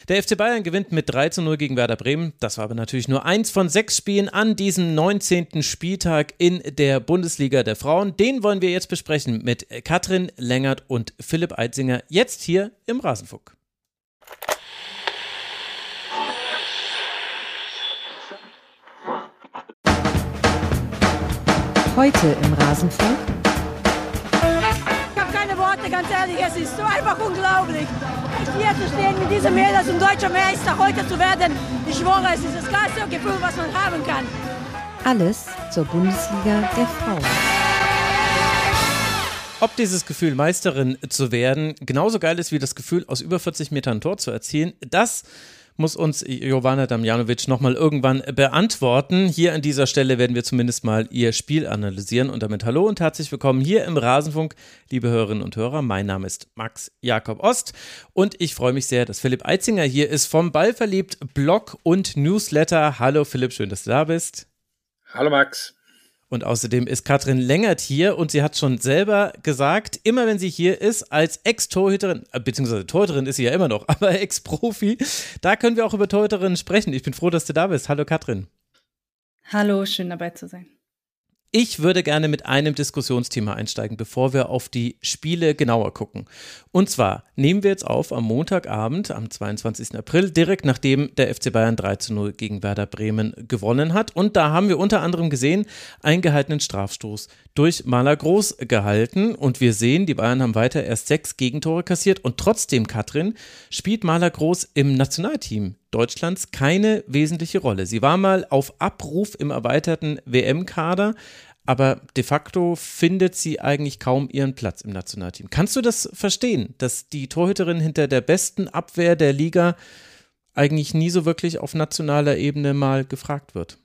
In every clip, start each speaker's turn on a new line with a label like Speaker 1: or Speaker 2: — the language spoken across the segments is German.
Speaker 1: Der FC Bayern gewinnt mit 3:0 gegen Werder Bremen. Das war aber natürlich nur eins von 6 Spielen an diesem 19. Spieltag in der Bundesliga der Frauen. Den wollen wir jetzt besprechen mit Katrin Lengert und Philipp Eitzinger, jetzt hier im Rasenfunk.
Speaker 2: Heute im Rasenfunk.
Speaker 3: Ich habe keine Worte, ganz ehrlich, es ist so einfach unglaublich. Hier zu stehen mit diesem Mädels und deutscher Meister heute zu werden, ich schwöre, es ist das geilste Gefühl, was man haben kann.
Speaker 2: Alles zur Bundesliga der Frauen.
Speaker 1: Ob dieses Gefühl, Meisterin zu werden, genauso geil ist wie das Gefühl, aus über 40 Metern ein Tor zu erzielen, das muss uns Jovana Damjanovic nochmal irgendwann beantworten. Hier an dieser Stelle werden wir zumindest mal ihr Spiel analysieren und damit hallo und herzlich willkommen hier im Rasenfunk, liebe Hörerinnen und Hörer. Mein Name ist Max Jakob Ost und ich freue mich sehr, dass Philipp Eitzinger hier ist vom Ballverliebt Blog und Newsletter. Hallo Philipp, schön, dass du da bist.
Speaker 4: Hallo Max.
Speaker 1: Und außerdem ist Katrin Lengert hier und sie hat schon selber gesagt, immer wenn sie hier ist, als Ex-Torhüterin, beziehungsweise Torhüterin ist sie ja immer noch, aber Ex-Profi, da können wir auch über Torhüterinnen sprechen. Ich bin froh, dass du da bist. Hallo Katrin.
Speaker 5: Hallo, schön dabei zu sein.
Speaker 1: Ich würde gerne mit einem Diskussionsthema einsteigen, bevor wir auf die Spiele genauer gucken. Und zwar nehmen wir jetzt auf am Montagabend, am 22. April, direkt nachdem der FC Bayern 3:0 gegen Werder Bremen gewonnen hat. Und da haben wir unter anderem gesehen, einen gehaltenen Strafstoß durch Marla Groß gehalten. Und wir sehen, die Bayern haben weiter erst 6 Gegentore kassiert. Und trotzdem, Katrin, spielt Marla Groß im Nationalteam Deutschlands keine wesentliche Rolle. Sie war mal auf Abruf im erweiterten WM-Kader, aber de facto findet sie eigentlich kaum ihren Platz im Nationalteam. Kannst du das verstehen, dass die Torhüterin hinter der besten Abwehr der Liga eigentlich nie so wirklich auf nationaler Ebene mal gefragt wird?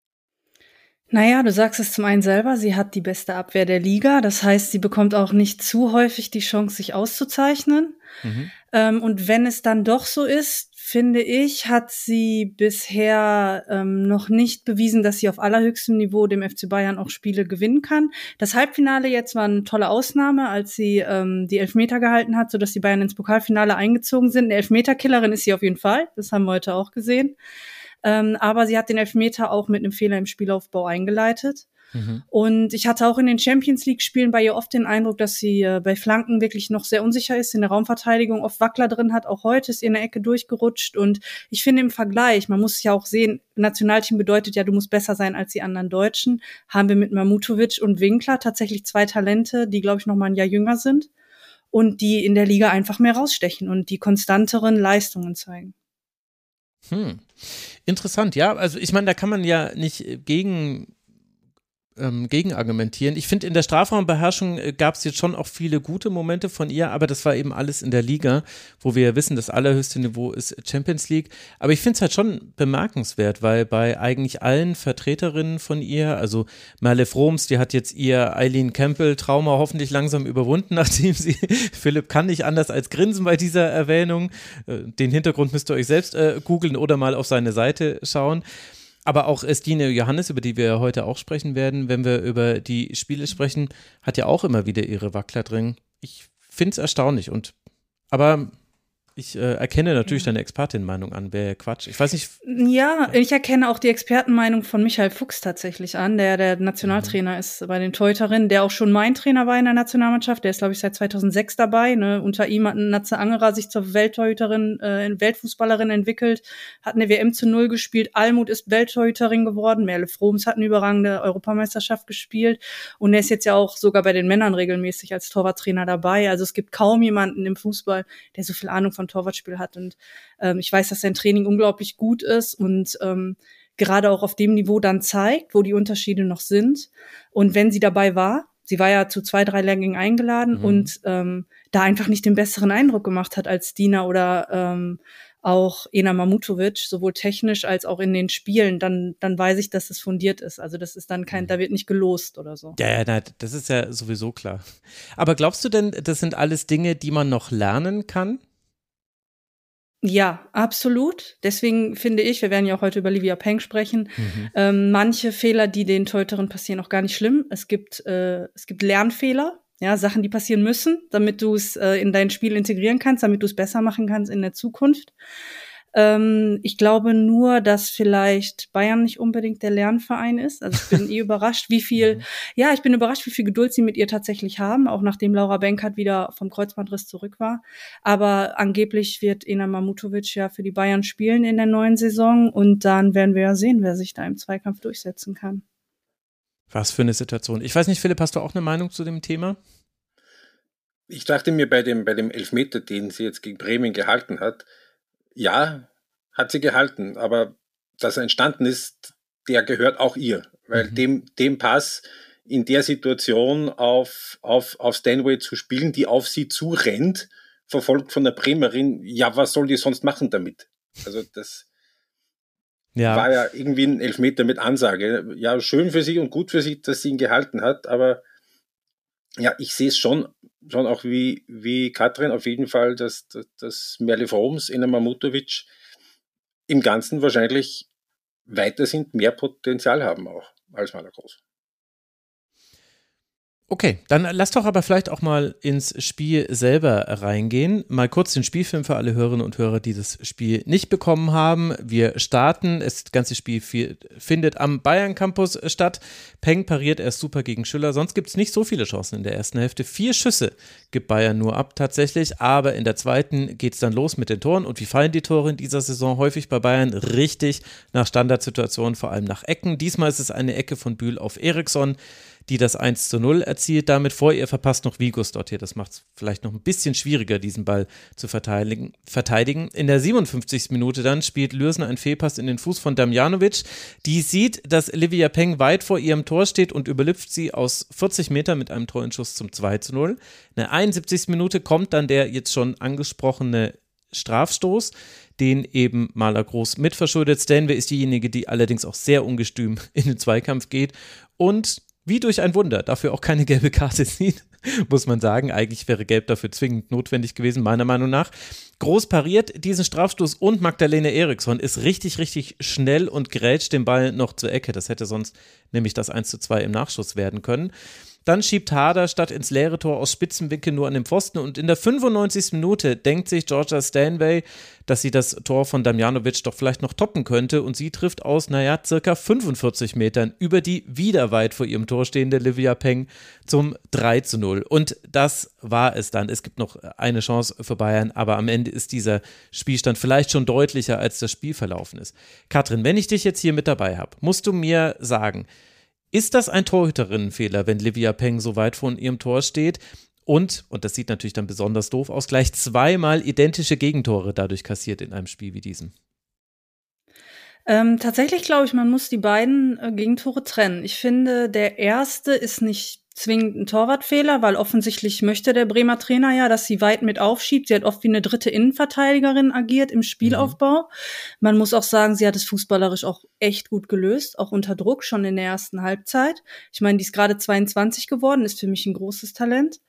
Speaker 5: Naja, du sagst es zum einen selber, sie hat die beste Abwehr der Liga. Das heißt, sie bekommt auch nicht zu häufig die Chance, sich auszuzeichnen. Und wenn es dann doch so ist, finde ich, hat sie bisher noch nicht bewiesen, dass sie auf allerhöchstem Niveau dem FC Bayern auch Spiele gewinnen kann. Das Halbfinale jetzt war eine tolle Ausnahme, als sie die Elfmeter gehalten hat, sodass die Bayern ins Pokalfinale eingezogen sind. Eine Elfmeterkillerin ist sie auf jeden Fall, das haben wir heute auch gesehen. Aber sie hat den Elfmeter auch mit einem Fehler im Spielaufbau eingeleitet. Und ich hatte auch in den Champions-League-Spielen bei ihr oft den Eindruck, dass sie bei Flanken wirklich noch sehr unsicher ist, in der Raumverteidigung oft Wackler drin hat. Auch heute ist ihr in der Ecke durchgerutscht. Und ich finde im Vergleich, man muss ja auch sehen, Nationalteam bedeutet ja, du musst besser sein als die anderen Deutschen. Haben wir mit Mamutovic und Winkler tatsächlich 2 Talente, die, glaube ich, noch mal ein Jahr jünger sind und die in der Liga einfach mehr rausstechen und die konstanteren Leistungen zeigen.
Speaker 1: Interessant, ja. Also ich meine, da kann man ja nicht gegen argumentieren. Ich finde, in der Strafraumbeherrschung gab es jetzt schon auch viele gute Momente von ihr, aber das war eben alles in der Liga, wo wir ja wissen, das allerhöchste Niveau ist Champions League. Aber ich finde es halt schon bemerkenswert, weil bei eigentlich allen Vertreterinnen von ihr, also Merle Froms, die hat jetzt ihr Eileen Campbell-Trauma hoffentlich langsam überwunden, nachdem sie, Philipp kann nicht anders als grinsen bei dieser Erwähnung. Den Hintergrund müsst ihr euch selbst googeln oder mal auf seine Seite schauen. Aber auch Stine Johannes, über die wir heute auch sprechen werden, wenn wir über die Spiele sprechen, hat ja auch immer wieder ihre Wackler drin. Ich finde es erstaunlich. Aber ich erkenne natürlich deine Expertin-Meinung an, wäre Quatsch. Ich weiß nicht.
Speaker 5: Ja, ich erkenne auch die Expertenmeinung von Michael Fuchs tatsächlich an, der Nationaltrainer ist bei den Torhüterinnen, der auch schon mein Trainer war in der Nationalmannschaft. Der ist, glaube ich, seit 2006 dabei. Ne? Unter ihm hat Natze Angerer sich zur Welttorhüterin, Weltfußballerin entwickelt, hat eine WM zu 0 gespielt. Almuth ist Welttorhüterin geworden. Merle Froms hat eine überragende Europameisterschaft gespielt. Und er ist jetzt ja auch sogar bei den Männern regelmäßig als Torwarttrainer dabei. Also es gibt kaum jemanden im Fußball, der so viel Ahnung von Torwartspiel hat und ich weiß, dass sein Training unglaublich gut ist und gerade auch auf dem Niveau dann zeigt, wo die Unterschiede noch sind. Und wenn sie dabei war, sie war ja zu 2, 3 Lehrgängen eingeladen und da einfach nicht den besseren Eindruck gemacht hat als Dina oder auch Ena Mamutovic, sowohl technisch als auch in den Spielen, dann weiß ich, dass es fundiert ist. Also das ist dann da wird nicht gelost oder so.
Speaker 1: Ja, das ist ja sowieso klar. Aber glaubst du denn, das sind alles Dinge, die man noch lernen kann?
Speaker 5: Ja, absolut. Deswegen finde ich, wir werden ja auch heute über Livia Peng sprechen, manche Fehler, die den Torhüterinnen passieren, auch gar nicht schlimm. Es gibt Lernfehler, ja, Sachen, die passieren müssen, damit du es in dein Spiel integrieren kannst, damit du es besser machen kannst in der Zukunft. Ich glaube nur, dass vielleicht Bayern nicht unbedingt der Lernverein ist. Also ich bin überrascht, wie viel Geduld sie mit ihr tatsächlich haben, auch nachdem Laura Benkert wieder vom Kreuzbandriss zurück war. Aber angeblich wird Ena Mamutovic ja für die Bayern spielen in der neuen Saison und dann werden wir ja sehen, wer sich da im Zweikampf durchsetzen kann.
Speaker 1: Was für eine Situation. Ich weiß nicht, Philipp, hast du auch eine Meinung zu dem Thema?
Speaker 4: Ich dachte mir bei dem Elfmeter, den sie jetzt gegen Bremen gehalten hat, ja, hat sie gehalten, aber dass er entstanden ist, der gehört auch ihr, weil dem Pass in der Situation auf Stanway zu spielen, die auf sie zurennt, verfolgt von der Bremerin, ja, was soll die sonst machen damit? Also das war ja irgendwie ein Elfmeter mit Ansage. Ja, schön für sie und gut für sie, dass sie ihn gehalten hat, aber ja, ich sehe es schon auch wie Katrin auf jeden Fall, dass Merle Froms, Ena Mamutovic im Ganzen wahrscheinlich weiter sind, mehr Potenzial haben auch als Malagross.
Speaker 1: Okay, dann lass doch aber vielleicht auch mal ins Spiel selber reingehen. Mal kurz den Spielfilm für alle Hörerinnen und Hörer, die das Spiel nicht bekommen haben. Wir starten, das ganze Spiel findet am Bayern Campus statt. Peng pariert erst super gegen Schüller, sonst gibt es nicht so viele Chancen in der ersten Hälfte. 4 Schüsse gibt Bayern nur ab tatsächlich, aber in der zweiten geht es dann los mit den Toren. Und wie fallen die Tore in dieser Saison häufig bei Bayern? Richtig nach Standardsituationen, vor allem nach Ecken. Diesmal ist es eine Ecke von Bühl auf Eriksson, die das 1:0 erzielt. Damit vor ihr verpasst noch Vigos dort hier. Das macht es vielleicht noch ein bisschen schwieriger, diesen Ball zu verteidigen. In der 57. Minute dann spielt Lürsen einen Fehlpass in den Fuß von Damjanovic. Die sieht, dass Livia Peng weit vor ihrem Tor steht und überlüpft sie aus 40 Metern mit einem Torenschuss zum 2:0. In der 71. Minute kommt dann der jetzt schon angesprochene Strafstoß, den eben Malagross mitverschuldet. Stanway ist diejenige, die allerdings auch sehr ungestüm in den Zweikampf geht und wie durch ein Wunder dafür auch keine gelbe Karte sieht, muss man sagen. Eigentlich wäre Gelb dafür zwingend notwendig gewesen, meiner Meinung nach. Groß pariert diesen Strafstoß und Magdalena Eriksson ist richtig, richtig schnell und grätscht den Ball noch zur Ecke. Das hätte sonst nämlich das 1:2 im Nachschuss werden können. Dann schiebt Haderstadt ins leere Tor aus Spitzenwinkel nur an den Pfosten und in der 95. Minute denkt sich Georgia Stanway, dass sie das Tor von Damjanovic doch vielleicht noch toppen könnte und sie trifft aus, circa 45 Metern über die wieder weit vor ihrem Tor stehende Livia Peng zum 3:0 und das war es dann. Es gibt noch eine Chance für Bayern, aber am Ende ist dieser Spielstand vielleicht schon deutlicher, als das Spiel verlaufen ist. Katrin, wenn ich dich jetzt hier mit dabei habe, musst du mir sagen, ist das ein Torhüterinnenfehler, wenn Livia Peng so weit von ihrem Tor steht und das sieht natürlich dann besonders doof aus, gleich 2-mal identische Gegentore dadurch kassiert in einem Spiel wie diesem?
Speaker 5: Tatsächlich glaube ich, man muss die beiden Gegentore trennen. Ich finde, der erste ist nicht zwingend ein Torwartfehler, weil offensichtlich möchte der Bremer Trainer ja, dass sie weit mit aufschiebt. Sie hat oft wie eine dritte Innenverteidigerin agiert im Spielaufbau. Man muss auch sagen, sie hat es fußballerisch auch echt gut gelöst, auch unter Druck schon in der ersten Halbzeit. Ich meine, die ist gerade 22 geworden, ist für mich ein großes Talent.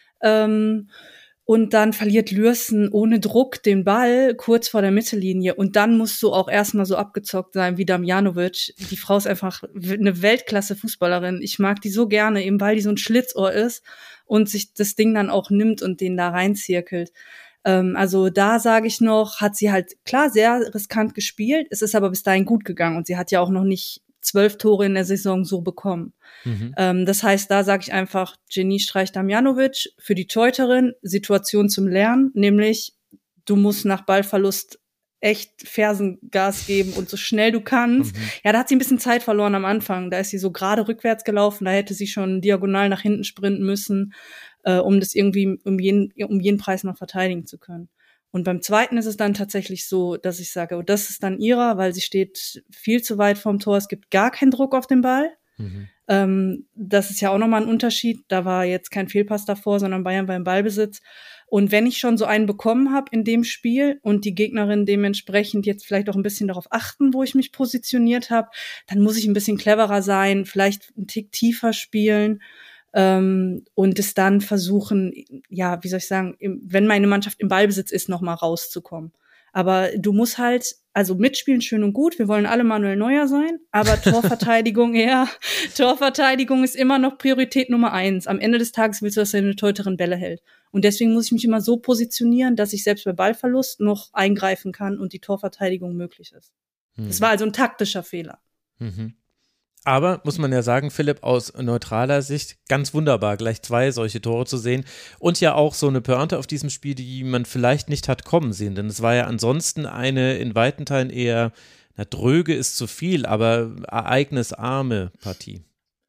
Speaker 5: Und dann verliert Lürsen ohne Druck den Ball kurz vor der Mittellinie. Und dann musst du auch erstmal so abgezockt sein wie Damjanovic. Die Frau ist einfach eine Weltklasse-Fußballerin. Ich mag die so gerne, eben weil die so ein Schlitzohr ist und sich das Ding dann auch nimmt und den da reinzirkelt. Also da sage ich noch, hat sie halt klar sehr riskant gespielt. Es ist aber bis dahin gut gegangen und sie hat ja auch noch nicht 12 Tore in der Saison so bekommen. Das heißt, da sage ich einfach, Geniestreich Damjanovic für die Torhüterin, Situation zum Lernen, nämlich du musst nach Ballverlust echt Fersengas geben und so schnell du kannst. Ja, da hat sie ein bisschen Zeit verloren am Anfang. Da ist sie so gerade rückwärts gelaufen, da hätte sie schon diagonal nach hinten sprinten müssen, um das irgendwie um jeden Preis noch verteidigen zu können. Und beim zweiten ist es dann tatsächlich so, dass ich sage, oh, das ist dann ihrer, weil sie steht viel zu weit vom Tor. Es gibt gar keinen Druck auf den Ball. Das ist ja auch nochmal ein Unterschied. Da war jetzt kein Fehlpass davor, sondern Bayern war im Ballbesitz. Und wenn ich schon so einen bekommen habe in dem Spiel und die Gegnerin dementsprechend jetzt vielleicht auch ein bisschen darauf achten, wo ich mich positioniert habe, dann muss ich ein bisschen cleverer sein, vielleicht einen Tick tiefer spielen. Und es dann versuchen, ja, wie soll ich sagen, wenn meine Mannschaft im Ballbesitz ist, nochmal rauszukommen. Aber du musst halt, also mitspielen schön und gut, wir wollen alle Manuel Neuer sein, aber Torverteidigung ist immer noch Priorität Nummer 1. Am Ende des Tages willst du, dass er eine Torhüterin Bälle hält. Und deswegen muss ich mich immer so positionieren, dass ich selbst bei Ballverlust noch eingreifen kann und die Torverteidigung möglich ist. Das war also ein taktischer Fehler.
Speaker 1: Mhm. Aber, muss man ja sagen, Philipp, aus neutraler Sicht ganz wunderbar, gleich 2 solche Tore zu sehen und ja auch so eine Pointe auf diesem Spiel, die man vielleicht nicht hat kommen sehen, denn es war ja ansonsten eine in weiten Teilen eher, dröge ist zu viel, aber ereignisarme Partie.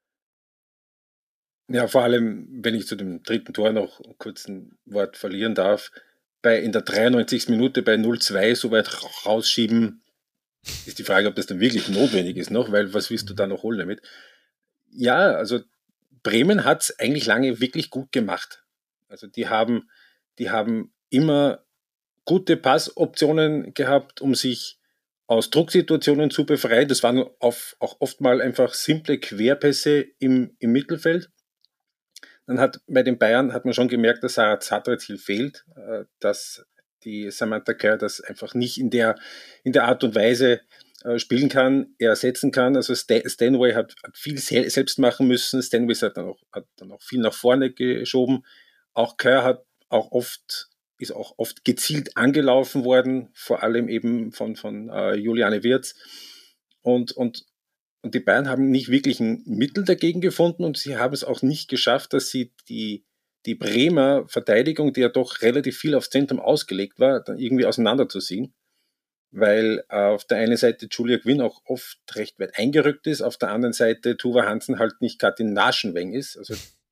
Speaker 4: Ja, vor allem, wenn ich zu dem dritten Tor noch kurz ein Wort verlieren darf, in der 93. Minute bei 0-2 so weit rausschieben, ist die Frage, ob das dann wirklich notwendig ist noch, weil was willst du da noch holen damit? Ja, also Bremen hat es eigentlich lange wirklich gut gemacht. Also die haben immer gute Passoptionen gehabt, um sich aus Drucksituationen zu befreien. Das waren auch oft mal einfach simple Querpässe im Mittelfeld. Dann bei den Bayern hat man schon gemerkt, dass Sarah Zadrazil fehlt, dass die Samantha Kerr das einfach nicht in der Art und Weise spielen kann, ersetzen kann. Also Stanway hat viel selbst machen müssen. Stanway hat dann auch viel nach vorne geschoben. Auch Kerr ist auch oft gezielt angelaufen worden, vor allem eben von Juliane Wirtz. Und die Bayern haben nicht wirklich ein Mittel dagegen gefunden und sie haben es auch nicht geschafft, dass sie die Bremer Verteidigung, die ja doch relativ viel aufs Zentrum ausgelegt war, dann irgendwie auseinanderzuziehen, weil auf der einen Seite Julia Quinn auch oft recht weit eingerückt ist, auf der anderen Seite Tuva Hansen halt nicht Katrin Naschenweng ist. Also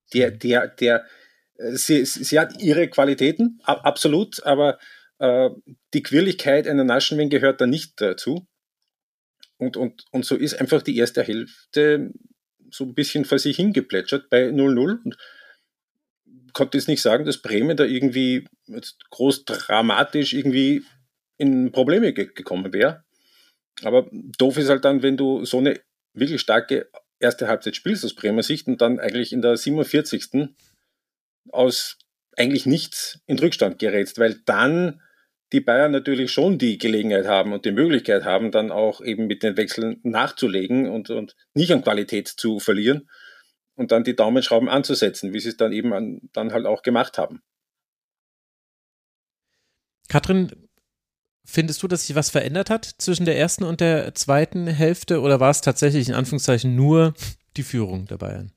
Speaker 4: sie hat ihre Qualitäten, absolut, aber die Quirligkeit einer Naschenweng gehört da nicht dazu. Und so ist einfach die erste Hälfte so ein bisschen vor sich hingeplätschert bei 0-0 und konnte jetzt nicht sagen, dass Bremen da irgendwie groß dramatisch irgendwie in Probleme gekommen wäre. Aber doof ist halt dann, wenn du so eine wirklich starke erste Halbzeit spielst aus Bremer Sicht und dann eigentlich in der 47. aus eigentlich nichts in Rückstand gerätst, weil dann die Bayern natürlich schon die Gelegenheit haben und die Möglichkeit haben, dann auch eben mit den Wechseln nachzulegen und nicht an Qualität zu verlieren und dann die Daumenschrauben anzusetzen, wie sie es dann eben dann halt auch gemacht haben.
Speaker 1: Katrin, findest du, dass sich was verändert hat zwischen der ersten und der zweiten Hälfte oder war es tatsächlich in Anführungszeichen nur die Führung der Bayern?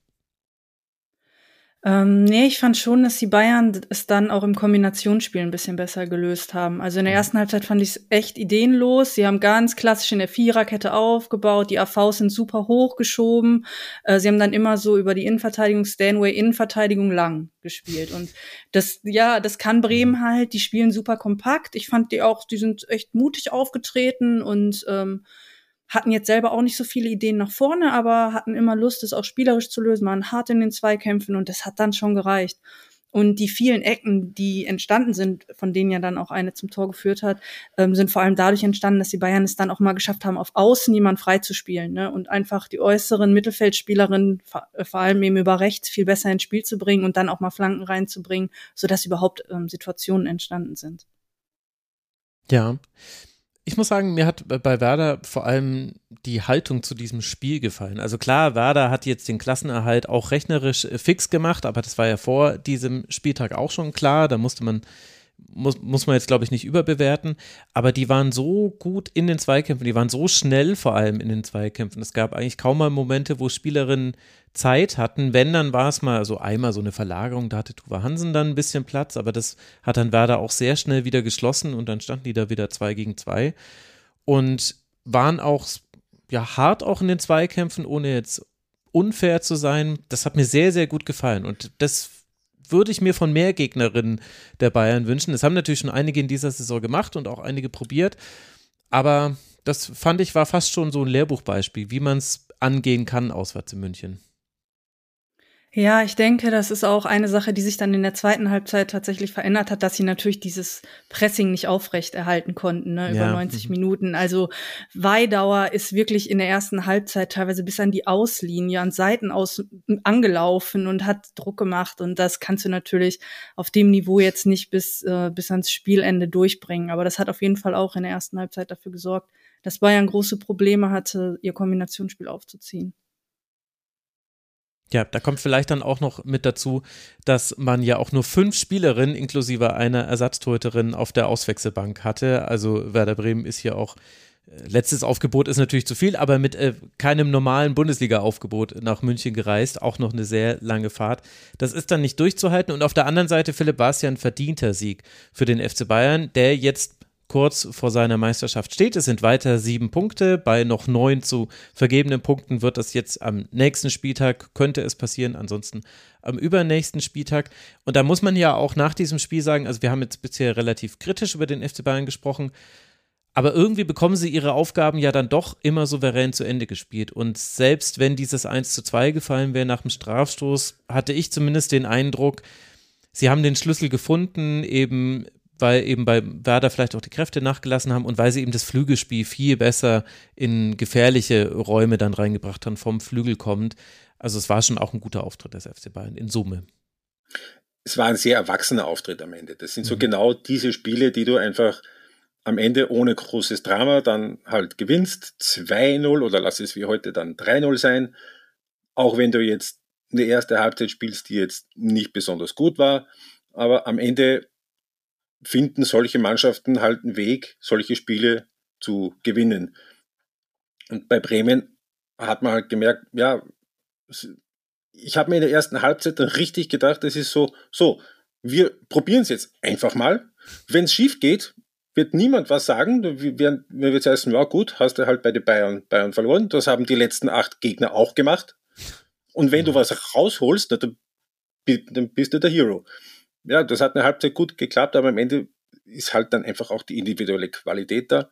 Speaker 5: Nee, ich fand schon, dass die Bayern es dann auch im Kombinationsspiel ein bisschen besser gelöst haben. Also in der ersten Halbzeit fand ich es echt ideenlos. Sie haben ganz klassisch in der Viererkette aufgebaut, die AVs sind super hochgeschoben. Sie haben dann immer so über die Innenverteidigung, Stanway, Innenverteidigung lang gespielt. Und das kann Bremen halt, die spielen super kompakt. Ich fand die sind echt mutig aufgetreten und hatten jetzt selber auch nicht so viele Ideen nach vorne, aber hatten immer Lust, es auch spielerisch zu lösen, waren hart in den Zweikämpfen und das hat dann schon gereicht. Und die vielen Ecken, die entstanden sind, von denen ja dann auch eine zum Tor geführt hat, sind vor allem dadurch entstanden, dass die Bayern es dann auch mal geschafft haben, auf Außen jemand freizuspielen, ne? Und einfach die äußeren Mittelfeldspielerinnen, vor allem eben über rechts, viel besser ins Spiel zu bringen und dann auch mal Flanken reinzubringen, sodass überhaupt Situationen entstanden sind.
Speaker 1: Ja. Ich muss sagen, mir hat bei Werder vor allem die Haltung zu diesem Spiel gefallen. Also klar, Werder hat jetzt den Klassenerhalt auch rechnerisch fix gemacht, aber das war ja vor diesem Spieltag auch schon klar. Da muss man jetzt, glaube ich, nicht überbewerten. Aber die waren so gut in den Zweikämpfen, die waren so schnell vor allem in den Zweikämpfen. Es gab eigentlich kaum mal Momente, wo Spielerinnen Zeit hatten. Wenn, dann war es mal so einmal so eine Verlagerung, da hatte Tuva Hansen dann ein bisschen Platz, aber das hat dann Werder auch sehr schnell wieder geschlossen und dann standen die da wieder 2 gegen 2 und waren auch hart auch in den Zweikämpfen, ohne jetzt unfair zu sein. Das hat mir sehr, sehr gut gefallen und das würde ich mir von mehr Gegnerinnen der Bayern wünschen. Das haben natürlich schon einige in dieser Saison gemacht und auch einige probiert, aber das fand ich war fast schon so ein Lehrbuchbeispiel, wie man es angehen kann auswärts in München.
Speaker 5: Ja, ich denke, das ist auch eine Sache, die sich dann in der zweiten Halbzeit tatsächlich verändert hat, dass sie natürlich dieses Pressing nicht aufrecht erhalten konnten, ne, über 90 Minuten. Also Weidauer ist wirklich in der ersten Halbzeit teilweise bis an die Auslinie, an Seiten aus angelaufen und hat Druck gemacht. Und das kannst du natürlich auf dem Niveau jetzt nicht bis ans Spielende durchbringen. Aber das hat auf jeden Fall auch in der ersten Halbzeit dafür gesorgt, dass Bayern große Probleme hatte, ihr Kombinationsspiel aufzuziehen.
Speaker 1: Ja, da kommt vielleicht dann auch noch mit dazu, dass man ja auch nur 5 Spielerinnen inklusive einer Ersatztorhüterin auf der Auswechselbank hatte. Also Werder Bremen ist hier auch, letztes Aufgebot ist natürlich zu viel, aber mit keinem normalen Bundesliga-Aufgebot nach München gereist. Auch noch eine sehr lange Fahrt. Das ist dann nicht durchzuhalten. Und auf der anderen Seite, Philipp, war es ja ein verdienter Sieg für den FC Bayern, der jetzt kurz vor seiner Meisterschaft steht. Es sind weiter 7 Punkte. Bei noch 9 zu vergebenen Punkten wird das jetzt am nächsten Spieltag, könnte es passieren, ansonsten am übernächsten Spieltag. Und da muss man ja auch nach diesem Spiel sagen, also wir haben jetzt bisher relativ kritisch über den FC Bayern gesprochen, aber irgendwie bekommen sie ihre Aufgaben ja dann doch immer souverän zu Ende gespielt. Und selbst wenn dieses 1:2 gefallen wäre nach dem Strafstoß, hatte ich zumindest den Eindruck, sie haben den Schlüssel gefunden, weil eben bei Werder vielleicht auch die Kräfte nachgelassen haben und weil sie eben das Flügelspiel viel besser in gefährliche Räume dann reingebracht haben, vom Flügel kommend. Also es war schon auch ein guter Auftritt des FC Bayern in Summe.
Speaker 4: Es war ein sehr erwachsener Auftritt am Ende. Das sind so genau diese Spiele, die du einfach am Ende ohne großes Drama dann halt gewinnst. 2-0 oder lass es wie heute dann 3-0 sein. Auch wenn du jetzt eine erste Halbzeit spielst, die jetzt nicht besonders gut war. Aber am Ende finden solche Mannschaften halt einen Weg, solche Spiele zu gewinnen. Und bei Bremen hat man halt gemerkt, ja, ich habe mir in der ersten Halbzeit dann richtig gedacht, das ist so, wir probieren es jetzt einfach mal. Wenn es schief geht, wird niemand was sagen. Wir wird heißen, ja gut, hast du halt bei den Bayern verloren. Das haben die letzten 8 Gegner auch gemacht. Und wenn du was rausholst, dann bist du der Hero. Ja, das hat eine Halbzeit gut geklappt, aber am Ende ist halt dann einfach auch die individuelle Qualität da,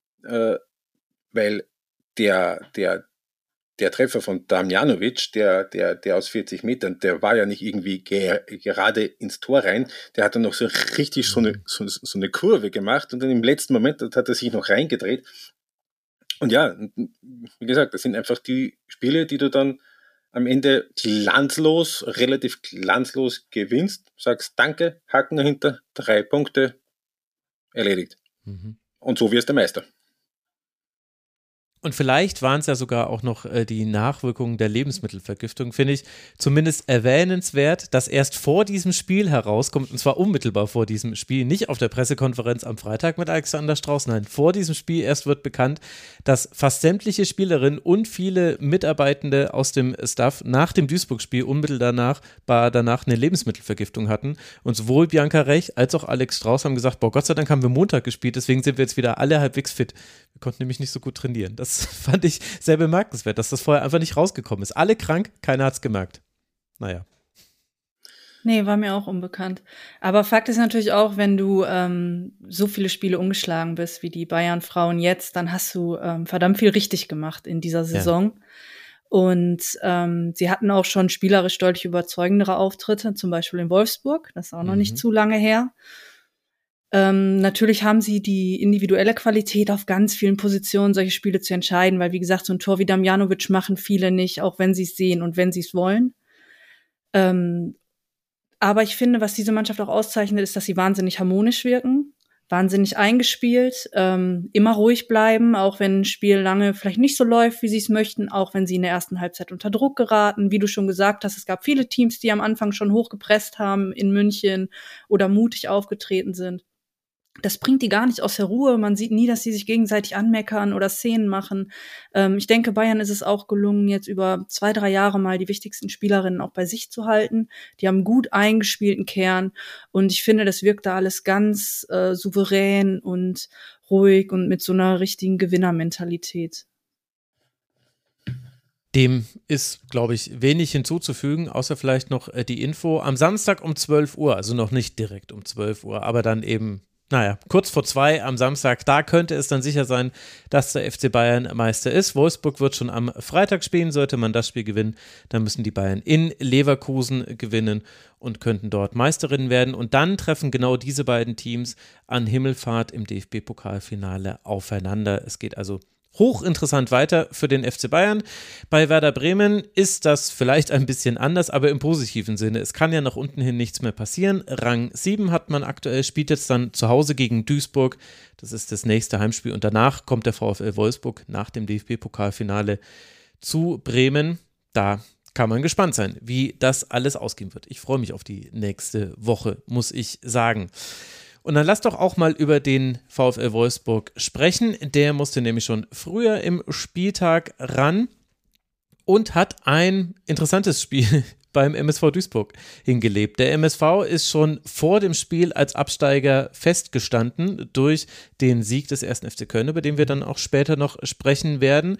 Speaker 4: weil der Treffer von Damjanovic, der aus 40 Metern, der war ja nicht irgendwie gerade ins Tor rein, der hat dann noch so richtig so eine Kurve gemacht und dann im letzten Moment hat er sich noch reingedreht. Und ja, wie gesagt, das sind einfach die Spiele, die du dann am Ende relativ glanzlos gewinnst, sagst Danke, Haken dahinter, 3 Punkte, erledigt. Und so wirst du Meister.
Speaker 1: Und vielleicht waren es ja sogar auch noch die Nachwirkungen der Lebensmittelvergiftung, finde ich zumindest erwähnenswert, dass erst vor diesem Spiel herauskommt, und zwar unmittelbar vor diesem Spiel, nicht auf der Pressekonferenz am Freitag mit Alexander Strauß, nein, vor diesem Spiel erst wird bekannt, dass fast sämtliche Spielerinnen und viele Mitarbeitende aus dem Staff nach dem Duisburg-Spiel unmittelbar danach eine Lebensmittelvergiftung hatten. Und sowohl Bianca Rech als auch Alex Strauß haben gesagt, boah, Gott sei Dank haben wir Montag gespielt, deswegen sind wir jetzt wieder alle halbwegs fit. Wir konnten nämlich nicht so gut trainieren. Das fand ich sehr bemerkenswert, dass das vorher einfach nicht rausgekommen ist. Alle krank, keiner hat es gemerkt. Naja.
Speaker 5: Nee, war mir auch unbekannt. Aber Fakt ist natürlich auch, wenn du so viele Spiele ungeschlagen bist wie die Bayern-Frauen jetzt, dann hast du verdammt viel richtig gemacht in dieser Saison. Ja. Und sie hatten auch schon spielerisch deutlich überzeugendere Auftritte, zum Beispiel in Wolfsburg. Das ist auch noch nicht zu lange her. Natürlich haben sie die individuelle Qualität auf ganz vielen Positionen, solche Spiele zu entscheiden, weil wie gesagt, so ein Tor wie Damjanovic machen viele nicht, auch wenn sie es sehen und wenn sie es wollen. Aber ich finde, was diese Mannschaft auch auszeichnet, ist, dass sie wahnsinnig harmonisch wirken, wahnsinnig eingespielt, immer ruhig bleiben, auch wenn ein Spiel lange vielleicht nicht so läuft, wie sie es möchten, auch wenn sie in der ersten Halbzeit unter Druck geraten. Wie du schon gesagt hast, es gab viele Teams, die am Anfang schon hochgepresst haben in München oder mutig aufgetreten sind. Das bringt die gar nicht aus der Ruhe. Man sieht nie, dass sie sich gegenseitig anmeckern oder Szenen machen. Ich denke, Bayern ist es auch gelungen, jetzt über 2-3 Jahre mal die wichtigsten Spielerinnen auch bei sich zu halten. Die haben einen gut eingespielten Kern. Und ich finde, das wirkt da alles ganz souverän und ruhig und mit so einer richtigen Gewinnermentalität.
Speaker 1: Dem ist, glaube ich, wenig hinzuzufügen, außer vielleicht noch die Info. Am Samstag um 12 Uhr, also noch nicht direkt um 12 Uhr, aber dann eben Naja, kurz vor 2 am Samstag, da könnte es dann sicher sein, dass der FC Bayern Meister ist. Wolfsburg wird schon am Freitag spielen, sollte man das Spiel gewinnen, dann müssen die Bayern in Leverkusen gewinnen und könnten dort Meisterinnen werden. Und dann treffen genau diese beiden Teams an Himmelfahrt im DFB-Pokalfinale aufeinander. Es geht also hochinteressant weiter für den FC Bayern. Bei Werder Bremen ist das vielleicht ein bisschen anders, aber im positiven Sinne. Es kann ja nach unten hin nichts mehr passieren. Rang 7 hat man aktuell, spielt jetzt dann zu Hause gegen Duisburg. Das ist das nächste Heimspiel und danach kommt der VfL Wolfsburg nach dem DFB-Pokalfinale zu Bremen. Da kann man gespannt sein, wie das alles ausgehen wird. Ich freue mich auf die nächste Woche, muss ich sagen. Und dann lass doch auch mal über den VfL Wolfsburg sprechen. Der musste nämlich schon früher im Spieltag ran und hat ein interessantes Spiel beim MSV Duisburg hingelebt. Der MSV ist schon vor dem Spiel als Absteiger festgestanden durch den Sieg des 1. FC Köln, über den wir dann auch später noch sprechen werden.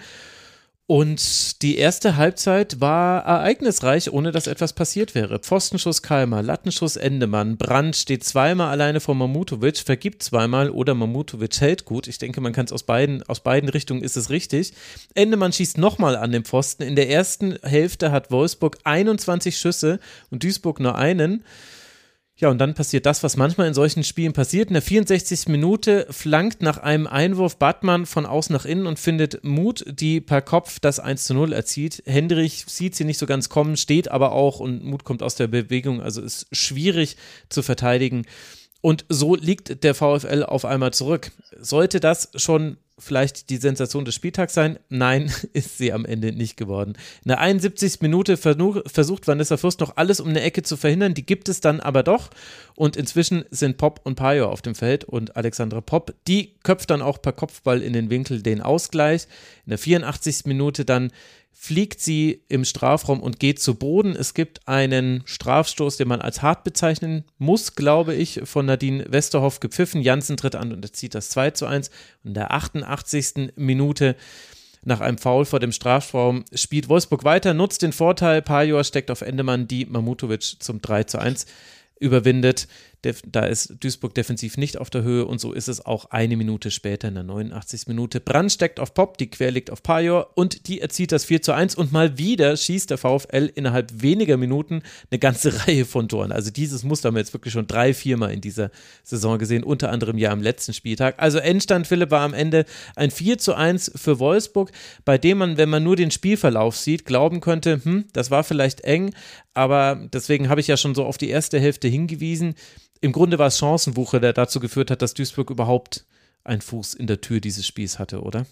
Speaker 1: Und die erste Halbzeit war ereignisreich, ohne dass etwas passiert wäre. Pfostenschuss Kalmar, Lattenschuss Endemann, Brandt steht zweimal alleine vor Mamutovic, vergibt zweimal oder Mamutovic hält gut. Ich denke, man kann es aus beiden Richtungen ist es richtig. Endemann schießt nochmal an den Pfosten. In der ersten Hälfte hat Wolfsburg 21 Schüsse und Duisburg nur einen. Ja, und dann passiert das, was manchmal in solchen Spielen passiert. In der 64. Minute flankt nach einem Einwurf Badmann von außen nach innen und findet Muth, die per Kopf das 1:0 erzielt. Hendrich sieht sie nicht so ganz kommen, steht aber auch und Muth kommt aus der Bewegung, also ist schwierig zu verteidigen. Und so liegt der VfL auf einmal zurück. Sollte das schon vielleicht die Sensation des Spieltags sein? Nein, ist sie am Ende nicht geworden. In der 71. Minute versucht Vanessa Fürst noch alles um eine Ecke zu verhindern, die gibt es dann aber doch und inzwischen sind Popp und Pajor auf dem Feld und Alexandra Popp, die köpft dann auch per Kopfball in den Winkel den Ausgleich. In der 84. Minute dann fliegt sie im Strafraum und geht zu Boden. Es gibt einen Strafstoß, den man als hart bezeichnen muss, glaube ich, von Nadine Westerhoff gepfiffen. Janssen tritt an und erzielt das 2:1. Und in der 88. Minute nach einem Foul vor dem Strafraum spielt Wolfsburg weiter, nutzt den Vorteil. Pajor steckt auf Endemann, die Mamutovic zum 3:1 überwindet. Da ist Duisburg defensiv nicht auf der Höhe und so ist es auch eine Minute später in der 89. Minute. Brandt steckt auf Popp, die quer liegt auf Pajor und die erzielt das 4:1 und mal wieder schießt der VfL innerhalb weniger Minuten eine ganze Reihe von Toren. Also dieses Muster haben wir jetzt wirklich schon 3-4 Mal in dieser Saison gesehen, unter anderem ja am letzten Spieltag. Also Endstand, Philipp, war am Ende ein 4:1 für Wolfsburg, bei dem man, wenn man nur den Spielverlauf sieht, glauben könnte, das war vielleicht eng, aber deswegen habe ich ja schon so auf die erste Hälfte hingewiesen. Im Grunde war es Chancenwucher, der dazu geführt hat, dass Duisburg überhaupt einen Fuß in der Tür dieses Spiels hatte, oder?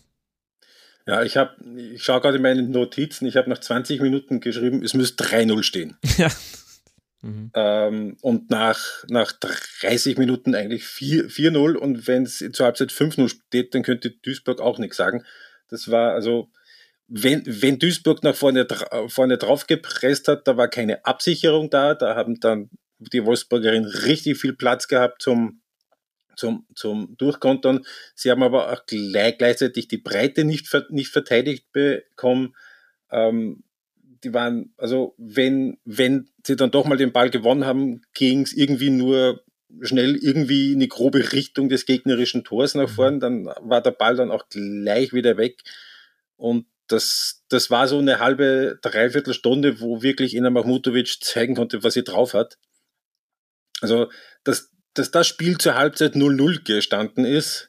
Speaker 4: Ja, ich schaue gerade in meine Notizen, ich habe nach 20 Minuten geschrieben, es müsste 3:0 stehen.
Speaker 1: Ja.
Speaker 4: Und nach 30 Minuten eigentlich 4:0 und wenn es zur Halbzeit 5:0 steht, dann könnte Duisburg auch nichts sagen. Das war also, wenn Duisburg nach vorne drauf gepresst hat, da war keine Absicherung da haben dann die Wolfsburgerin richtig viel Platz gehabt zum Durchkontern. Sie haben aber auch gleichzeitig die Breite nicht verteidigt bekommen. Die waren, also wenn sie dann doch mal den Ball gewonnen haben, ging es irgendwie nur schnell irgendwie in die grobe Richtung des gegnerischen Tors nach vorn. Dann war der Ball dann auch gleich wieder weg. Und das war so eine halbe, dreiviertel Stunde, wo wirklich Ina Mahmutovic zeigen konnte, was sie drauf hat. Also, dass das Spiel zur Halbzeit 0:0 gestanden ist,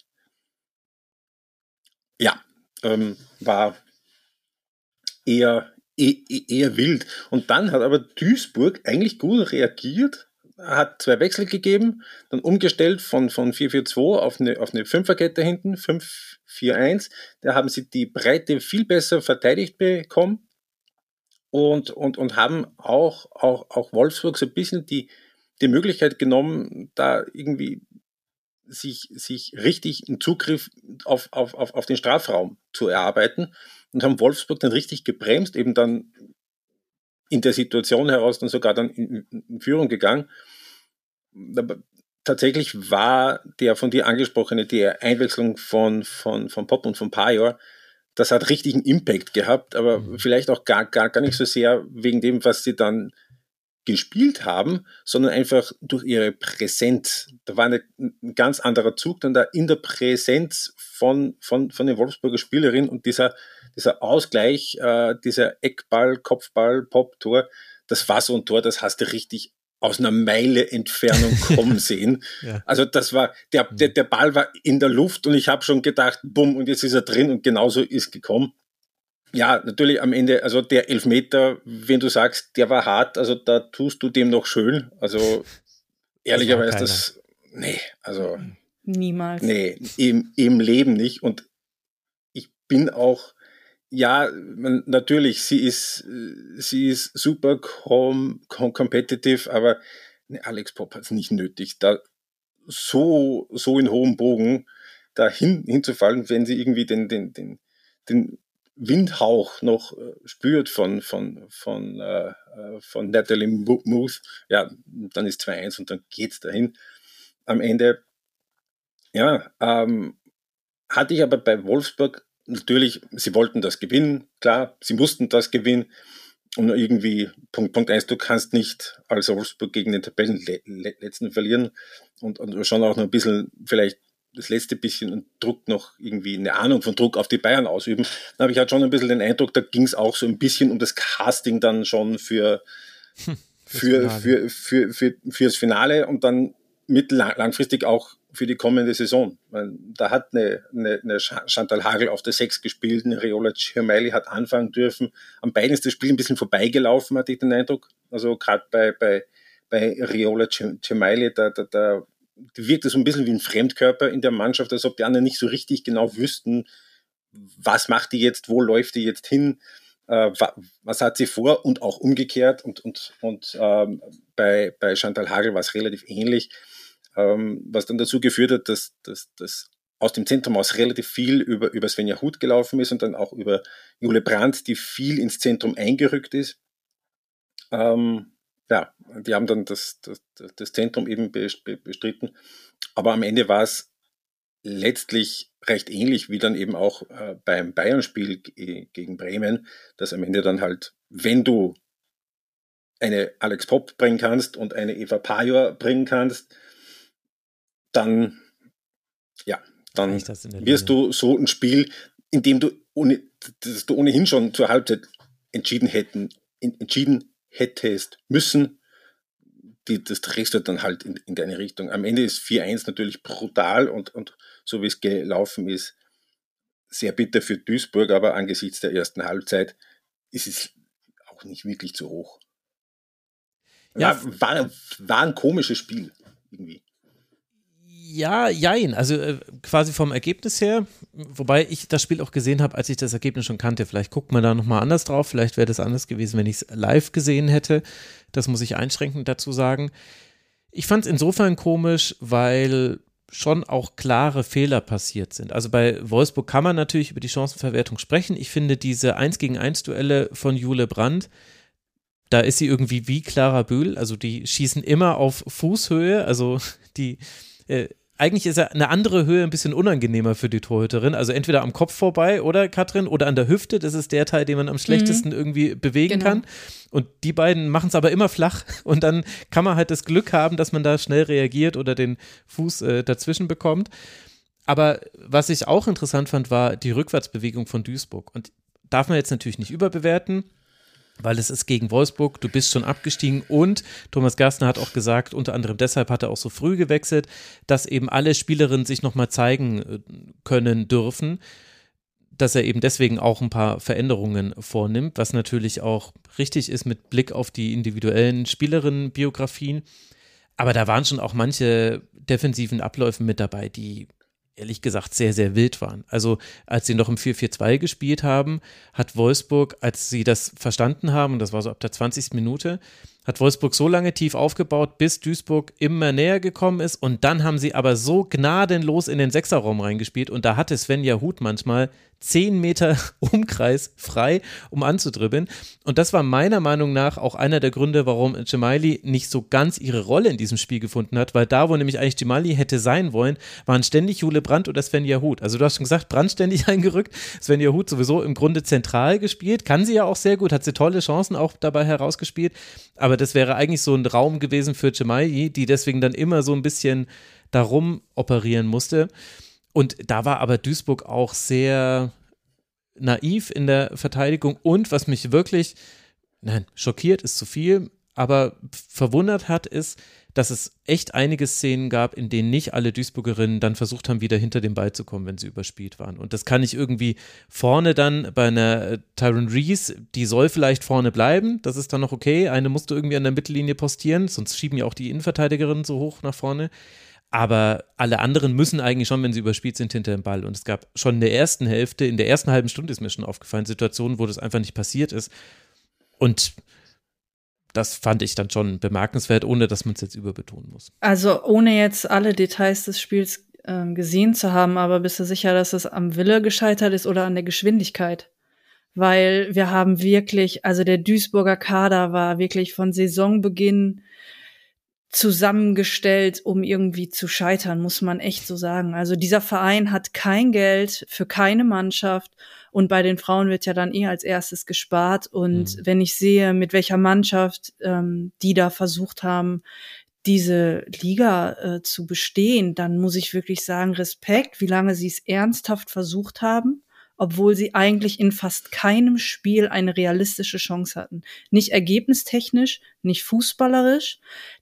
Speaker 4: ja, war eher wild. Und dann hat aber Duisburg eigentlich gut reagiert, hat 2 Wechsel gegeben, dann umgestellt von 4-4-2 auf eine Fünferkette hinten, 5-4-1. Da haben sie die Breite viel besser verteidigt bekommen und haben auch Wolfsburg so ein bisschen die Möglichkeit genommen, da irgendwie sich richtig einen Zugriff auf den Strafraum zu erarbeiten und haben Wolfsburg dann richtig gebremst, eben dann in der Situation heraus dann sogar dann in Führung gegangen. Aber tatsächlich war der von dir angesprochene, die Einwechslung von Popp und von Pajor, das hat richtigen Impact gehabt, aber vielleicht auch gar nicht so sehr wegen dem, was sie dann gespielt haben, sondern einfach durch ihre Präsenz. Da war ein ganz anderer Zug dann da in der Präsenz von den Wolfsburger Spielerinnen und dieser Ausgleich, dieser Eckball, Kopfball, Pop-Tor, das war so ein Tor, das hast du richtig aus einer Meile Entfernung kommen sehen. Ja. Also das war, der Ball war in der Luft und ich habe schon gedacht, bumm, und jetzt ist er drin und genauso ist gekommen. Ja, natürlich am Ende, also der Elfmeter, wenn du sagst, der war hart, also da tust du dem noch schön. Also ehrlicherweise
Speaker 5: niemals.
Speaker 4: Nee, im Leben nicht. Und ich bin auch, ja, natürlich, sie ist super competitive, aber Alex Popp hat es nicht nötig, da so in hohem Bogen da hinzufallen, wenn sie irgendwie den Windhauch noch spürt von Natalie Muth, ja, dann ist 2-1 und dann geht's dahin. Am Ende, ja, hatte ich aber bei Wolfsburg natürlich, sie wollten das gewinnen, klar, sie mussten das gewinnen und irgendwie, Punkt 1, du kannst nicht als Wolfsburg gegen den Tabellenletzten verlieren und schon auch noch ein bisschen vielleicht das letzte bisschen Druck noch irgendwie eine Ahnung von Druck auf die Bayern ausüben. Da habe ich halt schon ein bisschen den Eindruck, da ging es auch so ein bisschen um das Casting dann schon fürs Finale und dann langfristig auch für die kommende Saison. Da hat eine Chantal Hagel auf der 6 gespielt, eine Riola Cemaili hat anfangen dürfen. An beiden ist das Spiel ein bisschen vorbeigelaufen, hatte ich den Eindruck. Also gerade bei Riola Cemaili, da wirkt es so ein bisschen wie ein Fremdkörper in der Mannschaft, als ob die anderen nicht so richtig genau wüssten, was macht die jetzt, wo läuft die jetzt hin, was hat sie vor und auch umgekehrt und bei Chantal Hagel war es relativ ähnlich, was dann dazu geführt hat, dass aus dem Zentrum aus relativ viel über Svenja Huth gelaufen ist und dann auch über Jule Brandt, die viel ins Zentrum eingerückt ist. Ja, die haben dann das Zentrum eben bestritten. Aber am Ende war es letztlich recht ähnlich wie dann eben auch beim Bayern-Spiel gegen Bremen, dass am Ende dann halt, wenn du eine Alex Popp bringen kannst und eine Eva Pajor bringen kannst, dann wirst du so ein Spiel, in dem du ohnehin schon zur Halbzeit entschieden hättest müssen, das drehst du dann halt in deine Richtung. Am Ende ist 4-1 natürlich brutal und so wie es gelaufen ist, sehr bitter für Duisburg, aber angesichts der ersten Halbzeit ist es auch nicht wirklich zu hoch. Ja, war ein komisches Spiel irgendwie.
Speaker 1: Ja, jein. Also quasi vom Ergebnis her, wobei ich das Spiel auch gesehen habe, als ich das Ergebnis schon kannte. Vielleicht guckt man da nochmal anders drauf. Vielleicht wäre das anders gewesen, wenn ich es live gesehen hätte. Das muss ich einschränkend dazu sagen. Ich fand es insofern komisch, weil schon auch klare Fehler passiert sind. Also bei Wolfsburg kann man natürlich über die Chancenverwertung sprechen. Ich finde diese 1-gegen-1-Duelle von Jule Brandt, da ist sie irgendwie wie Clara Bühl. Also die schießen immer auf Fußhöhe. Also die eigentlich ist ja eine andere Höhe ein bisschen unangenehmer für die Torhüterin, also entweder am Kopf vorbei, oder Katrin, oder an der Hüfte, das ist der Teil, den man am schlechtesten irgendwie bewegen kann, und die beiden machen es aber immer flach und dann kann man halt das Glück haben, dass man da schnell reagiert oder den Fuß dazwischen bekommt. Aber was ich auch interessant fand, war die Rückwärtsbewegung von Duisburg, und darf man jetzt natürlich nicht überbewerten, weil es ist gegen Wolfsburg, du bist schon abgestiegen, und Thomas Gerstner hat auch gesagt, unter anderem deshalb hat er auch so früh gewechselt, dass eben alle Spielerinnen sich nochmal zeigen können dürfen, dass er eben deswegen auch ein paar Veränderungen vornimmt, was natürlich auch richtig ist mit Blick auf die individuellen Spielerinnenbiografien, aber da waren schon auch manche defensiven Abläufe mit dabei, die ehrlich gesagt sehr, sehr wild waren. Also als sie noch im 4-4-2 gespielt haben, hat Wolfsburg, als sie das verstanden haben, und das war so ab der 20. Minute, hat Wolfsburg so lange tief aufgebaut, bis Duisburg immer näher gekommen ist, und dann haben sie aber so gnadenlos in den Sechserraum reingespielt, und da hatte Svenja Huth manchmal 10 Meter Umkreis frei, um anzudribbeln, und das war meiner Meinung nach auch einer der Gründe, warum Cemaili nicht so ganz ihre Rolle in diesem Spiel gefunden hat, weil da, wo nämlich eigentlich Cemaili hätte sein wollen, waren ständig Jule Brandt oder Svenja Huth. Also du hast schon gesagt, Brandt ständig eingerückt, Svenja Huth sowieso im Grunde zentral gespielt, kann sie ja auch sehr gut, hat sie tolle Chancen auch dabei herausgespielt, aber aber das wäre eigentlich so ein Raum gewesen für Cemaili, die deswegen dann immer so ein bisschen darum operieren musste. Und da war aber Duisburg auch sehr naiv in der Verteidigung und was mich wirklich, schockiert ist zu viel, aber verwundert hat, ist, dass es echt einige Szenen gab, in denen nicht alle Duisburgerinnen dann versucht haben, wieder hinter den Ball zu kommen, wenn sie überspielt waren. Und das kann ich irgendwie vorne dann bei einer Tyron Rees, die soll vielleicht vorne bleiben, das ist dann noch okay, eine musst du irgendwie an der Mittellinie postieren, sonst schieben ja auch die Innenverteidigerinnen so hoch nach vorne. Aber alle anderen müssen eigentlich schon, wenn sie überspielt sind, hinter dem Ball. Und es gab schon in der ersten Hälfte, in der ersten halben Stunde ist mir schon aufgefallen, Situationen, wo das einfach nicht passiert ist. Und das fand ich dann schon bemerkenswert, ohne dass man es jetzt überbetonen muss.
Speaker 5: Also ohne jetzt alle Details des Spiels gesehen zu haben, aber bist du sicher, dass es am Wille gescheitert ist oder an der Geschwindigkeit? Weil wir haben wirklich, also der Duisburger Kader war wirklich von Saisonbeginn zusammengestellt, um irgendwie zu scheitern, muss man echt so sagen. Also dieser Verein hat kein Geld für keine Mannschaft und bei den Frauen wird ja dann als erstes gespart und wenn ich sehe, mit welcher Mannschaft die da versucht haben, diese Liga zu bestehen, dann muss ich wirklich sagen, Respekt, wie lange sie es ernsthaft versucht haben, obwohl sie eigentlich in fast keinem Spiel eine realistische Chance hatten. Nicht ergebnistechnisch, nicht fußballerisch.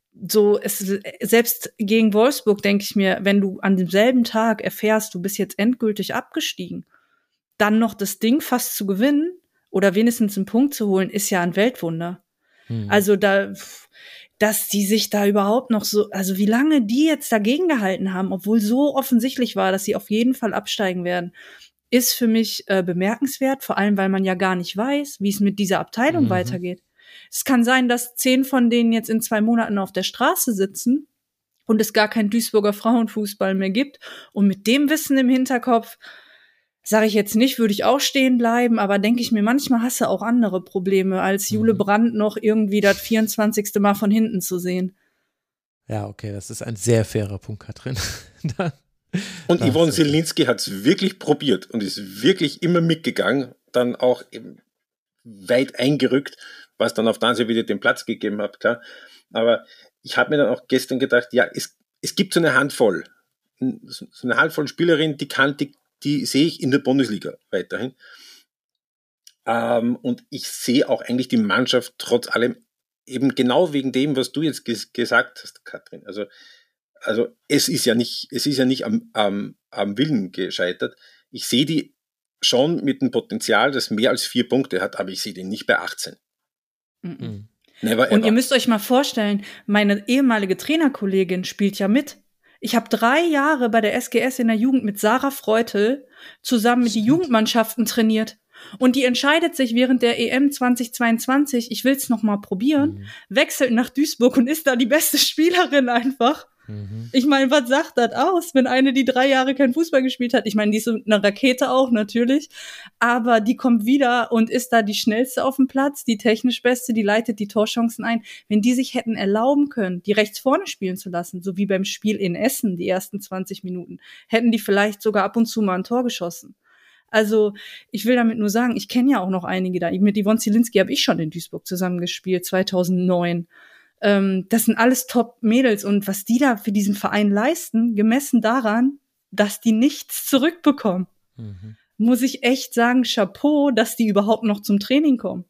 Speaker 5: Selbst gegen Wolfsburg denke ich mir, wenn du an demselben Tag erfährst, du bist jetzt endgültig abgestiegen, dann noch das Ding fast zu gewinnen oder wenigstens einen Punkt zu holen, ist ja ein Weltwunder. Also dass die sich da überhaupt noch so, also wie lange die jetzt dagegen gehalten haben, obwohl so offensichtlich war, dass sie auf jeden Fall absteigen werden, ist für mich bemerkenswert, vor allem, weil man ja gar nicht weiß, wie es mit dieser Abteilung weitergeht. Es kann sein, dass 10 von denen jetzt in 2 Monaten auf der Straße sitzen und es gar kein Duisburger Frauenfußball mehr gibt. Und mit dem Wissen im Hinterkopf, sage ich jetzt nicht, würde ich auch stehen bleiben, aber denke ich mir, manchmal hast du auch andere Probleme, als Jule Brandt noch irgendwie das 24. Mal von hinten zu sehen.
Speaker 1: Ja, okay, das ist ein sehr fairer Punkt, Katrin.
Speaker 4: Und Yvonne Zielinski hat es wirklich probiert und ist wirklich immer mitgegangen, dann auch eben weit eingerückt, was dann auf der anderen Seite wieder den Platz gegeben hat, klar. Aber ich habe mir dann auch gestern gedacht, ja, es gibt so eine Handvoll Spielerinnen, die sehe ich in der Bundesliga weiterhin. Und ich sehe auch eigentlich die Mannschaft trotz allem eben genau wegen dem, was du jetzt gesagt hast, Katrin. Also es ist ja nicht am Willen gescheitert. Ich sehe die schon mit einem Potenzial, das mehr als 4 Punkte hat, aber ich sehe den nicht bei 18. Never ever.
Speaker 5: Und ihr müsst euch mal vorstellen, meine ehemalige Trainerkollegin spielt ja mit. Ich habe 3 Jahre bei der SGS in der Jugend mit Sarah Freutel zusammen mit den Jugendmannschaften trainiert. Und die entscheidet sich während der EM 2022, ich will es noch mal probieren, wechselt nach Duisburg und ist da die beste Spielerin einfach. Ich meine, was sagt das aus, wenn eine, die 3 Jahre kein Fußball gespielt hat? Ich meine, die ist so eine Rakete auch, natürlich. Aber die kommt wieder und ist da die schnellste auf dem Platz, die technisch beste, die leitet die Torchancen ein. Wenn die sich hätten erlauben können, die rechts vorne spielen zu lassen, so wie beim Spiel in Essen, die ersten 20 Minuten, hätten die vielleicht sogar ab und zu mal ein Tor geschossen. Also ich will damit nur sagen, ich kenne ja auch noch einige da. Mit Yvonne Zielinski habe ich schon in Duisburg zusammengespielt, 2009. Das sind alles Top-Mädels und was die da für diesen Verein leisten, gemessen daran, dass die nichts zurückbekommen, muss ich echt sagen, Chapeau, dass die überhaupt noch zum Training kommen.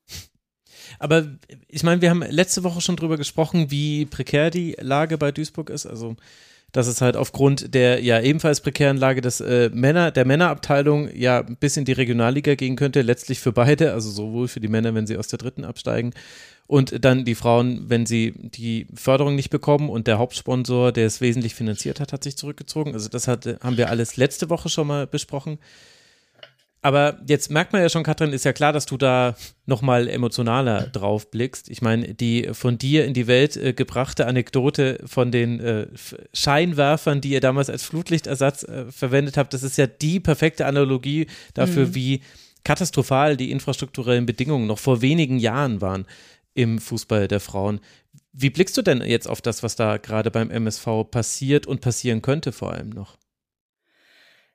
Speaker 1: Aber ich meine, wir haben letzte Woche schon drüber gesprochen, wie prekär die Lage bei Duisburg ist, also dass es halt aufgrund der ja ebenfalls prekären Lage der Männerabteilung ja bis in die Regionalliga gehen könnte, letztlich für beide, also sowohl für die Männer, wenn sie aus der 3. absteigen und dann die Frauen, wenn sie die Förderung nicht bekommen und der Hauptsponsor, der es wesentlich finanziert hat sich zurückgezogen. Also das haben wir alles letzte Woche schon mal besprochen. Aber jetzt merkt man ja schon, Katrin, ist ja klar, dass du da nochmal emotionaler drauf blickst. Ich meine, die von dir in die Welt gebrachte Anekdote von den Scheinwerfern, die ihr damals als Flutlichtersatz verwendet habt, das ist ja die perfekte Analogie dafür, wie katastrophal die infrastrukturellen Bedingungen noch vor wenigen Jahren waren im Fußball der Frauen. Wie blickst du denn jetzt auf das, was da gerade beim MSV passiert und passieren könnte vor allem noch?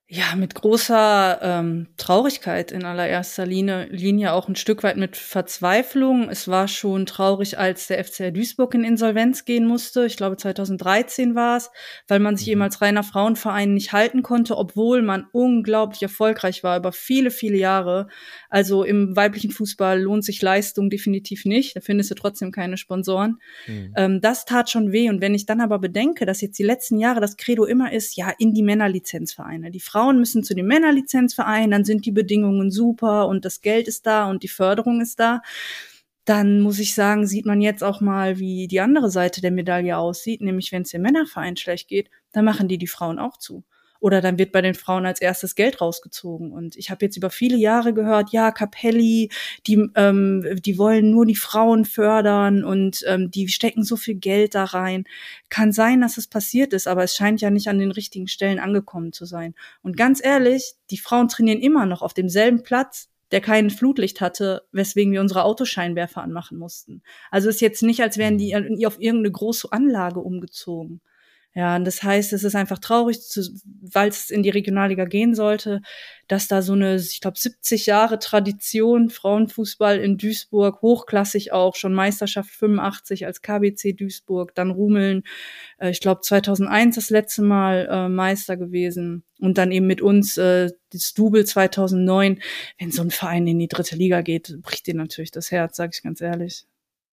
Speaker 5: Ja, mit großer Traurigkeit in allererster Linie auch ein Stück weit mit Verzweiflung. Es war schon traurig, als der FCR Duisburg in Insolvenz gehen musste. Ich glaube, 2013 war es, weil man sich eben als reiner Frauenverein nicht halten konnte, obwohl man unglaublich erfolgreich war über viele, viele Jahre. Also im weiblichen Fußball lohnt sich Leistung definitiv nicht. Da findest du trotzdem keine Sponsoren. Das tat schon weh. Und wenn ich dann aber bedenke, dass jetzt die letzten Jahre das Credo immer ist, ja, in die Männerlizenzvereine. Die Frauen müssen zu den Männerlizenzvereinen, dann sind die Bedingungen super und das Geld ist da und die Förderung ist da. Dann muss ich sagen, sieht man jetzt auch mal, wie die andere Seite der Medaille aussieht, nämlich wenn es dem Männerverein schlecht geht, dann machen die Frauen auch zu. Oder dann wird bei den Frauen als erstes Geld rausgezogen. Und ich habe jetzt über viele Jahre gehört, ja, Capelli, die wollen nur die Frauen fördern und die stecken so viel Geld da rein. Kann sein, dass es passiert ist, aber es scheint ja nicht an den richtigen Stellen angekommen zu sein. Und ganz ehrlich, die Frauen trainieren immer noch auf demselben Platz, der kein Flutlicht hatte, weswegen wir unsere Autoscheinwerfer anmachen mussten. Also ist jetzt nicht, als wären die auf irgendeine große Anlage umgezogen. Ja, und das heißt, es ist einfach traurig, weil es in die Regionalliga gehen sollte, dass da so eine, ich glaube, 70 Jahre Tradition, Frauenfußball in Duisburg, hochklassig auch, schon Meisterschaft 85 als KBC Duisburg, dann Rumeln, ich glaube 2001 das letzte Mal Meister gewesen und dann eben mit uns das Double 2009. Wenn so ein Verein in die 3. Liga geht, bricht dir natürlich das Herz, sage ich ganz ehrlich.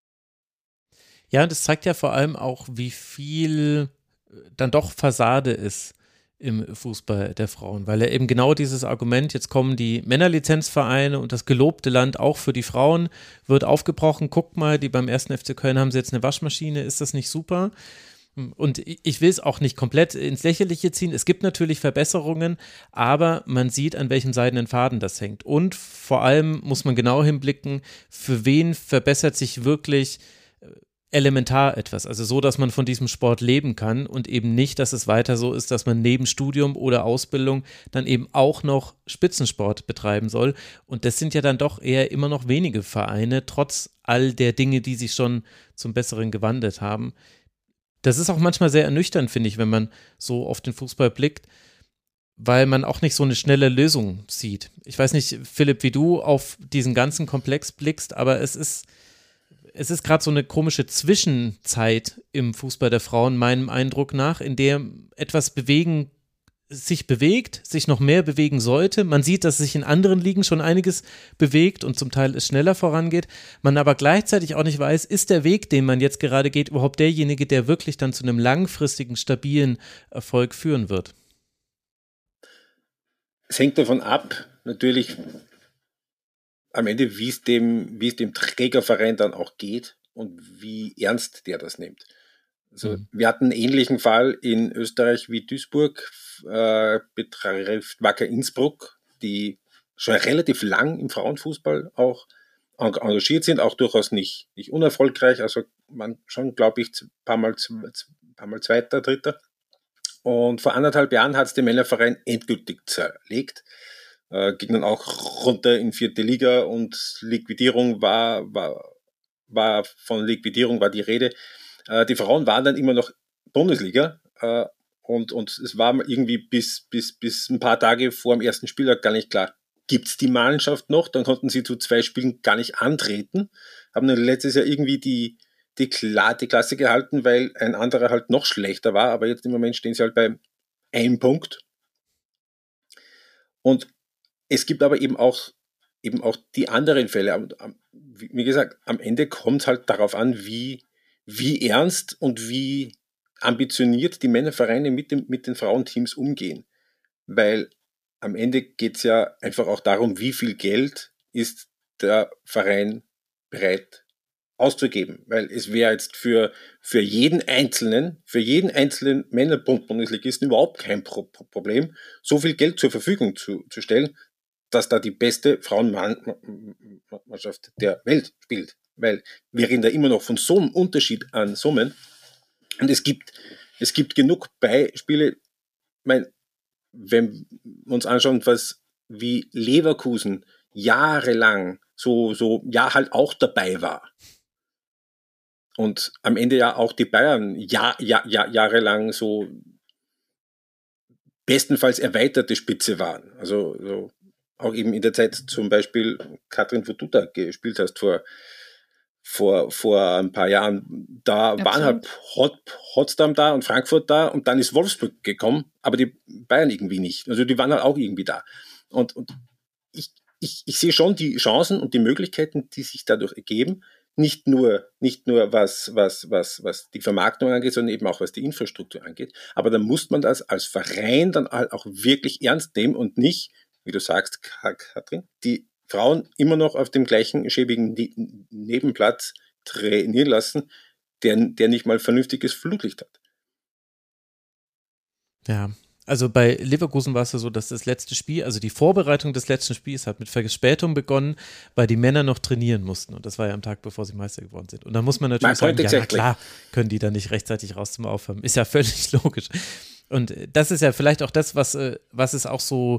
Speaker 1: Ja, und das zeigt ja vor allem auch, wie viel dann doch Fassade ist im Fußball der Frauen, weil ja eben genau dieses Argument, jetzt kommen die Männerlizenzvereine und das gelobte Land auch für die Frauen, wird aufgebrochen. Guckt mal, die beim 1. FC Köln haben sie jetzt eine Waschmaschine, ist das nicht super? Und ich will es auch nicht komplett ins Lächerliche ziehen. Es gibt natürlich Verbesserungen, aber man sieht, an welchem seidenen Faden das hängt. Und vor allem muss man genau hinblicken, für wen verbessert sich wirklich elementar etwas, also so, dass man von diesem Sport leben kann und eben nicht, dass es weiter so ist, dass man neben Studium oder Ausbildung dann eben auch noch Spitzensport betreiben soll und das sind ja dann doch eher immer noch wenige Vereine, trotz all der Dinge, die sich schon zum Besseren gewandelt haben. Das ist auch manchmal sehr ernüchternd, finde ich, wenn man so auf den Fußball blickt, weil man auch nicht so eine schnelle Lösung sieht. Ich weiß nicht, Philipp, wie du auf diesen ganzen Komplex blickst, aber es ist gerade so eine komische Zwischenzeit im Fußball der Frauen, meinem Eindruck nach, in der etwas sich bewegt, sich noch mehr bewegen sollte. Man sieht, dass sich in anderen Ligen schon einiges bewegt und zum Teil es schneller vorangeht. Man aber gleichzeitig auch nicht weiß, ist der Weg, den man jetzt gerade geht, überhaupt derjenige, der wirklich dann zu einem langfristigen, stabilen Erfolg führen wird?
Speaker 4: Es hängt davon ab, natürlich, am Ende, wie es dem Trägerverein dann auch geht und wie ernst der das nimmt. Also wir hatten einen ähnlichen Fall in Österreich wie Duisburg, betrifft Wacker Innsbruck, die schon relativ lang im Frauenfußball auch engagiert sind, auch durchaus nicht unerfolgreich, also man schon, glaube ich, paar Mal Zweiter, Dritter. Und vor 1,5 Jahren hat es den Männerverein endgültig zerlegt. Ging dann auch runter in 4. Liga und Liquidierung war die Rede. Die Frauen waren dann immer noch Bundesliga und es war irgendwie bis ein paar Tage vor dem ersten Spieltag gar nicht klar, gibt's die Mannschaft noch? Dann konnten sie zu 2 Spielen gar nicht antreten, haben dann letztes Jahr irgendwie die Klasse gehalten, weil ein anderer halt noch schlechter war, aber jetzt im Moment stehen sie halt bei 1 Punkt. Und es gibt aber eben auch die anderen Fälle. Wie gesagt, am Ende kommt es halt darauf an, wie ernst und wie ambitioniert die Männervereine mit den Frauenteams umgehen. Weil am Ende geht es ja einfach auch darum, wie viel Geld ist der Verein bereit auszugeben. Weil es wäre jetzt für jeden einzelnen Männerbund-Bundesligisten überhaupt kein Problem, so viel Geld zur Verfügung zu stellen, dass da die beste Frauenmannschaft der Welt spielt. Weil wir reden da immer noch von so einem Unterschied an Summen. Und es gibt genug Beispiele, wenn wir uns anschauen, wie Leverkusen jahrelang halt auch dabei war. Und am Ende ja auch die Bayern jahrelang so bestenfalls erweiterte Spitze waren. Also so auch eben in der Zeit zum Beispiel Katrin, wo du da gespielt hast vor ein paar Jahren, da waren halt Potsdam da und Frankfurt da und dann ist Wolfsburg gekommen, aber die Bayern irgendwie nicht. Also die waren halt auch irgendwie da. Und ich sehe schon die Chancen und die Möglichkeiten, die sich dadurch ergeben, nicht nur was die Vermarktung angeht, sondern eben auch was die Infrastruktur angeht. Aber dann muss man das als Verein dann halt auch wirklich ernst nehmen und nicht, wie du sagst, Katrin, die Frauen immer noch auf dem gleichen schäbigen Nebenplatz trainieren lassen, der nicht mal vernünftiges Flutlicht hat.
Speaker 1: Ja, also bei Leverkusen war es ja so, dass das letzte Spiel, also die Vorbereitung des letzten Spiels hat mit Verspätung begonnen, weil die Männer noch trainieren mussten und das war ja am Tag, bevor sie Meister geworden sind. Und dann muss man natürlich sagen, ja, na klar, können die da nicht rechtzeitig raus zum Aufwärmen. Ist ja völlig logisch. Und das ist ja vielleicht auch das, was es auch so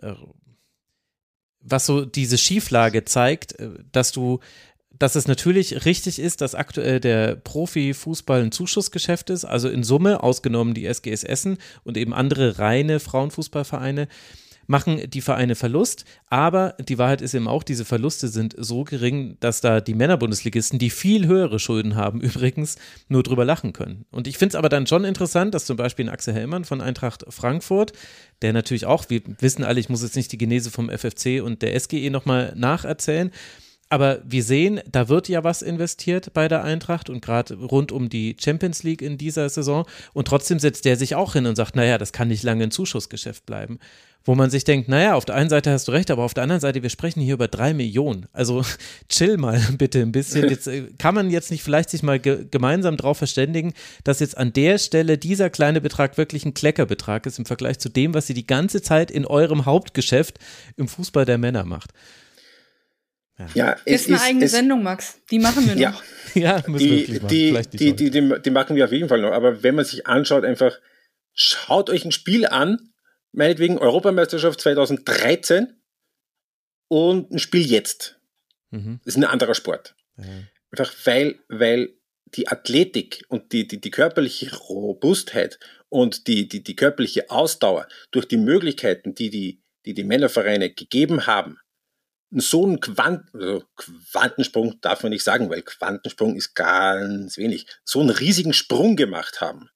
Speaker 1: was so diese Schieflage zeigt, dass es natürlich richtig ist, dass aktuell der Profifußball ein Zuschussgeschäft ist, also in Summe, ausgenommen die SGS Essen und eben andere reine Frauenfußballvereine, machen die Vereine Verlust, aber die Wahrheit ist eben auch, diese Verluste sind so gering, dass da die Männerbundesligisten, die viel höhere Schulden haben übrigens, nur drüber lachen können. Und ich finde es aber dann schon interessant, dass zum Beispiel ein Axel Hellmann von Eintracht Frankfurt, der natürlich auch, wir wissen alle, ich muss jetzt nicht die Genese vom FFC und der SGE nochmal nacherzählen, aber wir sehen, da wird ja was investiert bei der Eintracht und gerade rund um die Champions League in dieser Saison und trotzdem setzt der sich auch hin und sagt, naja, das kann nicht lange ein Zuschussgeschäft bleiben. Wo man sich denkt, naja, auf der einen Seite hast du recht, aber auf der anderen Seite, wir sprechen hier über 3 Millionen. Also chill mal bitte ein bisschen. Jetzt kann man jetzt nicht vielleicht sich mal gemeinsam darauf verständigen, dass jetzt an der Stelle dieser kleine Betrag wirklich ein Kleckerbetrag ist im Vergleich zu dem, was ihr die ganze Zeit in eurem Hauptgeschäft im Fußball der Männer macht.
Speaker 5: Ja, ist eine eigene Sendung, Max. Die machen wir noch.
Speaker 1: Ja, müssen wir wirklich machen.
Speaker 4: Die machen wir auf jeden Fall noch. Aber wenn man sich anschaut, einfach schaut euch ein Spiel an, meinetwegen Europameisterschaft 2013 und ein Spiel jetzt. Das ist ein anderer Sport. Einfach weil die Athletik und die körperliche Robustheit und die körperliche Ausdauer durch die Möglichkeiten, die Männervereine gegeben haben, so einen Quantensprung darf man nicht sagen, weil Quantensprung ist ganz wenig, so einen riesigen Sprung gemacht haben.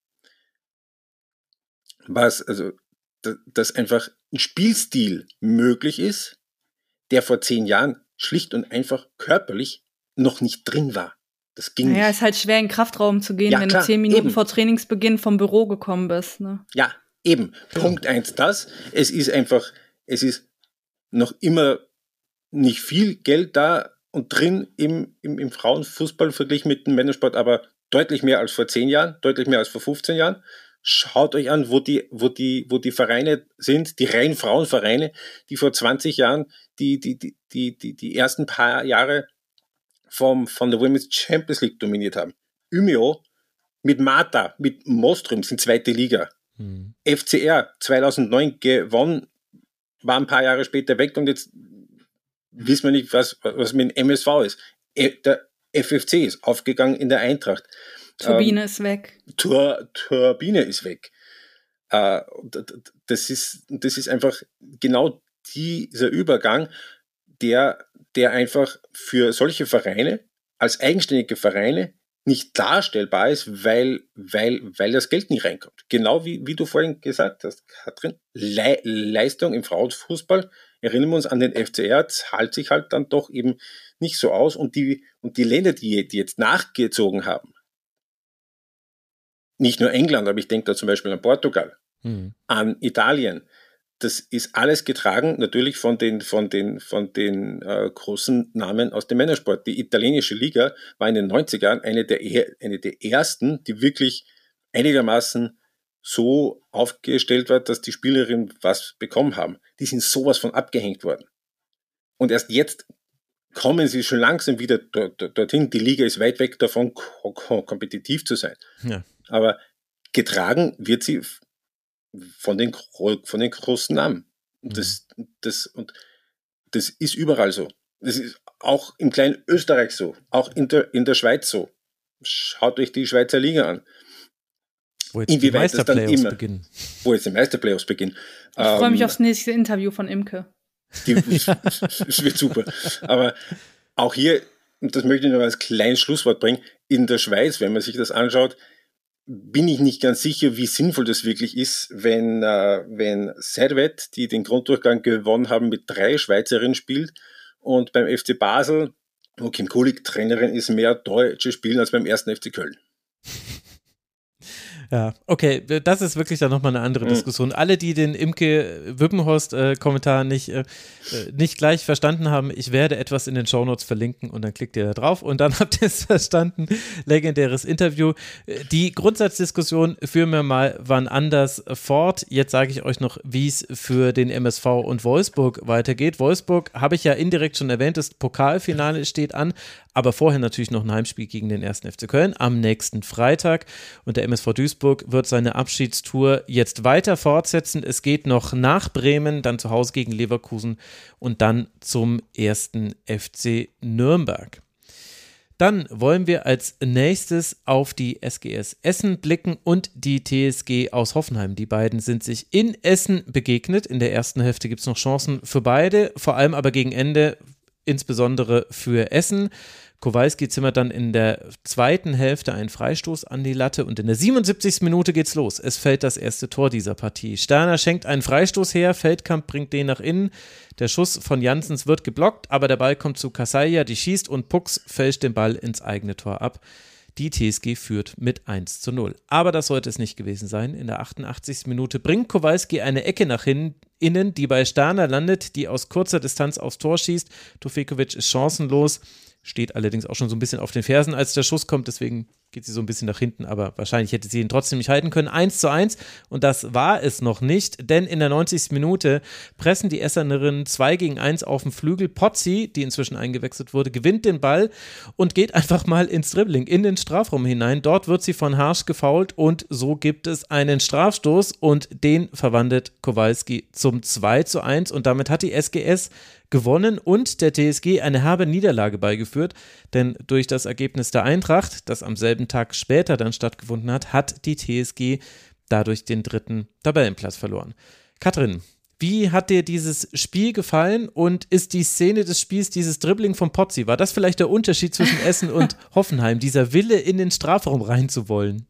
Speaker 4: Dass einfach ein Spielstil möglich ist, der vor 10 Jahren schlicht und einfach körperlich noch nicht drin war. Das ging nicht.
Speaker 5: Ist halt schwer, in den Kraftraum zu gehen, wenn du 10 Minuten vor Trainingsbeginn vom Büro gekommen bist. Ne?
Speaker 4: Ja, eben. Punkt 1 das. Es ist noch immer nicht viel Geld da und drin im Frauenfußball verglichen mit dem Männersport, aber deutlich mehr als vor 10 Jahren, deutlich mehr als vor 15 Jahren. Schaut euch an, wo die Vereine sind, die reinen Frauenvereine, die vor 20 Jahren die ersten paar Jahre von der Women's Champions League dominiert haben. Umeå mit Marta, mit Mostrüm sind 2. Liga. FCR 2009 gewonnen, war ein paar Jahre später weg und jetzt wissen wir nicht, was mit dem MSV ist. Der FFC ist aufgegangen in der Eintracht.
Speaker 5: Turbine ist weg.
Speaker 4: Turbine ist weg. Das ist einfach genau dieser Übergang, der einfach für solche Vereine als eigenständige Vereine nicht darstellbar ist, weil das Geld nicht reinkommt. Genau wie du vorhin gesagt hast, Katrin, Leistung im Frauenfußball, erinnern wir uns an den FCR, zahlt sich halt dann doch eben nicht so aus und die Länder, die jetzt nachgezogen haben, nicht nur England, aber ich denke da zum Beispiel an Portugal, an Italien, das ist alles getragen natürlich von den großen Namen aus dem Männersport. Die italienische Liga war in den 90ern eine der ersten, die wirklich einigermaßen so aufgestellt war, dass die Spielerinnen was bekommen haben. Die sind sowas von abgehängt worden. Und erst jetzt kommen sie schon langsam wieder dorthin. Die Liga ist weit weg davon, kompetitiv zu sein. Ja. Aber getragen wird sie von den großen Namen. Das ist überall so. Das ist auch im kleinen Österreich so, auch in der Schweiz so. Schaut euch die Schweizer Liga an.
Speaker 1: Wo jetzt die Meisterplayoffs beginnen.
Speaker 4: Wo jetzt die Meisterplayoffs beginnen.
Speaker 5: Ich freue mich aufs nächste Interview von Imke.
Speaker 4: Es wird super. Aber auch hier, und das möchte ich noch als kleines Schlusswort bringen, in der Schweiz, wenn man sich das anschaut, bin ich nicht ganz sicher, wie sinnvoll das wirklich ist, wenn Servette, die den Grunddurchgang gewonnen haben, mit 3 Schweizerinnen spielt und beim FC Basel, wo Kim Kulik Trainerin ist, mehr Deutsche spielen als beim 1. FC Köln.
Speaker 1: Ja, okay, das ist wirklich dann nochmal eine andere Diskussion. Alle, die den Imke-Wippenhorst-Kommentar nicht gleich verstanden haben, ich werde etwas in den Shownotes verlinken und dann klickt ihr da drauf und dann habt ihr es verstanden. Legendäres Interview. Die Grundsatzdiskussion führen wir mal wann anders fort. Jetzt sage ich euch noch, wie es für den MSV und Wolfsburg weitergeht. Wolfsburg habe ich ja indirekt schon erwähnt, das Pokalfinale steht an, aber vorher natürlich noch ein Heimspiel gegen den 1. FC Köln am nächsten Freitag und der MSV Duisburg wird seine Abschiedstour jetzt weiter fortsetzen. Es geht noch nach Bremen, dann zu Hause gegen Leverkusen und dann zum 1. FC Nürnberg. Dann wollen wir als nächstes auf die SGS Essen blicken und die TSG aus Hoffenheim. Die beiden sind sich in Essen begegnet. In der ersten Hälfte gibt es noch Chancen für beide, vor allem aber gegen Ende insbesondere für Essen. Kowalski zimmert dann in der zweiten Hälfte einen Freistoß an die Latte und in der 77. Minute geht's los. Es fällt das erste Tor dieser Partie. Sterner schenkt einen Freistoß her, Feldkamp bringt den nach innen. Der Schuss von Janssens wird geblockt, aber der Ball kommt zu Kasaija, die schießt und Pucks fälscht den Ball ins eigene Tor ab. Die TSG führt mit 1:0. Aber das sollte es nicht gewesen sein. In der 88. Minute bringt Kowalski eine Ecke nach innen, die bei Sterner landet, die aus kurzer Distanz aufs Tor schießt. Tufekovic ist chancenlos, steht allerdings auch schon so ein bisschen auf den Fersen, als der Schuss kommt, deswegen geht sie so ein bisschen nach hinten, aber wahrscheinlich hätte sie ihn trotzdem nicht halten können. 1:1 und das war es noch nicht, denn in der 90. Minute pressen die Essenerinnen 2-1 auf den Flügel. Pozzi, die inzwischen eingewechselt wurde, gewinnt den Ball und geht einfach mal ins Dribbling, in den Strafraum hinein. Dort wird sie von Harsch gefoult und so gibt es einen Strafstoß und den verwandelt Kowalski zum 2:1 und damit hat die SGS gewonnen und der TSG eine herbe Niederlage beigeführt, denn durch das Ergebnis der Eintracht, das am selben Tag später dann stattgefunden hat, hat die TSG dadurch den 3. Tabellenplatz verloren. Katrin, wie hat dir dieses Spiel gefallen und ist die Szene des Spiels, dieses Dribbling von Pozzi, war das vielleicht der Unterschied zwischen Essen und Hoffenheim, dieser Wille in den Strafraum reinzuwollen?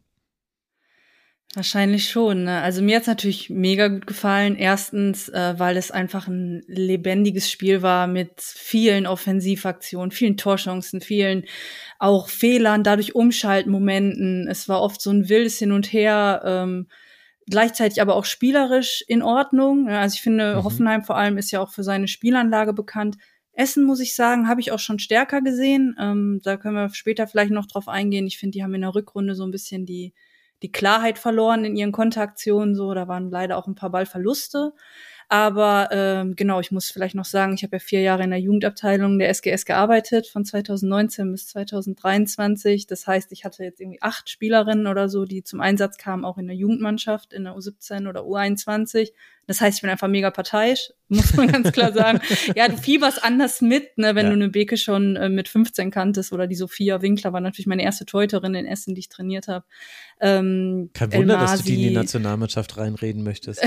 Speaker 5: Wahrscheinlich schon, ne? Also mir hat's natürlich mega gut gefallen. Erstens, weil es einfach ein lebendiges Spiel war mit vielen Offensivaktionen, vielen Torchancen, vielen auch Fehlern, dadurch Umschaltmomenten. Es war oft so ein wildes Hin und Her, gleichzeitig aber auch spielerisch in Ordnung. Also ich finde, Hoffenheim vor allem ist ja auch für seine Spielanlage bekannt. Essen, muss ich sagen, habe ich auch schon stärker gesehen. Da können wir später vielleicht noch drauf eingehen. Ich finde, die haben in der Rückrunde so ein bisschen die Klarheit verloren in ihren Konteraktionen, so, da waren leider auch ein paar Ballverluste, aber genau, ich muss vielleicht noch sagen, ich habe ja 4 Jahre in der Jugendabteilung der SGS gearbeitet, von 2019 bis 2023, das heißt, ich hatte jetzt irgendwie 8 Spielerinnen oder so, die zum Einsatz kamen, auch in der Jugendmannschaft, in der U17 oder U21, das heißt, ich bin einfach mega parteiisch, muss man ganz klar sagen. Ja, du fieberst anders mit, ne, wenn du eine Beke schon mit 15 kanntest oder die Sophia Winkler war natürlich meine erste Torhüterin in Essen, die ich trainiert habe.
Speaker 1: Kein Wunder, dass du die in die Nationalmannschaft reinreden möchtest.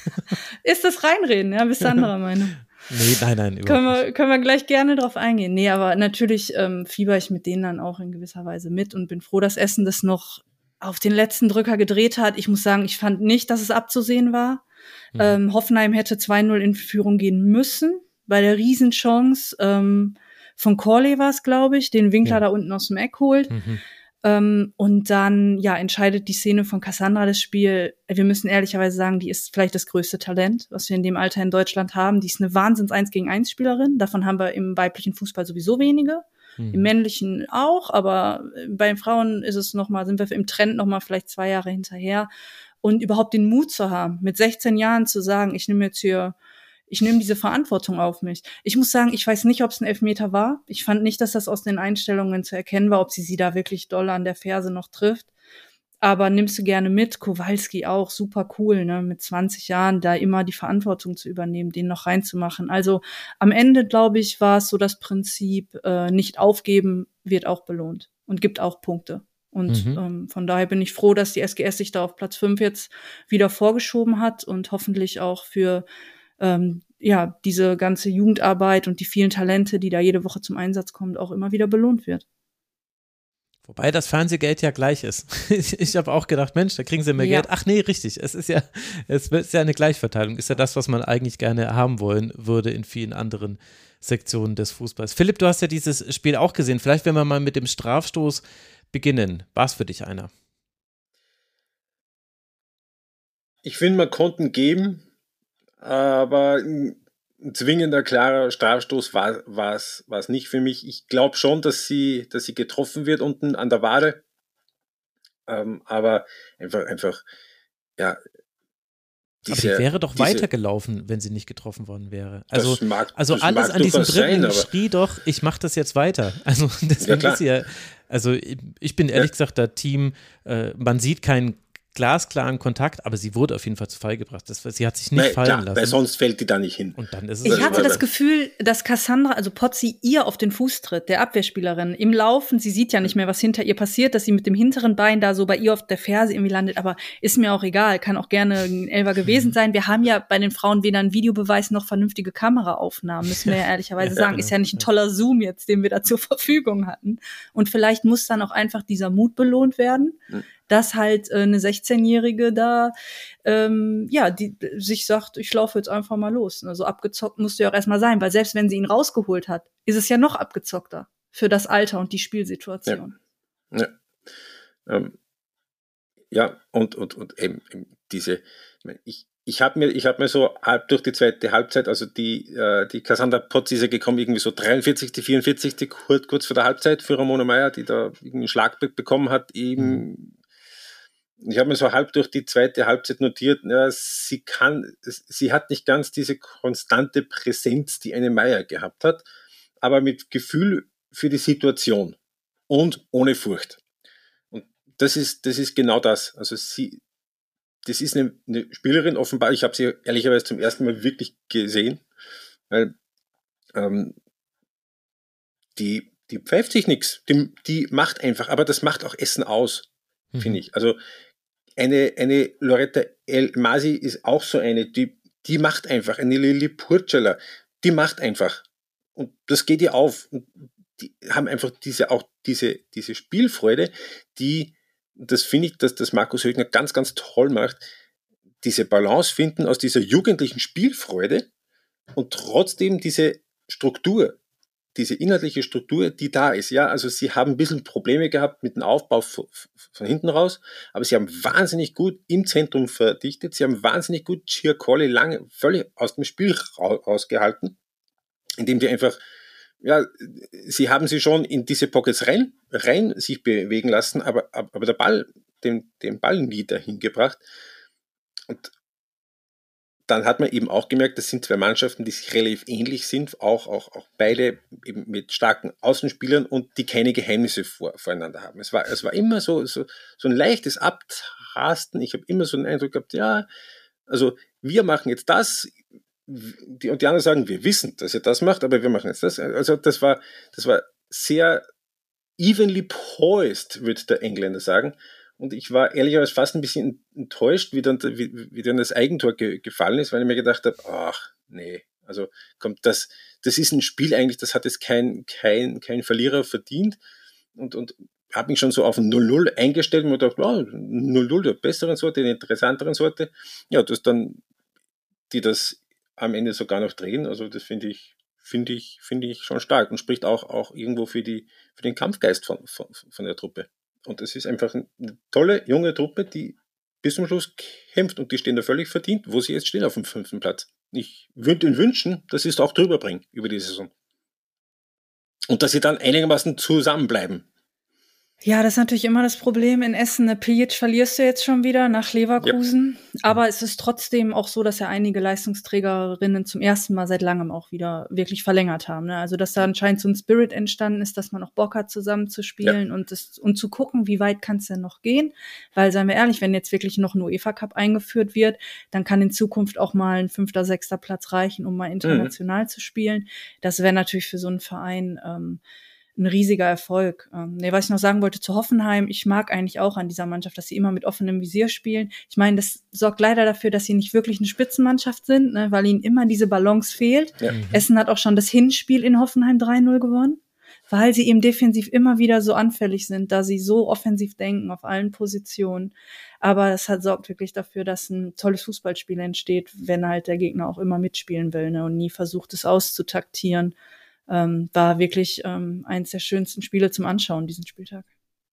Speaker 5: Ist das reinreden, ja? Bist du anderer Meinung?
Speaker 1: Nee, nein, überhaupt nicht.
Speaker 5: Können wir gleich gerne drauf eingehen. Nee, aber natürlich fieber ich mit denen dann auch in gewisser Weise mit und bin froh, dass Essen das noch auf den letzten Drücker gedreht hat. Ich muss sagen, ich fand nicht, dass es abzusehen war. Hoffenheim hätte 2:0 in Führung gehen müssen, bei der Riesenchance von Corley war es, glaube ich, den Winkler da unten aus dem Eck holt. Und dann, ja, entscheidet die Szene von Cassandra das Spiel. Wir müssen ehrlicherweise sagen, die ist vielleicht das größte Talent, was wir in dem Alter in Deutschland haben. Die ist eine Wahnsinns 1-gegen-1-Spielerin. Davon haben wir im weiblichen Fußball sowieso wenige. Im männlichen auch, aber bei den Frauen ist es sind wir im Trend noch mal vielleicht 2 Jahre hinterher. Und überhaupt den Mut zu haben, mit 16 Jahren zu sagen, ich nehme diese Verantwortung auf mich. Ich muss sagen, ich weiß nicht, ob es ein Elfmeter war. Ich fand nicht, dass das aus den Einstellungen zu erkennen war, ob sie da wirklich doll an der Ferse noch trifft. Aber nimmst du gerne mit. Kowalski auch, super cool, ne, mit 20 Jahren da immer die Verantwortung zu übernehmen, den noch reinzumachen. Also am Ende, glaube ich, war es so das Prinzip, nicht aufgeben wird auch belohnt und gibt auch Punkte. Und von daher bin ich froh, dass die SGS sich da auf Platz 5 jetzt wieder vorgeschoben hat und hoffentlich auch für diese ganze Jugendarbeit und die vielen Talente, die da jede Woche zum Einsatz kommen, auch immer wieder belohnt wird.
Speaker 1: Wobei das Fernsehgeld ja gleich ist. Ich habe auch gedacht, Mensch, da kriegen sie mehr Geld. Ach nee, richtig. Es ist ja eine Gleichverteilung. Ist ja das, was man eigentlich gerne haben wollen würde in vielen anderen Sektionen des Fußballs. Philipp, du hast ja dieses Spiel auch gesehen. Vielleicht, wenn wir mal mit dem Strafstoß beginnen. War es für dich einer?
Speaker 4: Ich finde, man konnte ihn geben, aber ein zwingender, klarer Strafstoß war es nicht für mich. Ich glaube schon, dass sie getroffen wird unten an der Wade, aber einfach, ja.
Speaker 1: Aber die wäre doch weitergelaufen, wenn sie nicht getroffen worden wäre. Also alles
Speaker 4: mag
Speaker 1: an diesem Dribbling
Speaker 4: sein,
Speaker 1: schrie doch, ich mache das jetzt weiter. Also deswegen ist sie ja, also ich bin ehrlich gesagt da Team, man sieht keinen glasklaren Kontakt, aber sie wurde auf jeden Fall zu Fall gebracht. Sie hat sich nicht fallen lassen.
Speaker 4: Weil sonst fällt die da nicht hin.
Speaker 1: Und dann ist es
Speaker 5: ich hatte das Gefühl, dass Cassandra, also Pozzi, ihr auf den Fuß tritt, der Abwehrspielerin, im Laufen. Sie sieht ja nicht mehr, was hinter ihr passiert, dass sie mit dem hinteren Bein da so bei ihr auf der Ferse irgendwie landet. Aber ist mir auch egal, kann auch gerne ein Elfer gewesen sein. Wir haben ja bei den Frauen weder einen Videobeweis noch vernünftige Kameraaufnahmen, müssen wir ja ehrlicherweise sagen. Ist ja nicht ein toller Zoom jetzt, den wir da zur Verfügung hatten. Und vielleicht muss dann auch einfach dieser Mut belohnt werden, dass halt eine 16-Jährige da, die sich sagt, ich laufe jetzt einfach mal los. Also abgezockt musste ja auch erstmal sein, weil selbst wenn sie ihn rausgeholt hat, ist es ja noch abgezockter für das Alter und die Spielsituation.
Speaker 4: Und eben diese, ich habe mir so halb durch die zweite Halbzeit, also die Cassandra Pozzi ist ja gekommen, irgendwie so 43., 44., kurz vor der Halbzeit für Ramona Meyer, die da irgendwie einen Schlag bekommen hat, eben. Ich habe mir so halb durch die zweite Halbzeit notiert, sie hat nicht ganz diese konstante Präsenz, die eine Meyer gehabt hat, aber mit Gefühl für die Situation und ohne Furcht. Und das ist genau das. Also das ist eine Spielerin offenbar, ich habe sie ehrlicherweise zum ersten Mal wirklich gesehen, weil die pfeift sich nichts, die macht einfach, aber das macht auch Essen aus, finde ich. Also eine Loretta El Masi ist auch so eine, die macht einfach, eine Lili Purcella, die macht einfach. Und das geht ihr auf. Und die haben einfach diese Spielfreude, das finde ich, dass das Markus Högner ganz, ganz toll macht, diese Balance finden aus dieser jugendlichen Spielfreude und trotzdem diese Struktur, diese inhaltliche Struktur, die da ist. Ja, also sie haben ein bisschen Probleme gehabt mit dem Aufbau von hinten raus, aber sie haben wahnsinnig gut im Zentrum verdichtet, sie haben wahnsinnig gut Giacolli lange völlig aus dem Spiel rausgehalten, indem die einfach, sie haben sie schon in diese Pockets rein sich bewegen lassen, aber der Ball, den Ball nie dahin gebracht. Und dann hat man eben auch gemerkt, das sind zwei Mannschaften, die sich relativ ähnlich sind, auch beide eben mit starken Außenspielern und die keine Geheimnisse voreinander haben. Es war immer so ein leichtes Abtasten. Ich habe immer so einen Eindruck gehabt, also wir machen jetzt das, und die anderen sagen, wir wissen, dass ihr das macht, aber wir machen jetzt das. Also das war sehr evenly poised, würde der Engländer sagen. Und ich war ehrlicherweise fast ein bisschen enttäuscht, wie dann das Eigentor gefallen ist, weil ich mir gedacht habe, ach nee, also kommt das ist ein Spiel eigentlich, das hat jetzt kein Verlierer verdient und habe mich schon so auf ein 0-0 eingestellt und mir gedacht, 0-0 der besseren Sorte, der interessanteren Sorte. Ja, dass dann die das am Ende sogar noch drehen, also das finde ich schon stark und spricht auch irgendwo für den Kampfgeist von der Truppe. Und es ist einfach eine tolle, junge Truppe, die bis zum Schluss kämpft und die stehen da völlig verdient, wo sie jetzt stehen auf dem 5. Platz. Ich würde ihnen wünschen, dass sie es auch drüber bringen über die Saison. Und dass sie dann einigermaßen zusammenbleiben.
Speaker 5: Ja, das ist natürlich immer das Problem in Essen. Pijic verlierst du jetzt schon wieder nach Leverkusen. Ja. Aber es ist trotzdem auch so, dass ja einige Leistungsträgerinnen zum ersten Mal seit langem auch wieder wirklich verlängert haben. Ne? Also, dass da anscheinend so ein Spirit entstanden ist, dass man auch Bock hat, zusammen zu spielen und zu gucken, wie weit kann es denn noch gehen. Weil, seien wir ehrlich, wenn jetzt wirklich noch ein UEFA-Cup eingeführt wird, dann kann in Zukunft auch mal ein 5., 6. Platz reichen, um mal international zu spielen. Das wäre natürlich für so einen Verein ein riesiger Erfolg. Was ich noch sagen wollte zu Hoffenheim, ich mag eigentlich auch an dieser Mannschaft, dass sie immer mit offenem Visier spielen. Ich meine, das sorgt leider dafür, dass sie nicht wirklich eine Spitzenmannschaft sind, ne, weil ihnen immer diese Balance fehlt. Ja. Essen hat auch schon das Hinspiel in Hoffenheim 3-0 gewonnen, weil sie eben defensiv immer wieder so anfällig sind, da sie so offensiv denken auf allen Positionen. Aber es sorgt wirklich dafür, dass ein tolles Fußballspiel entsteht, wenn halt der Gegner auch immer mitspielen will, ne, und nie versucht, es auszutaktieren. War wirklich eins der schönsten Spiele zum Anschauen diesen Spieltag.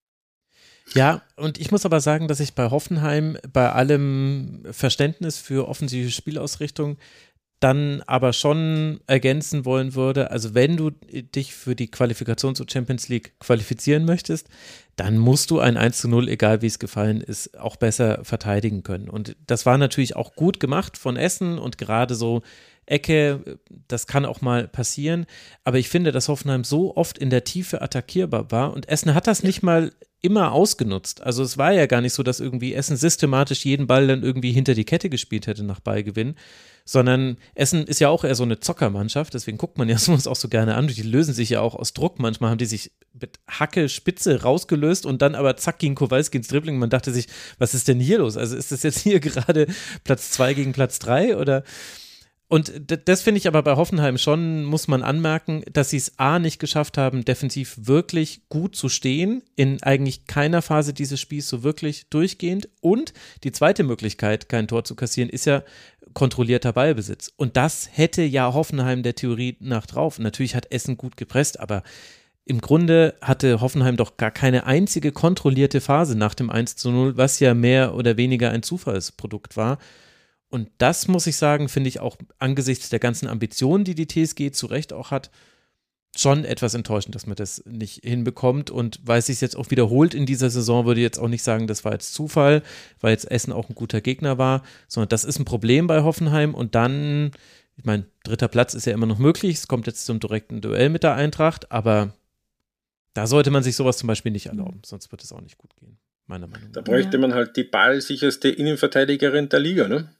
Speaker 1: Ja, und ich muss aber sagen, dass ich bei Hoffenheim bei allem Verständnis für offensive Spielausrichtung dann aber schon ergänzen wollen würde, also wenn du dich für die Qualifikation zur Champions League qualifizieren möchtest, dann musst du ein 1:0, egal wie es gefallen ist, auch besser verteidigen können. Und das war natürlich auch gut gemacht von Essen und gerade so Ecke, das kann auch mal passieren, aber ich finde, dass Hoffenheim so oft in der Tiefe attackierbar war und Essen hat das nicht mal immer ausgenutzt. Also es war ja gar nicht so, dass irgendwie Essen systematisch jeden Ball dann irgendwie hinter die Kette gespielt hätte nach Ballgewinn, sondern Essen ist ja auch eher so eine Zockermannschaft, deswegen guckt man ja sowas auch so gerne an, die lösen sich ja auch aus Druck, manchmal haben die sich mit Hacke, Spitze rausgelöst und dann aber zack gegen Kowalski ins Dribbling, man dachte sich, was ist denn hier los? Also ist das jetzt hier gerade Platz 2 gegen Platz 3 oder? Und das finde ich aber bei Hoffenheim schon, muss man anmerken, dass sie es A nicht geschafft haben, defensiv wirklich gut zu stehen, in eigentlich keiner Phase dieses Spiels so wirklich durchgehend. Und die zweite Möglichkeit, kein Tor zu kassieren, ist ja kontrollierter Ballbesitz. Und das hätte ja Hoffenheim der Theorie nach drauf. Natürlich hat Essen gut gepresst, aber im Grunde hatte Hoffenheim doch gar keine einzige kontrollierte Phase nach dem 1:0, was ja mehr oder weniger ein Zufallsprodukt war. Und das, muss ich sagen, finde ich auch angesichts der ganzen Ambitionen, die die TSG zu Recht auch hat, schon etwas enttäuschend, dass man das nicht hinbekommt. Und weil es sich jetzt auch wiederholt in dieser Saison, würde ich jetzt auch nicht sagen, das war jetzt Zufall, weil jetzt Essen auch ein guter Gegner war, sondern das ist ein Problem bei Hoffenheim. Und dann, ich meine, 3. Platz ist ja immer noch möglich, es kommt jetzt zum direkten Duell mit der Eintracht, aber da sollte man sich sowas zum Beispiel nicht erlauben, sonst wird es auch nicht gut gehen, meiner Meinung nach.
Speaker 4: Da bräuchte man halt die ballsicherste Innenverteidigerin der Liga, ne?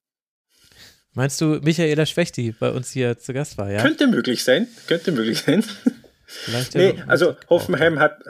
Speaker 1: Meinst du, Michaela Schwäch, die bei uns hier zu Gast war, ja?
Speaker 4: Könnte möglich sein. Nee, also Hoffenheim hat